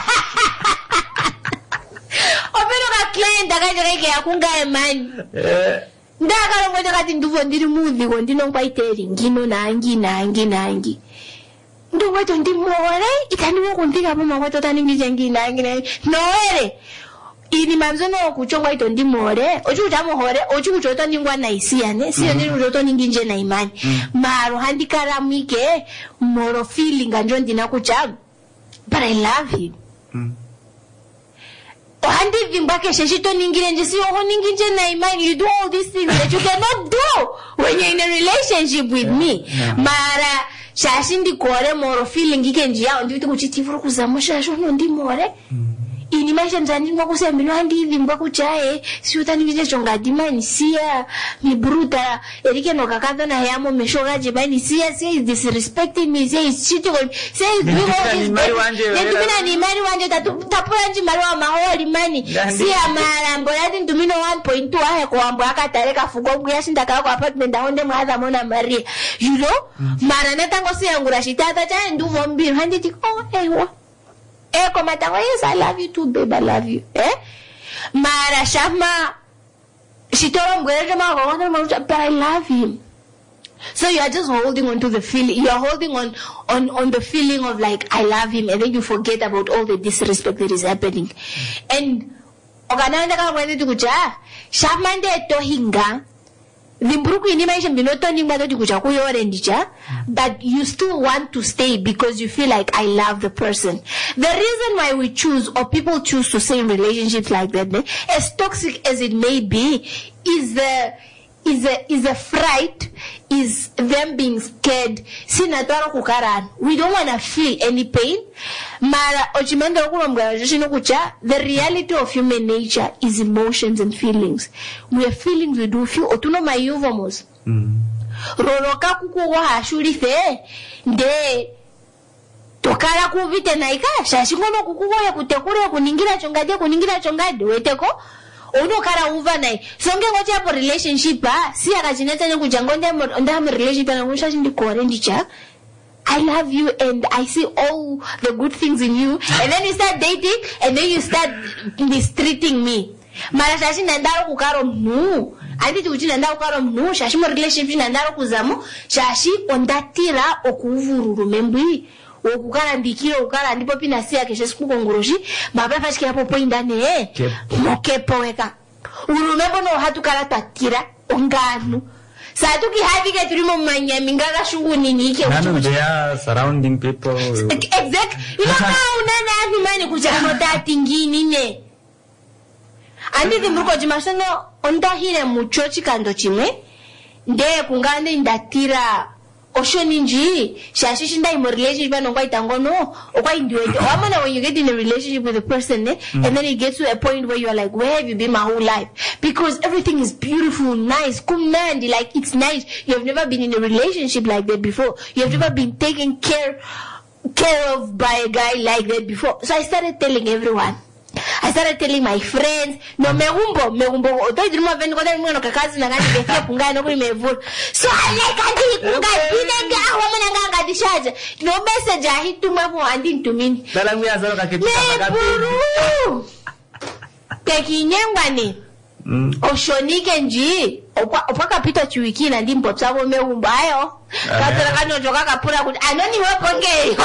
Opero ka client akajereke yakunga emani. Ndaka ngoja kati nduvo ndiri movie ko ndino kwaiteri ngino nangi nangi nangi. Ndo wato ndimore itani wo kundika mama wato tani ngijengi nangi nangi. Noere. Ini manzono kuchongwa ito ndimore, ochu chamo hore, ochu kuchoto ndingwa na isia ne, siyo ndiri kuchoto ndinginje na imani. Maro handikara mwike, moro feeling anjo ndina kuchagu. But I love him. Handi vimbake sheshito ningire njisi yoho ninginje na imani. You do all these things that you cannot do when you're in a relationship with me. Yeah. Mara shashindi kore moro feeling ike njia ndiviti kuchitifuru kuzamo shasho ndi more. Mm. Ini maisha mzani mwa kusembino handi hivi mwa kuchae siuta nivije chonga dimani siya mi bruta erike no kakata na hayamo meshoga jibani siya siya is disrespecting me siya is cheating on siya is doing all this nentumina ni mari wanje tapura nji marwa maholi mani siya marambo yati ntumino one point two ahe kwa ambo haka tareka fugo mguya shinda kwa apartment ahonde mwaza mona maria you know mara netango siya ngura shitata chaya nduvo mbiru handi tiko oh ewa Eh, come at yes, I love you too, babe, I love you. Eh? Mara Shama, she told him, but I love him. So you are just holding on to the feeling, you are holding on, on, on the feeling of like, I love him, and then you forget about all the disrespect that is happening. And, Ogananda went to Kuja, Shamande Tohinga, Vimbuku inimation binoto nimba to kuchakuyo rendicha, but you still want to stay because you feel like I love the person. The reason why we choose or people choose to stay in relationships like that, as toxic as it may be, is the is a is a fright, is them being scared. Sinataro kukaran. We don't wanna feel any pain. Mara ochimenda kucha. The reality of human nature is emotions and feelings. We have feelings we do feel. Otuno mayuvamos. Roroka kukuwa hashuri fe. De tokara kuvite naika. Shashingono kukuwa ya kutekure kuningira chongade kuningira chongade. Weteko. Ono kara uva nai. Songe ngote hapo relationship ha. Si akachineta nyo kujangonde ndama relationship na mwisha shindi kuwarendicha. I love you and I see all the good things in you. And then you start dating and then you start mistreating me. Mara shashi nandaro kukaro mnu. Andi tukuchi nandaro kukaro mnu. Shashi mo relationship nandaro kuzamu. Shashi ondatira okuvuru membui. Okukara ndikiro ukara ndipo pina siya keshe siku konguroshi. Mabra fashiki hapo po indane eh. Mokepo weka. Urumembo no hatu kara tatira. Onganu. Satu ki happy ke turimo manya mingaga shungu nini ke uchu. They are surrounding people. Exact. Ilaka unana happy mani kuchamo dati ngini ne. Andi dimbuko jimasano onda hile muchochi kando chime. Nde kungande indatira. Osho ninji, shashi shinda imo relationship and okwa itangono, okwa induete. Wamana when you get in a relationship with a person, eh, mm. and then it gets to a point where you are like, where have you been my whole life? Because everything is beautiful, nice, kumnandi, like it's nice. You have never been in a relationship like that before. You have never been taken care, care of by a guy like that before. So I started telling everyone. I started telling my friends, no megumbo, megumbo, oto idruma vendo kwa dami mwana kakazi na ngani bekia punga no kuri mevuru. So aleka di kunga dine nga wama na nga ngadi shaja. No message ahitu mabu andi ntumini. Dala ngui azaro kaketi kama meburu. Peki nyengwani. Oshonike nji. Opa kapita chuwiki na ndi mpotsawo megumbo ayo. Katara kanyo joka kapura kuti. Anoni weponge.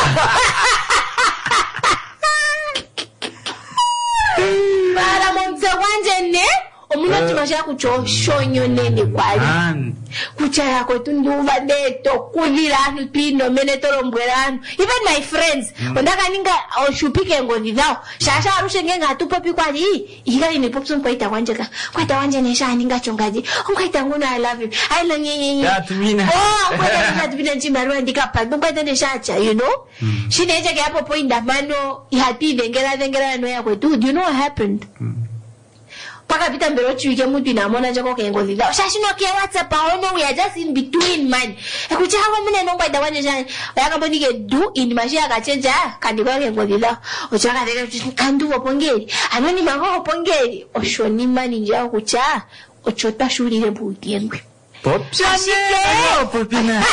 Para monse wanje ne Omuna tumasha kucho shonyo nene kwali. Kuchaya kwetu nduva neto kuliranu pino menetoro mbweranu. Even my friends, ondaka ninga oshupike ngozi zao. Shasha arushe ngenga tupopi kwali. Hikali ni popsu mkwaita wanjeka. Kwaita wanje nesha ninga chongaji. Mkwaita nguna I love you. I love you. Ya tumina. Oh, mkwaita nisha tumina nchimaru andika pad. Mkwaita nesha acha, you know. Shine echa kia popo indamano. Ihati dengera dengera noya kwetu. Do you know what happened? Paka pita mbero chuike mutu inamona chako kengozi zao. Shashino kia WhatsApp aono, we are just in between, man. Ekucha hawa mune nongwa idawanje shani. Wayaka mboni ke do in mashia kachenja. Kandikwa kengozi zao. Ochaka teka andu wapongeri. Anoni mango wapongeri. Oshoni mani njao kucha. Ochota shuri rebu yengwe. Popshane. Popina.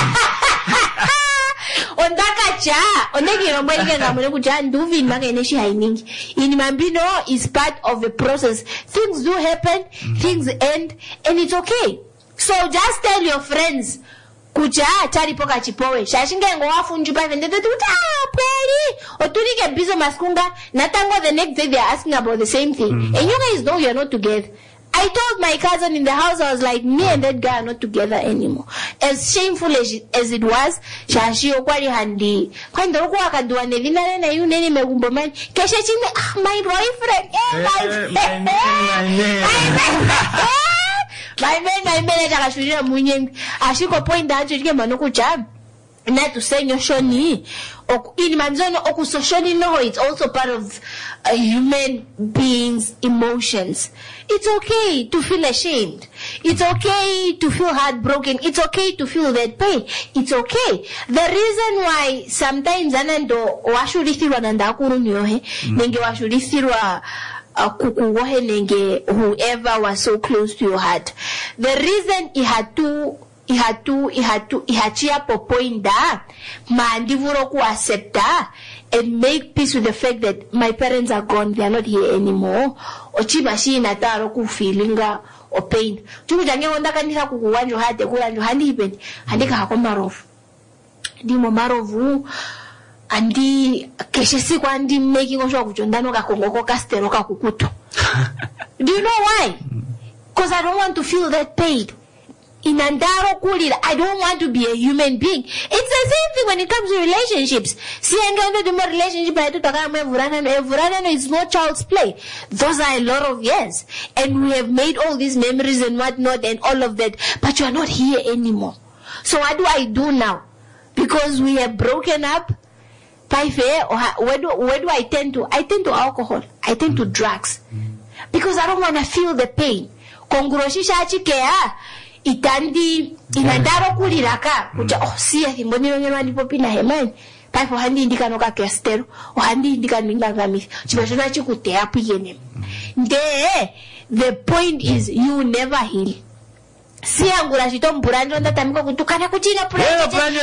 Ondaka cha onegi rombo ingenga mune kucha nduvi mageneshi hainingi. Inimambino is part of the process. Things do happen, things end, and it's okay. So just tell your friends kucha chari poka chipowe. Shashinge ngo wafunju pa vende tu ta pweli. Oturike bizo maskunga natango the next day they are asking about the same thing. Mm. And you guys know you're not together. I told my cousin in the house, I was like, me and that guy are not together anymore. As shameful as, as it was, shashi okwari handi. Kwa ndo kwa kadua nevina na yu neni megumbo man. Kesha chime, ah, my boyfriend. Yeah, my friend. My man, my man, jaka shurira mwenye. Ashiko point that you mano kucha. Na to say no shoni. In manzono oku so shoni no, it's also part of a human being's emotions. It's okay to feel ashamed. It's okay to feel heartbroken. It's okay to feel that pain. It's okay. The reason why sometimes anando washurithirwa nanda kurunyohe, nenge washurithirwa kukuwohe nenge whoever was so close to your heart. The reason he had to He had to, he had to, he had to popoinda, mandivuro ku accepta, and make peace with the fact that my parents are gone, they are not here anymore. Ochibashi nataro ku feelinga or pain. Chuku jange wanda kanisa kukuwanjo hate kuwanjo handi hipen, handi kahakomarovu. Di momarovu, andi keshesi kwa andi making osho kuchondano kakongoko kastero kakukuto. Do you know why? Because I don't want to feel that pain. Inandaro kulira, I don't want to be a human being. It's the same thing when it comes to relationships. See, I'm going to do my relationship. I do Vurana. It's not child's play. Those are a lot of years, and we have made all these memories and whatnot and all of that. But you are not here anymore. So what do I do now? Because we have broken up. Where do where do I tend to? I tend to alcohol. I tend to drugs because I don't want to feel the pain. Konguroshisha chikea. Itandi inandaro kuliraka kuja oh siya himboni wenye wani popina hemani paipo handi indika noka kestero o handi indika ninga ngami chibashona chikute apu yene nde the point is you never heal. Siya ngula chito mpurani ronda tamiko kutukana kuchina purani purani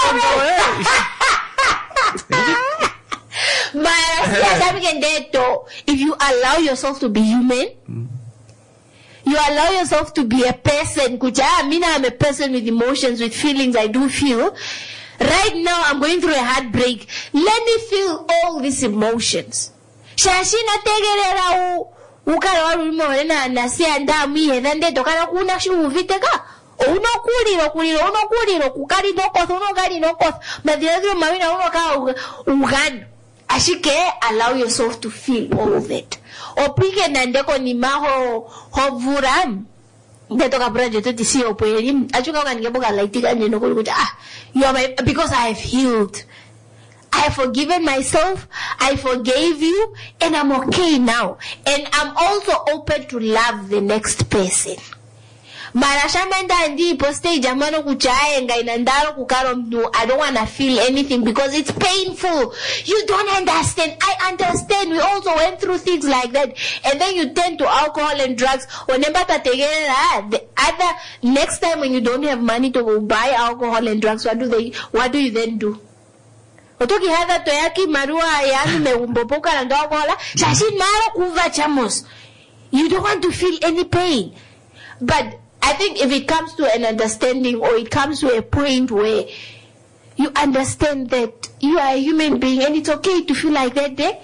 Mara siya sabi kendeto, if you allow yourself to be human, you allow yourself to be a person. Kuja, I mean, I'm a person with emotions, with feelings I do feel. Right now, I'm going through a heartbreak. Let me feel all these emotions. Shashina tegerera u ukara warumo na nasia ndamu yedande tokana kuna shi uviteka. Uno kuliro kuliro uno kuliro kukari no koth uno gari no koth. Madhiadro mawina uno ka ugano. Ashike, allow yourself to feel all of it. Opike nandeko ni maho hovuram. Deto kapura jeto tisi opoerim. Achuka kanigebo kalaitika njeno kulukuta. Ah, you are my, because I have healed. I have forgiven myself. I forgave you, and I'm okay now. And I'm also open to love the next person. Marashamanda ndi poste jamano kuchae nga inandaro kukaro mdu. I don't want to feel anything because it's painful. You don't understand. I understand. We also went through things like that. And then you turn to alcohol and drugs. The other next time when you don't have money to buy alcohol and drugs, what do they? What do you then do? Otoki hada toyaki marua yani meumbopoka na ndo alcohol. Shashin maro kuva chamos. You don't want to feel any pain, but I think if it comes to an understanding or it comes to a point where you understand that you are a human being and it's okay to feel like that day,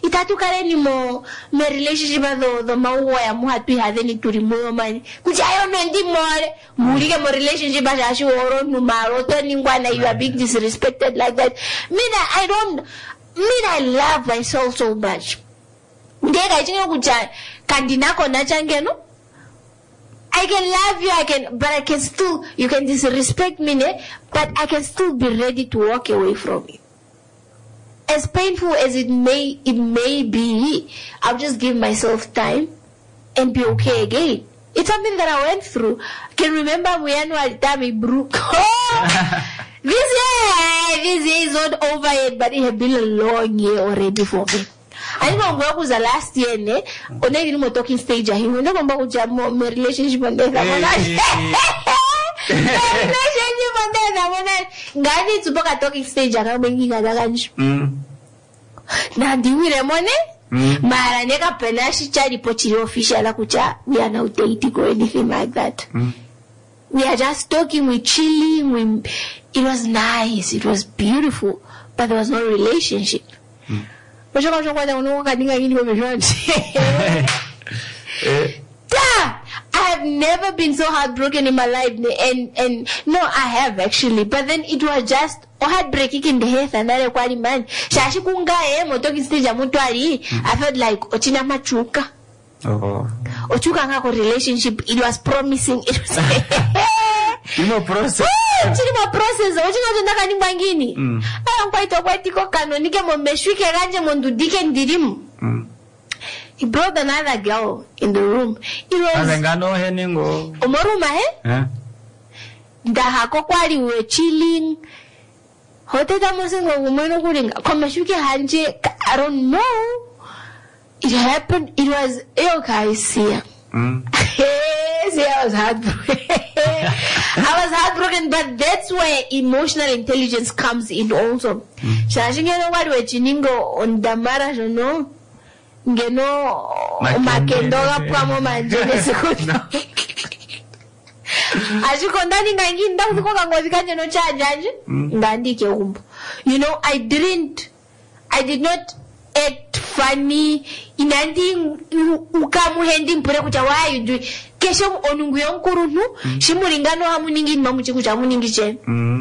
itatukare ni mo me relationship ado do mawa ya muhatu hade ni turi moyo mani kujayo no ndi more mulike mo relationship ashashi oro numaro to ningwana you are being disrespected like that. Me I don't me I love myself so much. Ndega chinyo kuja kandinako na changeno. I can love you, I can, but I can still, you can disrespect me, ne? But I can still be ready to walk away from it. As painful as it may, it may be, I'll just give myself time and be okay again. It's something that I went through. I can remember when I Tammy Brook. This year, this year is not over yet, but it has been a long year already for me. I know what was the last year, ne? On any more talking stage, I know about Jamo, my relationship on that. Relationship on that. God needs to book a talking stage, and I'm making a lunch. Now, do we remember? Maraneka Penashi Chadi Pochiro official Akucha, we are not dating or anything like that. We are just talking, we chilling, we, it was nice, it was beautiful, but there was no relationship. I have never been so heartbroken in my life, and and no, I have actually, but then it was just heartbreaking in the head, and I quite man. Shashi kunga eh, motoki stage amutwari. I felt like ochina machuka. Oh. Ochuka ngako relationship. It was promising. It was. You know process. Chini ma process. Ochina tundaka ni bangini. Ah, quite a quite tiko kano nike mo meshwike ranje mondu dike ndirim. He brought another girl in the room. It was. Azengano heningo. Omoruma he? Eh. Ndahako kwali we were chilling. Hoteta mosengo umeno kuringa. Komeshuke hanje. I don't know. It happened. It was okay. See. Mm. See, I was heartbroken. I was heartbroken, but that's where emotional intelligence comes in also. Shashingeno what we chiningo on the marriage, no. Ngeno makendoga pamo manjene sekuta. Ashikondani ngangi ndakuko kangozi kanje no charge ngandike umbo. You know, I didn't I did not act funny inandi ukamu hendi mpure kucha why you do kesho onungu yonkurunu shimulingano hamuningi mamuchi kucha muningi che.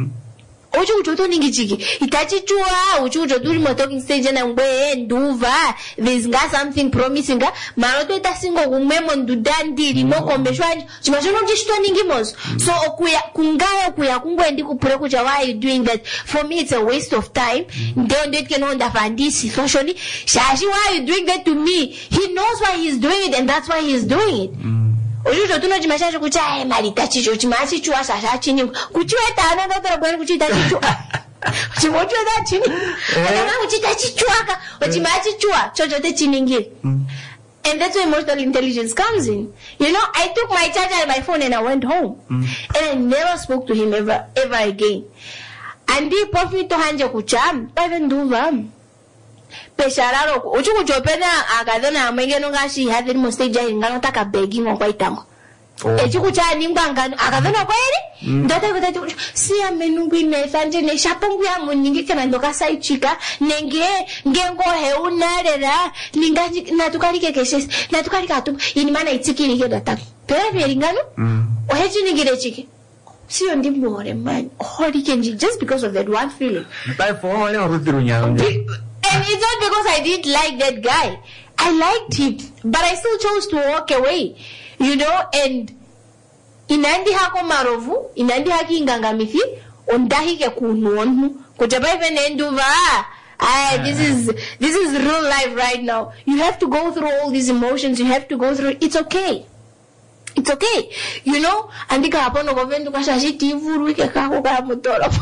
Ocho uchoto ningi chiki itachi chua ucho ucho tuli mo talking stage na ngwe nduva there's got something promising maroto itasingo kumemo ndudandi limoko mbeshwani chimashono jishito ningi mos so okuya kungaya kuya kungwe ndi kupure kucha why you doing that. For me it's a waste of time. Don't it can understand this socially shashi why you doing that to me. He knows why he's doing it and that's why he's doing it. Ojujo tuno chimashaje kucha eh malita chicho chimachi chua sasha chini kuchweta ana ndotoro bwana kuchita chicho chimochweta chini ana kuchita chichwaka ochimachi chua chochote chiningi. And that's where emotional intelligence comes in. You know, I took my charger and my phone and I went home. Mm. And I never spoke to him ever ever again. And he put me to hanje kucha even do them. Peshararo uchu kuchopena akadona amengeno ngashi hadiri mosteja ngano taka begging on kwaitango. Echu kucha nimganga akadona kweli ndote kutatu si amenungu inefanje ne shapongu ya muningi kana ndoka sai chika nenge ngengo heunarera lingaji natukalike keshes natukalika tu ini mana itsikiri kedata pera beringano oheji ningire chiki si ondi more man hori kenji just because of that one feeling. By for all your And it's not because I didn't like that guy. I liked him, but I still chose to walk away. You know, and inandi hako marovu, inandi haki ngangamithi, ondahi ke kunuonu, kujabai venenduva. Ah, this is this is real life right now. You have to go through all these emotions. You have to go through. It's okay. It's okay. You know, andika hapono govendu kashashi tivuru ke kako ka motoro.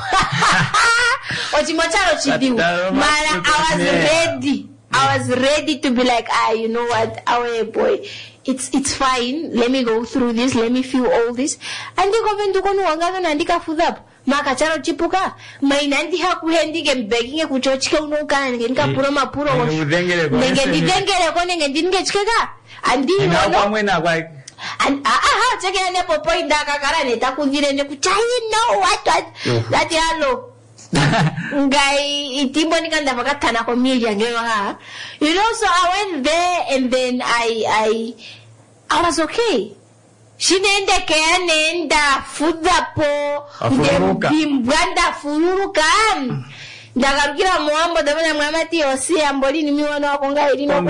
Ochimacharo chidiu. Mara, I was ready. I was ready to be like, ah, you know what, our boy, it's it's fine. Let me go through this. Let me feel all this. Andika govendu kono wangano andika fudap. Makacharo chipuka. Mainandi hakuhendi ke begging kuchochika unoka ngenka puro mapuro. Ngengi dengere kone ngendi ngechikeka. Andi no. And ah ah check in the popo indaka kara neta kundire ne kuchai no what what that yalo Ngai itimbo nikanda vakatana komilia ngewa. You know, so I went there and then I I I was okay. Shinende kaya nenda fudapo ndimbwanda fururukan. Ndagarukira muambo dabana mwamati osi amboli ni miwana wakonga irino.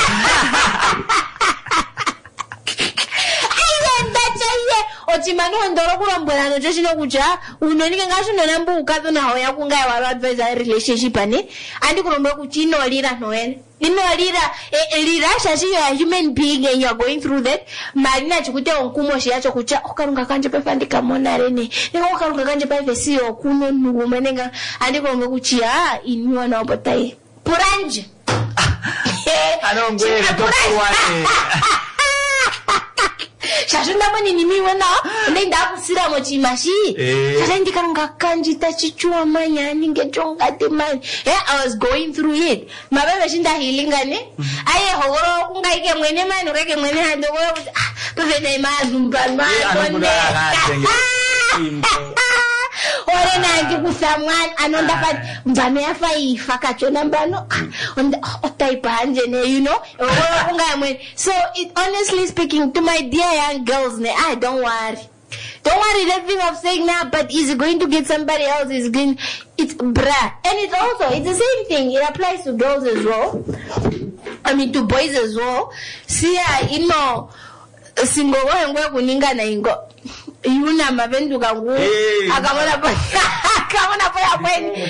Ochimano ndoro kurambura no joshino kuja unonike ngasho nonambu ukazo na hoya kunga wa advisor relationship ani andi kuromba kuchino lira noen ino lira e, lira shashi you are a human being and you are going through that marina chikute onkumo shi yacho kucha okarunga kanje pefa ndikamona rene nika okarunga kanje pefa siyo kuno nugu menenga andi kuromba kuchia inuwa na obotai puranje anongwe tokuwane shashunda mani ni miwe na nenda kusira mochimashi shashunda ndikaranga kanji tachichua manya ninge chonga temani yeah, I was going through it mabebe shinda healinga ne aye hogoro kunga ike mwene mani ureke mwene hando goro pepe na imazu mbanwa konde ore na ndi kusamwan anonda pat mbame afa ifaka chona mbano onda otaipa anje ne you know ore kunga mwe so it honestly speaking to my dear young girls ne I don't worry don't worry that thing of saying now but is going to get somebody else is going it's bra and it's also it's the same thing it applies to girls as well I mean to boys as well see I you know singo ngwe kuninga na ingo yuna mabendu kangu akamona pa akamona pa yakweni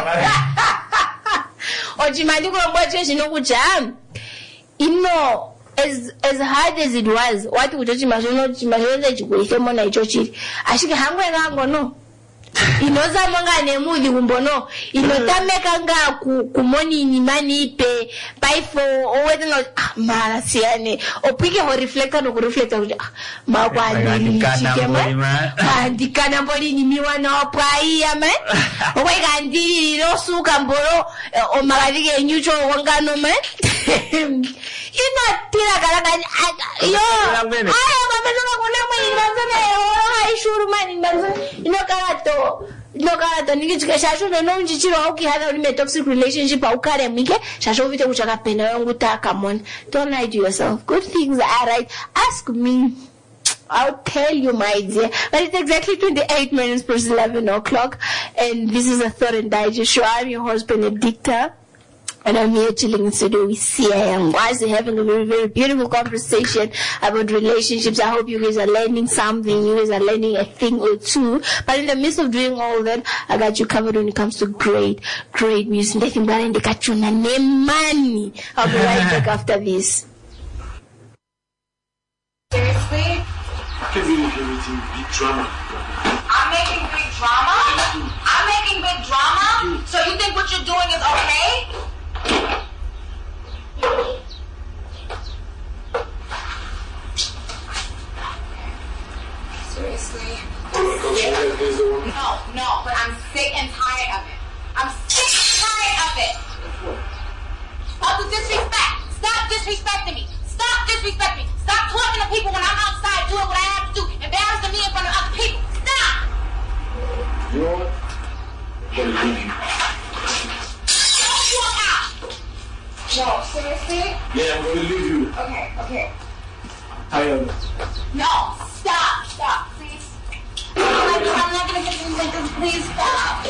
ojimali kuromba cheshi nokuja ino as as hard as it was wati kuchochi mashono chimashono chikuike mona icho chiri ashike hangwe ngango no inoza monga nemudi kumbono inotameka nga kumoni ni mani pe paifo owete no mara siane opike ho reflector no reflector kuja makwani chikema andikana mboli ni miwa no pai ama owega ndiri no suka mboro o magarige nyucho wangano me ino tira kala yo ayo mamelo ngona mwe iranzana yo aishuru mani manzo ino karato no karato ningichika shasho no njichiro auki hada uli toxic relationship au kare mwike shasho vite kuchaka pena yangu taka mon don't lie to yourself good things are right ask me I'll tell you my dear but it's exactly twenty-eight minutes past eleven o'clock and this is a Thought and Digest show. I'm your host Benedicta and I'm here chilling in studio with Sia and Wise having a very, very beautiful conversation about relationships. I hope you guys are learning something. You guys are learning a thing or two. But in the midst of doing all that, I got you covered when it comes to great, great music. I'll be right back after this. Seriously? I can't really hear anything big drama. I'm making big drama? I'm making big drama? So you think what you're doing is okay? Seriously? No, no, but I'm sick and tired of it. I'm sick and tired of it. Of the disrespect. Stop disrespecting me. Stop disrespecting me. Stop talking to people when I'm outside doing what I have to do, embarrassing me in front of other people. Stop! You know what? I'm gonna leave you. Don't walk out! No, seriously? Yeah, I'm gonna leave you. Okay, okay. I am. No, stop, stop, please. I'm not, I'm not gonna get you like this. Please stop.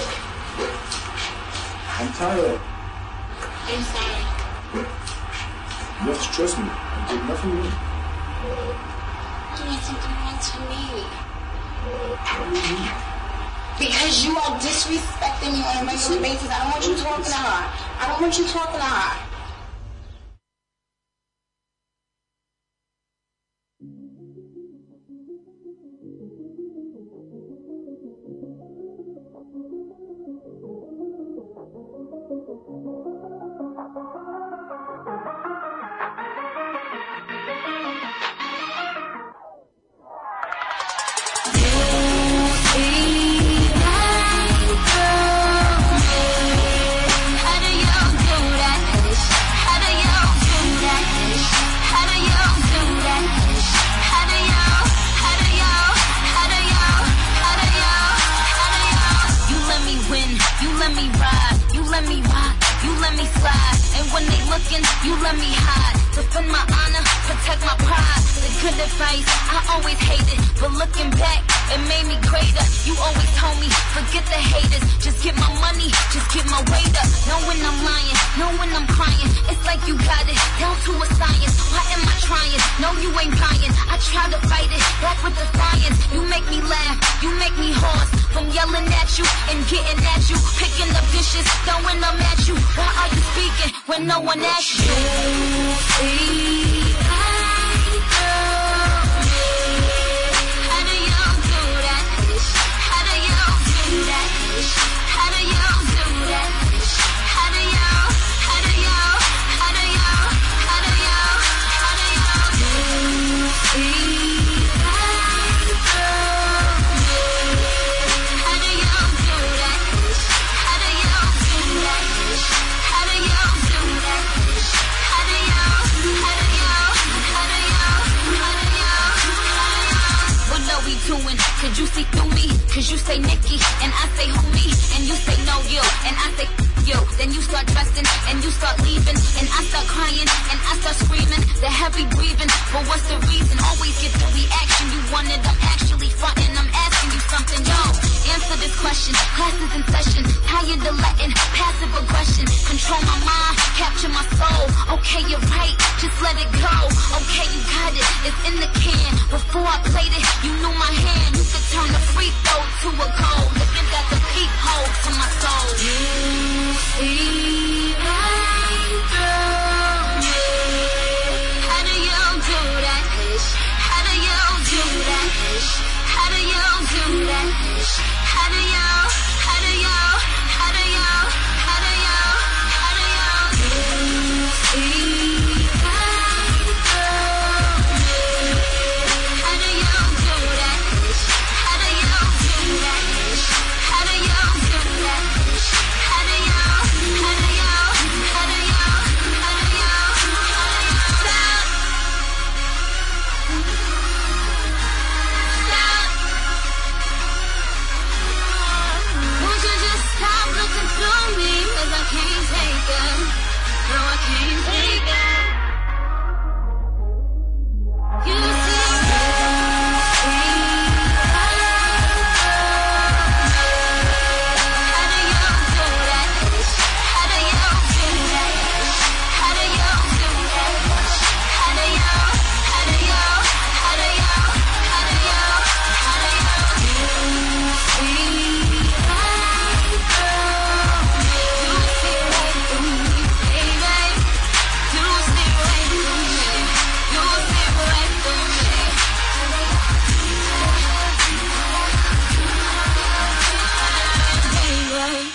I'm tired. I'm sorry. You have to trust me. I did nothing wrong. You did something wrong to me. What do you mean? Because you are disrespecting me on a regular basis. I don't want you talking to her. I don't want you talking to her. How do you do that? sacrifice. I always hated, but looking back, it made me greater. You always told me, forget the haters, just get my money, just get my weight up. Know when I'm lying, know when I'm crying. It's like you got it down to a science. Why am I trying? No, you ain't buying. I try to fight it back with defiance. You make me laugh, you make me hoarse from yelling at you and getting at you, picking up dishes, throwing them at you. Why are you speaking when no one asks you? See, I know. How do you do that? How do you do that? How do you do that? How do you? How do you? How do you? How do you? How do you? See, I know. How do you do that? How do you do that? How do you do that? How do you? How do you? How do you? How do you? How do you? What are we doing? Could you see through me? Cause you say Nikki and I say who me, and you say no you and I say you. Then you start dressing and you start leaving, and I start crying and I start screaming. The heavy breathing, but what's the reason? Always get the reaction you wanted. I'm actually fronting. I'm asking you something, yo. Answer this question. Class is in session. Tired of letting passive aggression control my mind, capture my soul. Okay, you're right. Just let it go. Okay, you got it. It's in the can. Before I played it, you knew my hand. You could turn a free throw to a goal. Looking at the peephole to my soul. You see right through me. How do you do that? How do you do that? How do you do that? How do you? How do you? How do you? How do you? How do you? You see right through me. How do you do that? How do you do that? How do you do that? How do you? How do you? How do you? How do you? How do you? Stop. Stop. Won't you just stop looking through me? Cause I can't take it. No, I can't take it. You see, how do you do that? How do you do that? How do you do that? How do you? How do you? How do you? How do you? How do you? You see right through me. You see right through me, baby. You see right through me. You see right through me. Baby.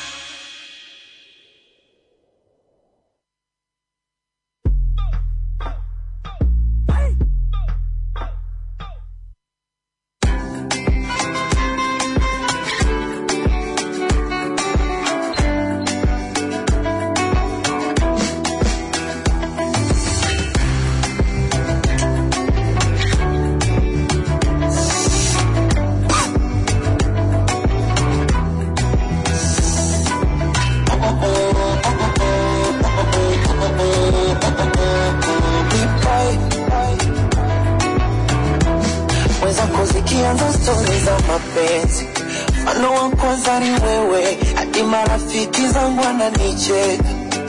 Wenzako zikianza stori za mapenzi, mfano wa kwanza ni wewe, hadi marafiki zangu wananicheka.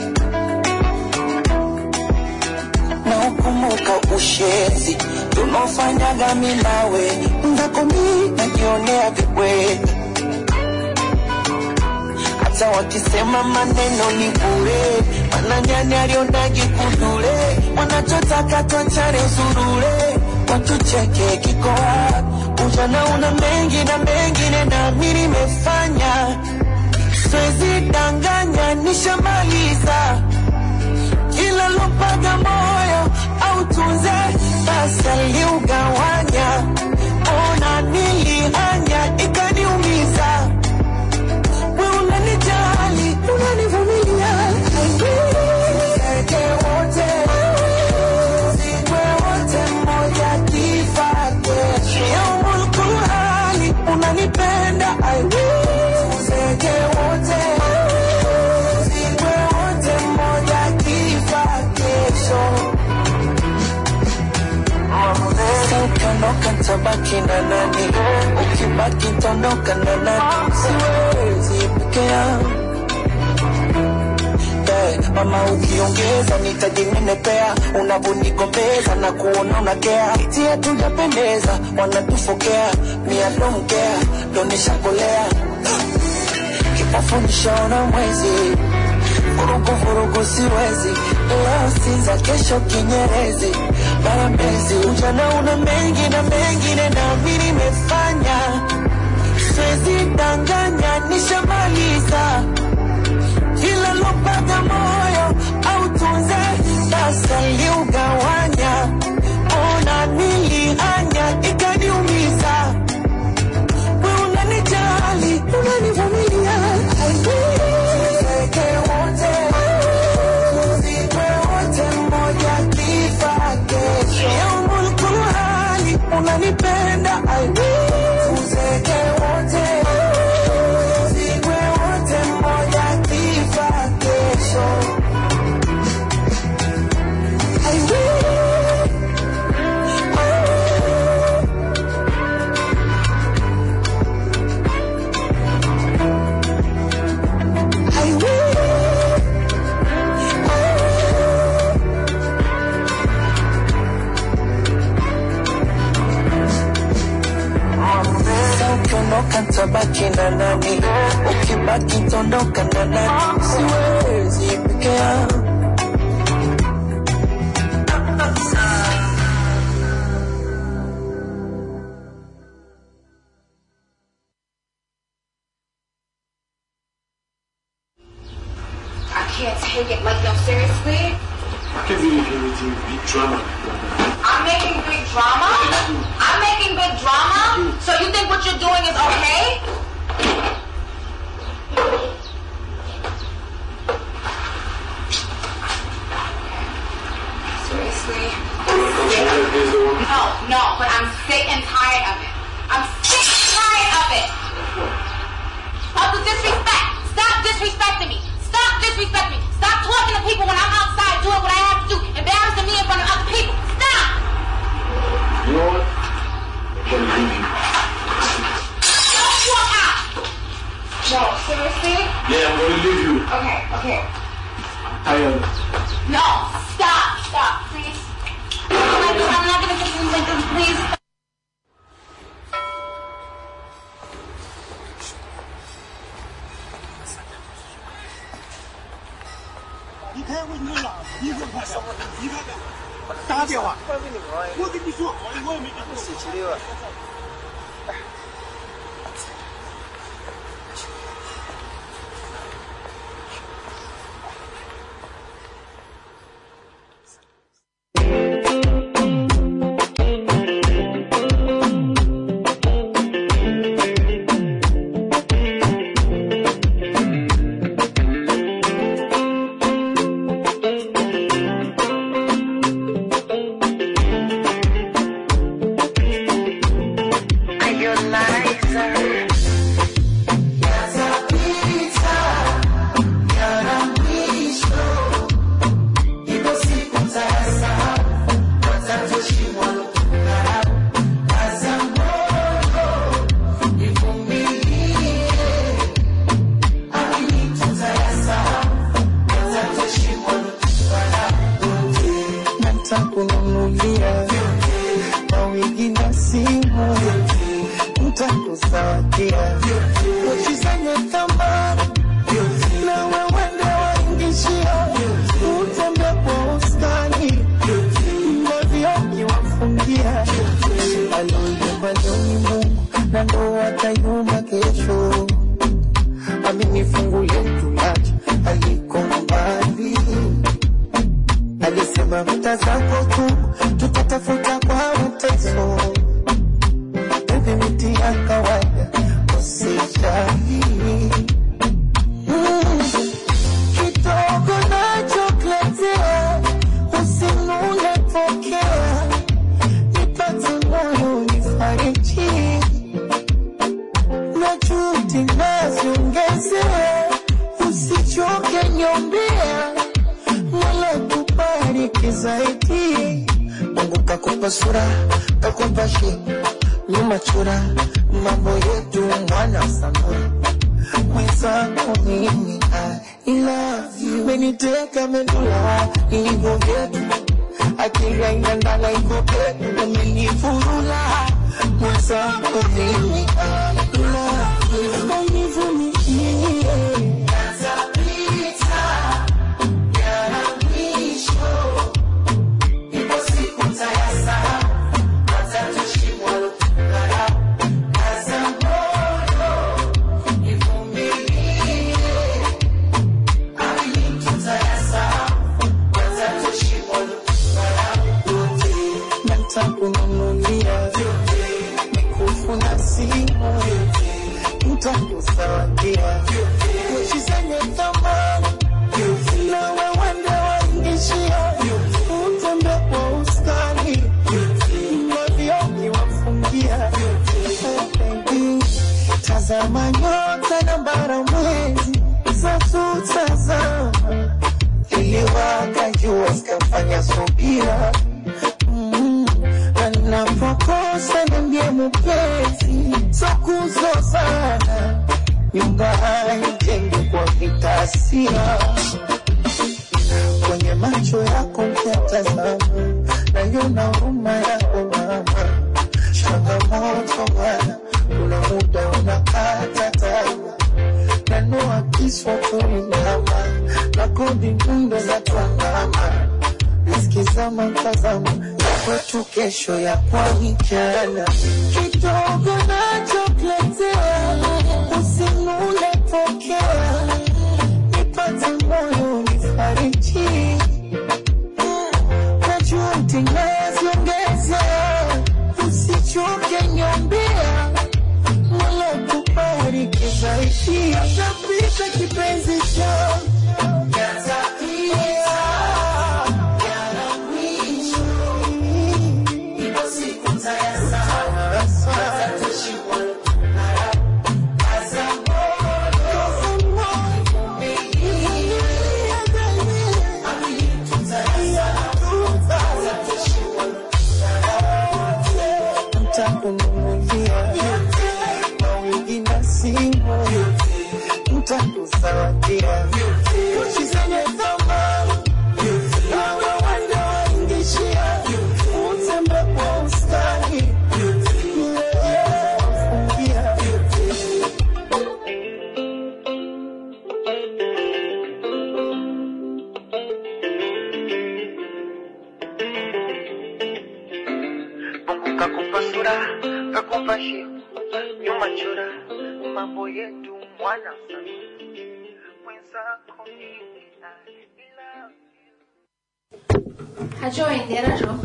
Na ukumbuka ushenzi tunaofanyaga mimi nawe, ndako mimi najionea vibweka. Hata wakisema maneno ni bure, mananyani alionagi kundule, wanachotaka tuachane usurule, watucheke kiko wapi. Ujana una mengi na mengine na mimi nimefanya, siwezi danganya nishamaliza. Kila lopaga moyo au tunze basi aliugawanya. Ona nilihanya ikaniumiza. Wewe unanijali, unanivumilia. Seke wote, siwe wote moja kifate. Ya Qur'ani unanipenda, I will. Seke wote, siwe wote moja kifate. ukiondoka tabaki na nani? Ukibaki tondoka na nani? Siwezi peke yangu. Yeah, mama ukiongeza nitajinenepea, unavonigombeza na kuona unakea. Iti hatujapendeza, wanatufokea, mia don't care, donesha kolea. Kipofu nishaona mwezi, vurugu vurugu siwezi. Leo sinza kesho kinyerezi, baramezi. Ujana una mengi na mengine na mimi nimefanya. Siwezi danganya nishamaliza. Kila lopaga moyo au tunze sasa liugawanya. Ona nilianya ikaniumiza. Wewe unanijali, unanivumilia. I will tuzeke wote, tuzikwe wote moja kifa kesho. Yaumul kuhali unanipenda. I will tuzeke wote, tuzikwe wote moja kifa kesho. I will, I will, ukiondoka tabaki na nani? Ukibaki tondoka na nani? Siwezi peke yangu. I can't take it. Like, no, seriously? I can't believe you're making big drama. I'm making big drama? I'm making big drama? So you think what you're doing is okay? Seriously? No, no, but I'm sick and tired of it. I'm sick and tired of it. Stop the disrespect. Stop disrespecting me. Stop disrespecting me. Stop talking to people when I'm outside doing what I have to do, embarrassing me in front of other people. Stop! You know what? I'm gonna leave you. Don't walk out! No, seriously? Yeah, I'm gonna leave you. Okay, okay. I am. No, stop, stop, please. I'm not, I'm not gonna take anything like this, please. Nitakupa sura, nitakupa shepu, nyuma chura, mambo yetu mwana samura. Mwenzangu mimi, I love you. Meniteka medula, ilivyo yetu. Akira inandala iko petu, umenifurula. Mwenzangu mimi, I love you. Umenifurula. Kazapita, yana mwisho. Ipo siku tayasa, watatushimwa lutukara. Kazamoyo, ivumilie. Amini tutayasa, watatushimwa lutukara. Yote, natakununulia. Nikufuna simu. Nitakusawadia. Kuchisenye thamani. Na wawende waingishia. Utembe kwa ustani. Mwavioni wafungia. Baby, tazama nyota na bara mwezi. Sasa tazama. Iliwaka jua sikafanya subira. Napokosa niambie mpenzi, so kuzozana. Nyumba haijengwi kwa vitasira. Kwenye macho yako mkiatazama, naiona huruma yako mama. Changamoto bwana, kuna muda unakata tamaa. Nanoa kiswa kuinama, na kodi mundo za tuangama. Nisikizama mtazama, kwetu kesho ya kwani jana. Kidogo nachokuletea, usinule pokea. Nipate moyo nifariji. Najua utingeziongeza, usichoke niombea. Mola kubariki zaidi. Atapita kipenzi changu. Nitakusawadia. Kuchisenye thamani. Na wawende waingishia. Utembe kwa ustani. Wafungia. Mungu kakupa sura, kakupa shepu, nyuma chura, mambo yetu mwana sana. Mwenzako mimi, I love you. Hajo endera jo.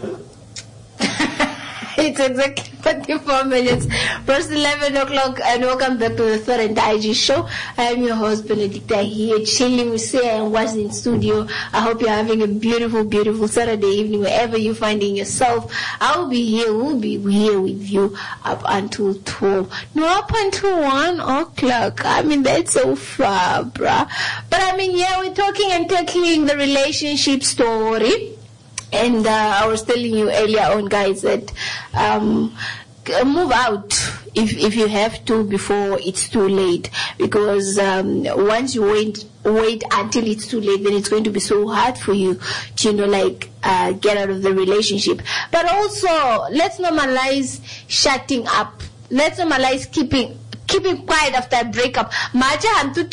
It's exactly forty-four minutes past eleven o'clock, and welcome back to the Third and I G show. I am your host Benedicta here, chilling with Sia and was in studio. I hope you're having a beautiful, beautiful Saturday evening wherever you're finding yourself. I'll be here, we'll be here with you up until twelve. No, up until one o'clock. I mean, that's so far, bruh. But I mean, yeah, we're talking and tackling the relationship story. And uh, I was telling you earlier on, guys, that um, move out if if you have to before it's too late. Because um, once you wait wait until it's too late, then it's going to be so hard for you to, you know, like uh, get out of the relationship. But also, let's normalize shutting up. Let's normalize keeping keeping quiet after a breakup. Macha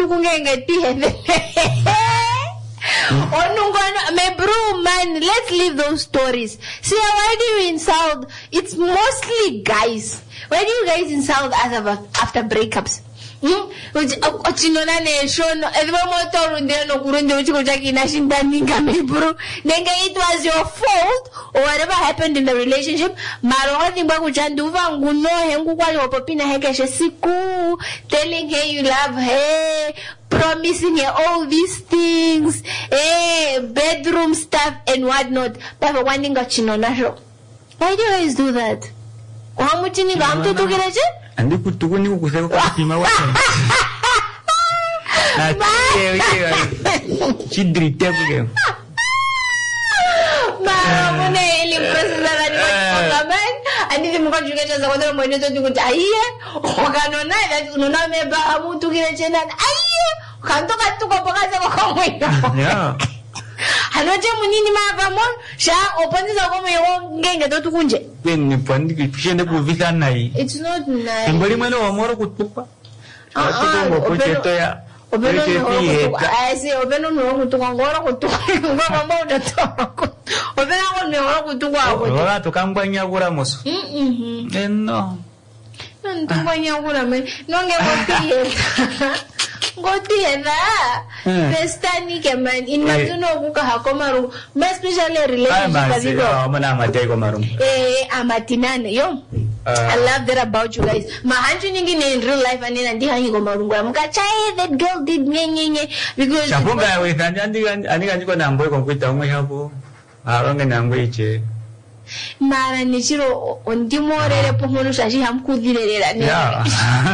Oh, bro, man, let's leave those stories. See, why do you insult? It's mostly guys. Why do you guys insult us about after breakups? Hmm? It was your fault or whatever happened in the relationship. Telling her you love her, promising her all these things, eh, bedroom stuff and whatnot. Why do you guys do that? Andi kutuku ni kukusema kwa kipima wako. Chidri tebu. Mara mune ili process mukajukecha zakondera mwene toti kuti aiye ukanona that unona meba mutu kile chenani aiye ukantoka tuko pokaza kwa komwino yeah hanoje munini mavamon sha opandiza komwe ngenge totu kunje ni pandi kishende kuvika nai it's not nice imbali mwene wamoro kutupa atuko ngopocheto ya Obeno no asi obeno no kutuka ngora kutuka ngoma moda toko obeno no kutuka ako ora tukangwanya kura moso mhm eno ntungwanya kura me nonge ngotiye ngotiye Pestani keman in mazuno kuka hakomaru especially relationship kazi amana matei komaru eh amatinane yo I love that about you guys. Mahanju nyingine in real life and then ndi hangi komarungura mukachae that girl did nyenyenye because chapunga we kanjandi anika ndiko nambo komputa umwe hapo aronge nambo iche mara nichiro ondimorere pomonu shaji hamkudirerera ne yeah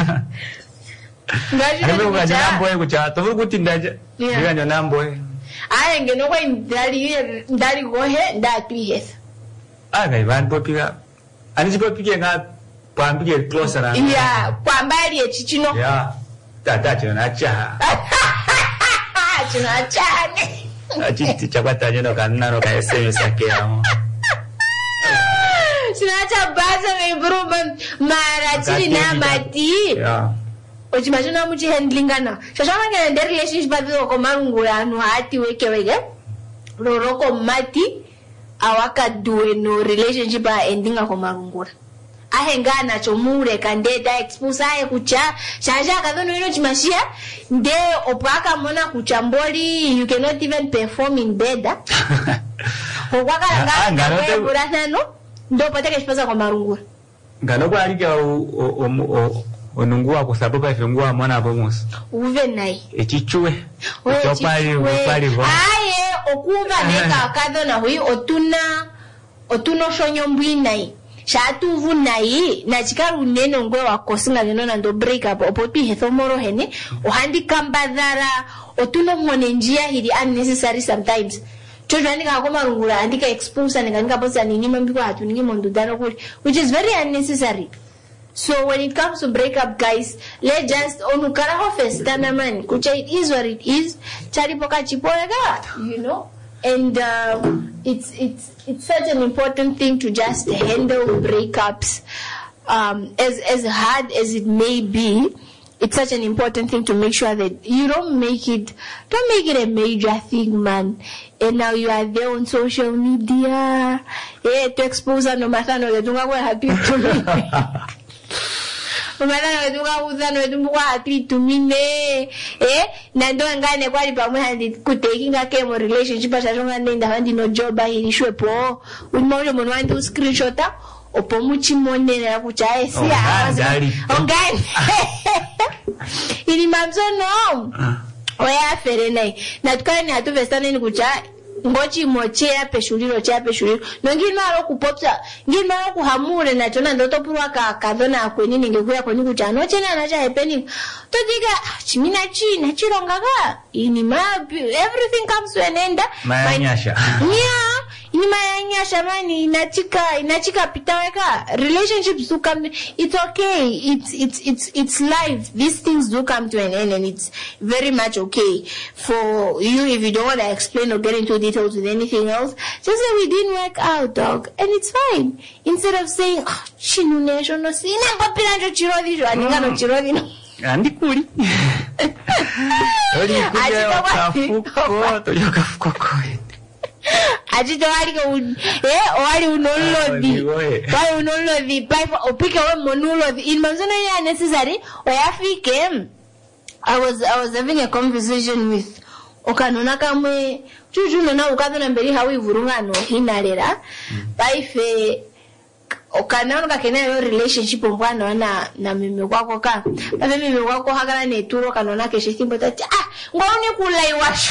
ngaje ngaje nambo kucha to kuti ndaje ndikanyo nambo aye ngeno kwa ndali ndali gohe ndatwihe aga ibantu pika Anizipo pike nga pambike closer na. Yeah, pambali echichino. Yeah. Tata chona cha. Chona cha. Achiti chapata nyono kanano ka S M S yake amo. Chona cha baza me bro mara chini na mati. Yeah. Ochimajuna muchi handlingana. Shashama ngene der relationship bazo ko marungura anu hati weke weke. Roroko mati. Awaka duwe no relationship a endinga ko marungura ahenga nacho mure kandeda expose aye kucha shaja kadhono ino chimashia nde opaka mona kuchamboli you cannot even perform in bed okwaka ngana ngwe burathano ndo pateke chipaza kwa marungura ngano kwa alika onungua kusapopa ifungua mwana hapo musi uve nai echichwe chopali upali vo aye okuva neka kadhona hui otuna otuno shonyo mbwinai shatu vunai na chikaru neno ngwe wakosinga neno ndo break up opopi hethomoro hene ohandi kambadhara otuno mwone njia hili unnecessary sometimes chojo andika koma rungura andika expose andika andika posa nini mambiko hatu ningi mondudano kuli which is very unnecessary. So when it comes to break up, guys, let's just onukara hofes tanaman kucha it is what it is charipoka chipoega, you know. And uh, it's it's it's such an important thing to just handle breakups, um, as as hard as it may be. It's such an important thing to make sure that you don't make it, don't make it a major thing, man. And now you are there on social media, yeah, to expose no matter no, don't go happy to me. No matter no, don't go with no, don't go happy to me, eh? Nando ngane kwa lipa mwe handi kutakinga kemo relationship as long nenda handi no job ahi nishwe po. Unmoyo mwana handi screenshota. Opo muchi mwone na kucha esi ya ongani ili mamzo no oya ferene na tukane hatu vestane ni kucha ngochi mochea peshuliro cha peshuliro nongini maro kupopsa ngini maro kuhamure na chona ndoto purwa ka kadona kweni ningekuya kweni kucha no chena na cha happening to diga chimina chi na chirongaga ini mabi everything comes to an end mayanyasha yeah ini mayanyasha mani inachika inachika pitaweka relationships do come it's okay it's it's it's it's life these things do come to an end and it's very much okay for you if you don't want to explain or get into details with anything else just say we didn't work out dog and it's fine instead of saying oh chinunesho no sina papiranje chirodhi jo aningano chirodhi no andikuri ori kuja kafuko to yo kafuko koi ajito ali ko eh wali unolodi wali unolodi pai opike we monolodi in manzona ya necessary oyafike I was I was having a conversation with okanona kamwe chuchuno na ukadona mberi hawi vurungano hinalera paife okanano kakena yo relationship mbwana na na mimi kwako ka baba mimi kwako hakana neturo kanona keshe simbo tati ah ngwaone kula iwasho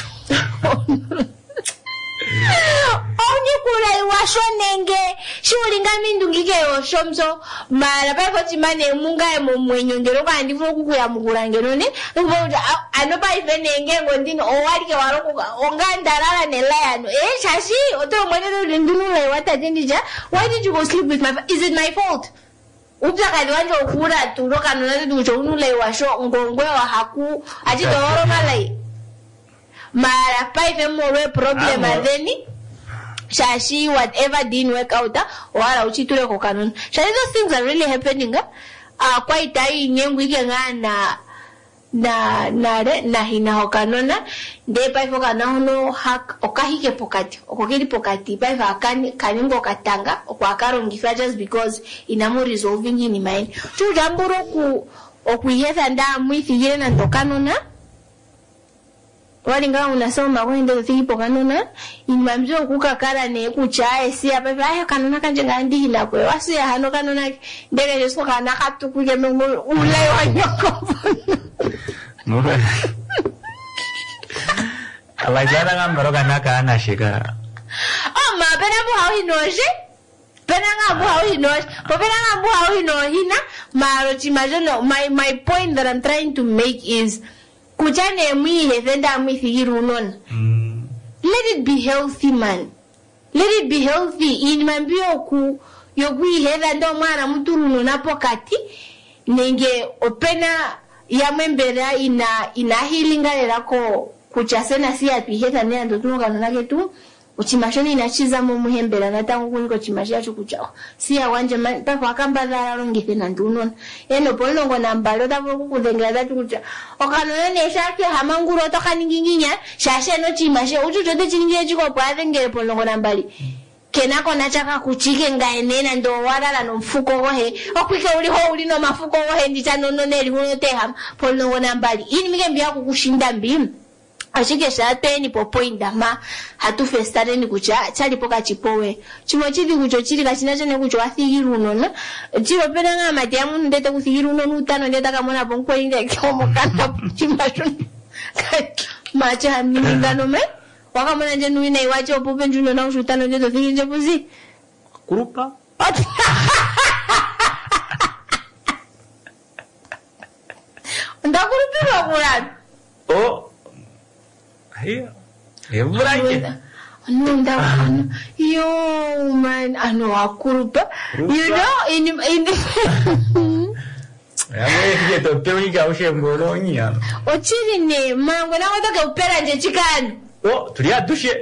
onye kula iwasho nenge shiulinga mindungike yoshomso mara pa chimane munga mo mwenyongero kandi fo kukuya mugulangero ne ngoja anoba ifenenge ngondino owalike waroko ongandalala nelayano eh shashi oto mwenero ndinule watatendija why did you go sleep with my is it my fault Upakati wanje ukura turoka nuna tujo unule washo ngongwe wa haku achitoro malai mara paife more problem adeni shashi whatever didn't work out wala uchiture ko kanuni shashi those things are really happening ah quite ai nyengu ike ngana na na na hina hokanona de paife kana hono hak okahike pokati okokiri pokati paife akani kaningo katanga okwakarongiswa just because inamu resolving in mind chujamburo ku okuyeza nda mwithigire na ndokanona walinga unasoma kwende thipo kanona imamjo kukakara ne kuchae si apa ayo kanona kanje ngandi hina kwe wasi ya hano kanona ndege yeso kana hatu kuje mungu ulai wanyoko Mura. Alajana ngambaro kana kana shika. Oh ma pena bu hawi noje. Pena ngabu hawi noje. Po pena ngabu hawi no hina maro chimajono my my point that I'm trying to make is kujane mwi hezenda mwi thigiru non. Mm. Let it be healthy man. Let it be healthy in mambio ku yogui heza ndo mwana muturu no napokati nenge opena ya mwembera ina ina healinga lako kuchasena si apiheta ne ndo tunoka nake tu uchimashoni inachiza mu muhembera natangu kuniko chimashia chukuchao si awanje papa akambadala longithe na nduno eno polongo nambalo tabo kukudengera tatu kucha okano ne shake hamanguro to kaninginginya shashe no chimashia uchuchote chiningie chiko pwadengere polongo nambali kenako nachaka kuchike ngaenena ndo walala no mfuko gohe okwike uli ho uli no mafuko gohe ndichano no neli hunoteha polongo nambali ini mige mbia kukushinda mbim ashike shateni popoinda ma hatufe stareni kucha chali poka chipowe chimo chidi kucho chili kachina chane kucho athigiru no chiro pena nga matiamu ndete kuthigiru no nutano ndeta kamona ponko inde kyomo kana chimasho macha mingano me waka mwana nje nuina iwache opope njuno na ushutano nje tofiki nje puzi kurupa ndakurupiwa kurani oh hiyo evuraje no ndakana yo man ano akurupa you know in in yawe kije to tewiga ushemboro nya ochiri ne mango na ngotoke upera nje chikani oh tulia dushe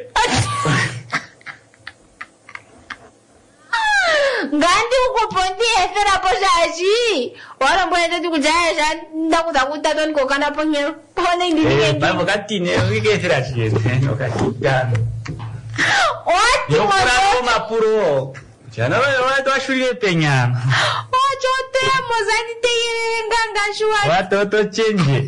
ngandi ukupondi efera poshaji wala mbona ndi kujaya ndakuza kutata niko kana ponye pone ndi eh baba katine wike efera chiyene no katita what yo pra mapuro jana wewe ndo ashulile penya ocho temo zani teyere nganga shwa watoto chenje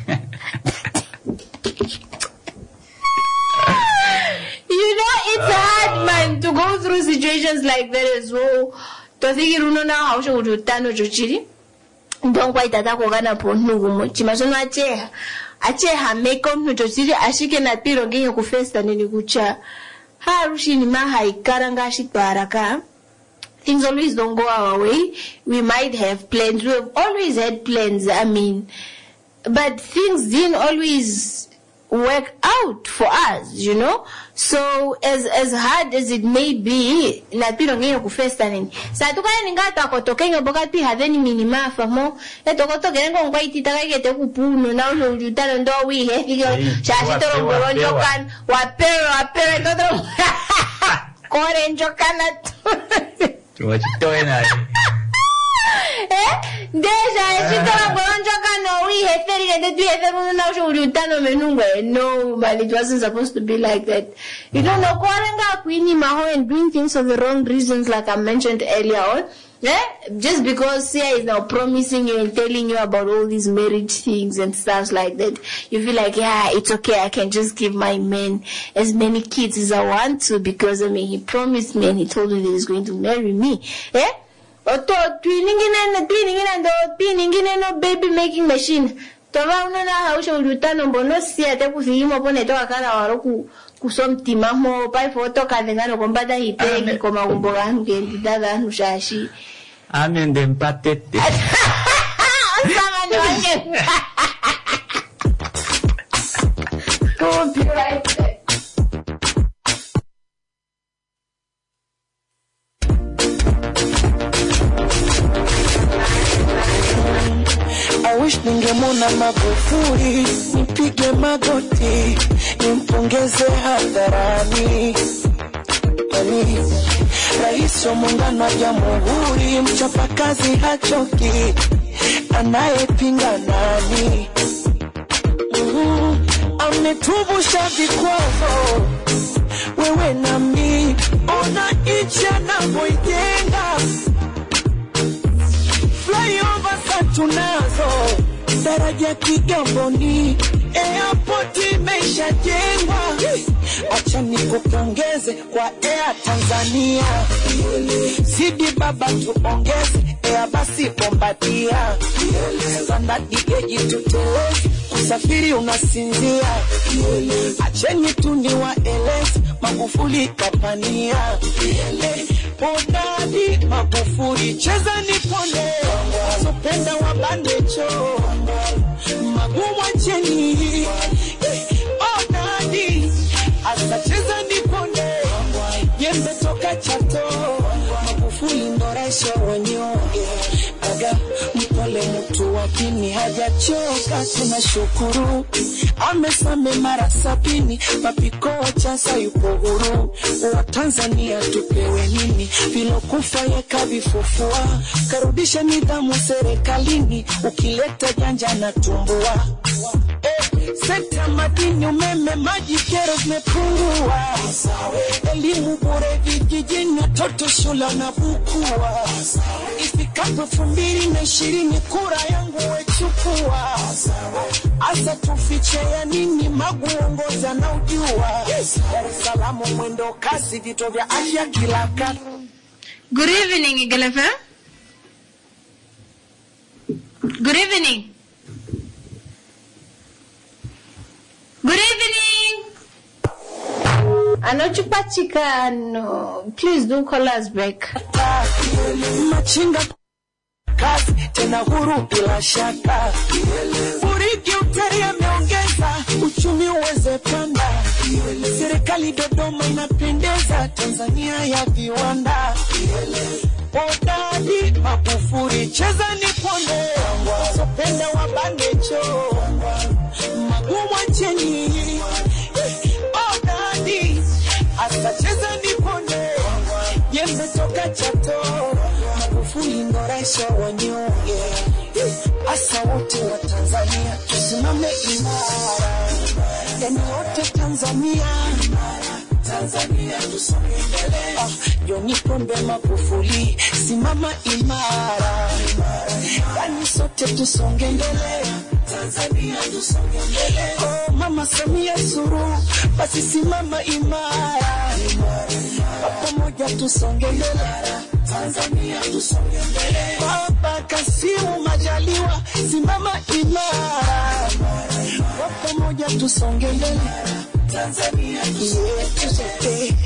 you know it's hard man to go through situations like that as well to think you know now how should you tano jochiri don't quite that ko kana ponungu mo chimasono acheha acheha make on jochiri ashike na piro ngenye ku festa nini kucha harushi ni maha ikaranga shiparaka things always don't go our way we might have plans we have always had plans I mean but things didn't always work out for us, you know. So as as hard as it may be, na piro ngenye ku festa nini. Sa tukaya ningata kotokenga bogati haveni minima famo. Eto kotokenga ngwa ititaka kete kupuno na ujo ujutano ndo wi he figo. Shashi toro boronjo kan wa pero wa pero todo. Kore njokana tu. Tuwachitoena. Eh? Deja chitara boronjo kano we had thirty and we had no show you tano menungwe. No man, it wasn't supposed to be like that. You don't know Kwaranga Queenie Maho and doing things for the wrong reasons like I mentioned earlier on. Yeah? Just because Sia is now promising you and telling you about all these marriage things and stuff like that, you feel like, yeah, it's okay, I can just give my man as many kids as I want to because I mean he promised me and he told me that he's going to marry me. Yeah? Oto twiningine na twiningine ndo twiningine no baby making machine. Toba una na hausha ulutano mbono si ate kufihimo pone toka kala waroku kusomti mamo pai foto kadengano kombada hipegi koma umboga ngendi dada nushashi. Amen dem patete. Sama ni wange. Don't be right there. wish ningemona Magufuli, nipige magoti, nimpongeze hadharani. Yani rais wa muungano wa jamhuri, mchapakazi hachoki, anayepinga nani? Mm, ametuvusha vikwazo, wewe na mimi, ona nchi anavyoijenga. Flyover za tunazo, daraja Kigamboni, airport imeshajengwa. Acha nikupongeze kwa Air Tanzania, Sidi baba tuongeze, Air basi Bombardia, standard gauge tuteleze, usafiri unasinzia. Acheni tu niwaeleze, Magufuli kapania. Podadi Magufuli, cheza nipone, sopenda wabandecho, Magumwa cheni. Podadi asa cheza nipone, yembe toka Chato, Magufuli ndo rais wa wanyonge. Aga mpole mtu wakini hajachoka, tunashukuru. Amesame mara sabini, mapiko chasa yupo huru. Wa Tanzania tupewe nini, vilo kufa yeka vifufua. Karudisha nidhamu serikalini, ukileta janja na tumbua. Eh, sekta madini, umeme, maji, kero zimepungua. Elimu bure vijijini, watoto shule wanabukua. Ifikapo elfu mbili na ishirini, kura yangu wechukua. Asa tufiche ya nini, Maguongoza na ujua. Dar es Salaam mwendo kasi, vito vya afya kila kata. Good evening, Eagle F M. Good evening. Good evening. Anochupachikano, please do call us back. Machinga kazi tena huru bila shaka. Uriki utari ameongeza, uchumi uweze panda. Serikali Dodoma inapendeza, Tanzania ya viwanda. Podadi Magufuli, cheza nipone, sopenda wabandecho, Magumwa cheni. Podadi asa cheza nipone, yembe toka Chato, Magufuli ndo rais wa wanyonge. Asa wote wa Tanzania tusimame imara, yani wote Tanzania, Tanzania tusonge mbele. Ah, John Pombe Magufuli, simama imara, yani sote tusonge mbele, Tanzania tusonge mbele. Oh, Mama Samia Suluhu, basi simama imara, pamoja tusonge mbele, Tanzania tusonge mbele. Baba Kasimu Majaliwa, simama imara, pamoja tusonge mbele, Tanzania tusonge mbele.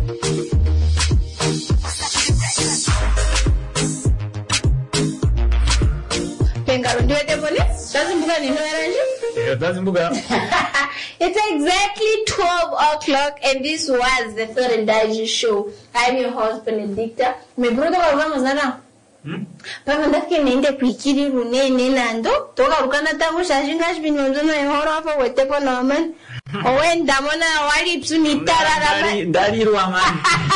Pengaro ndio tebole? Tazimbuka ni noeranje? Yeah, tazimbuka. It's exactly twelve o'clock and this was the Third and Digest show. I'm your host Benedicta. Me brother wa zana. Hmm? Papa ndafike nende kwikiri runene nando. Toka rukana tamu shashinga shbinonzo no ehoro hapo wetepo no man. Owenda mona wali tsumitara Ndari ndari ruaman.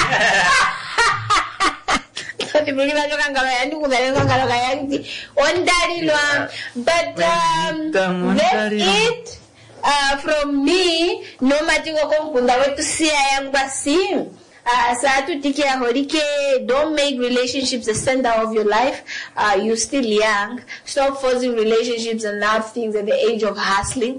But um, that's it uh, from me. No matter what to see, I am Basim. Don't make relationships the center of your life. Uh, you're still young. Stop forcing relationships and love things at the age of hustling.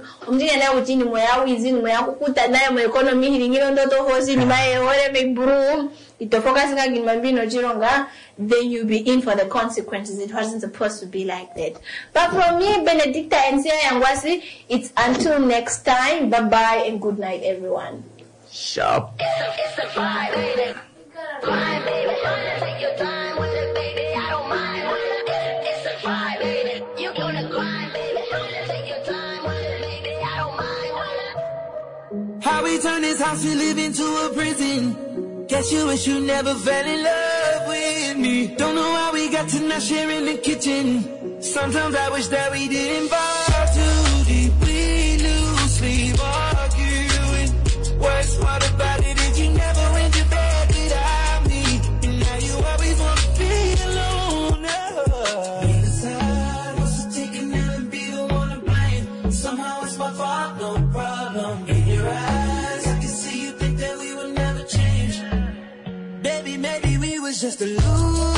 Then you'll be in for the consequences. It wasn't supposed to be like that. But for me, Benedicta and Sia Yangwasi, it's until next time. Bye bye and good night, everyone. Sharp. It's a vibe, baby. Vibe, baby. Take your time with it, baby. I don't mind. It's a vibe, baby. You're gonna grind, baby. Take your time with it, baby. I don't mind. How we turn this house we live into a prison. Guess you wish you never fell in love with me. Don't know how we got to now sharing the kitchen. Sometimes I wish that we didn't fall too deep. We lose sleep arguing. Worst part about it is you never went to bed without me. And now you always want to be alone. Oh. Me decide what's to take it now and be the one to blame. Somehow it's my fault, no problem. In your eyes, I can see you think that we would never change. Baby, maybe we was just a lose.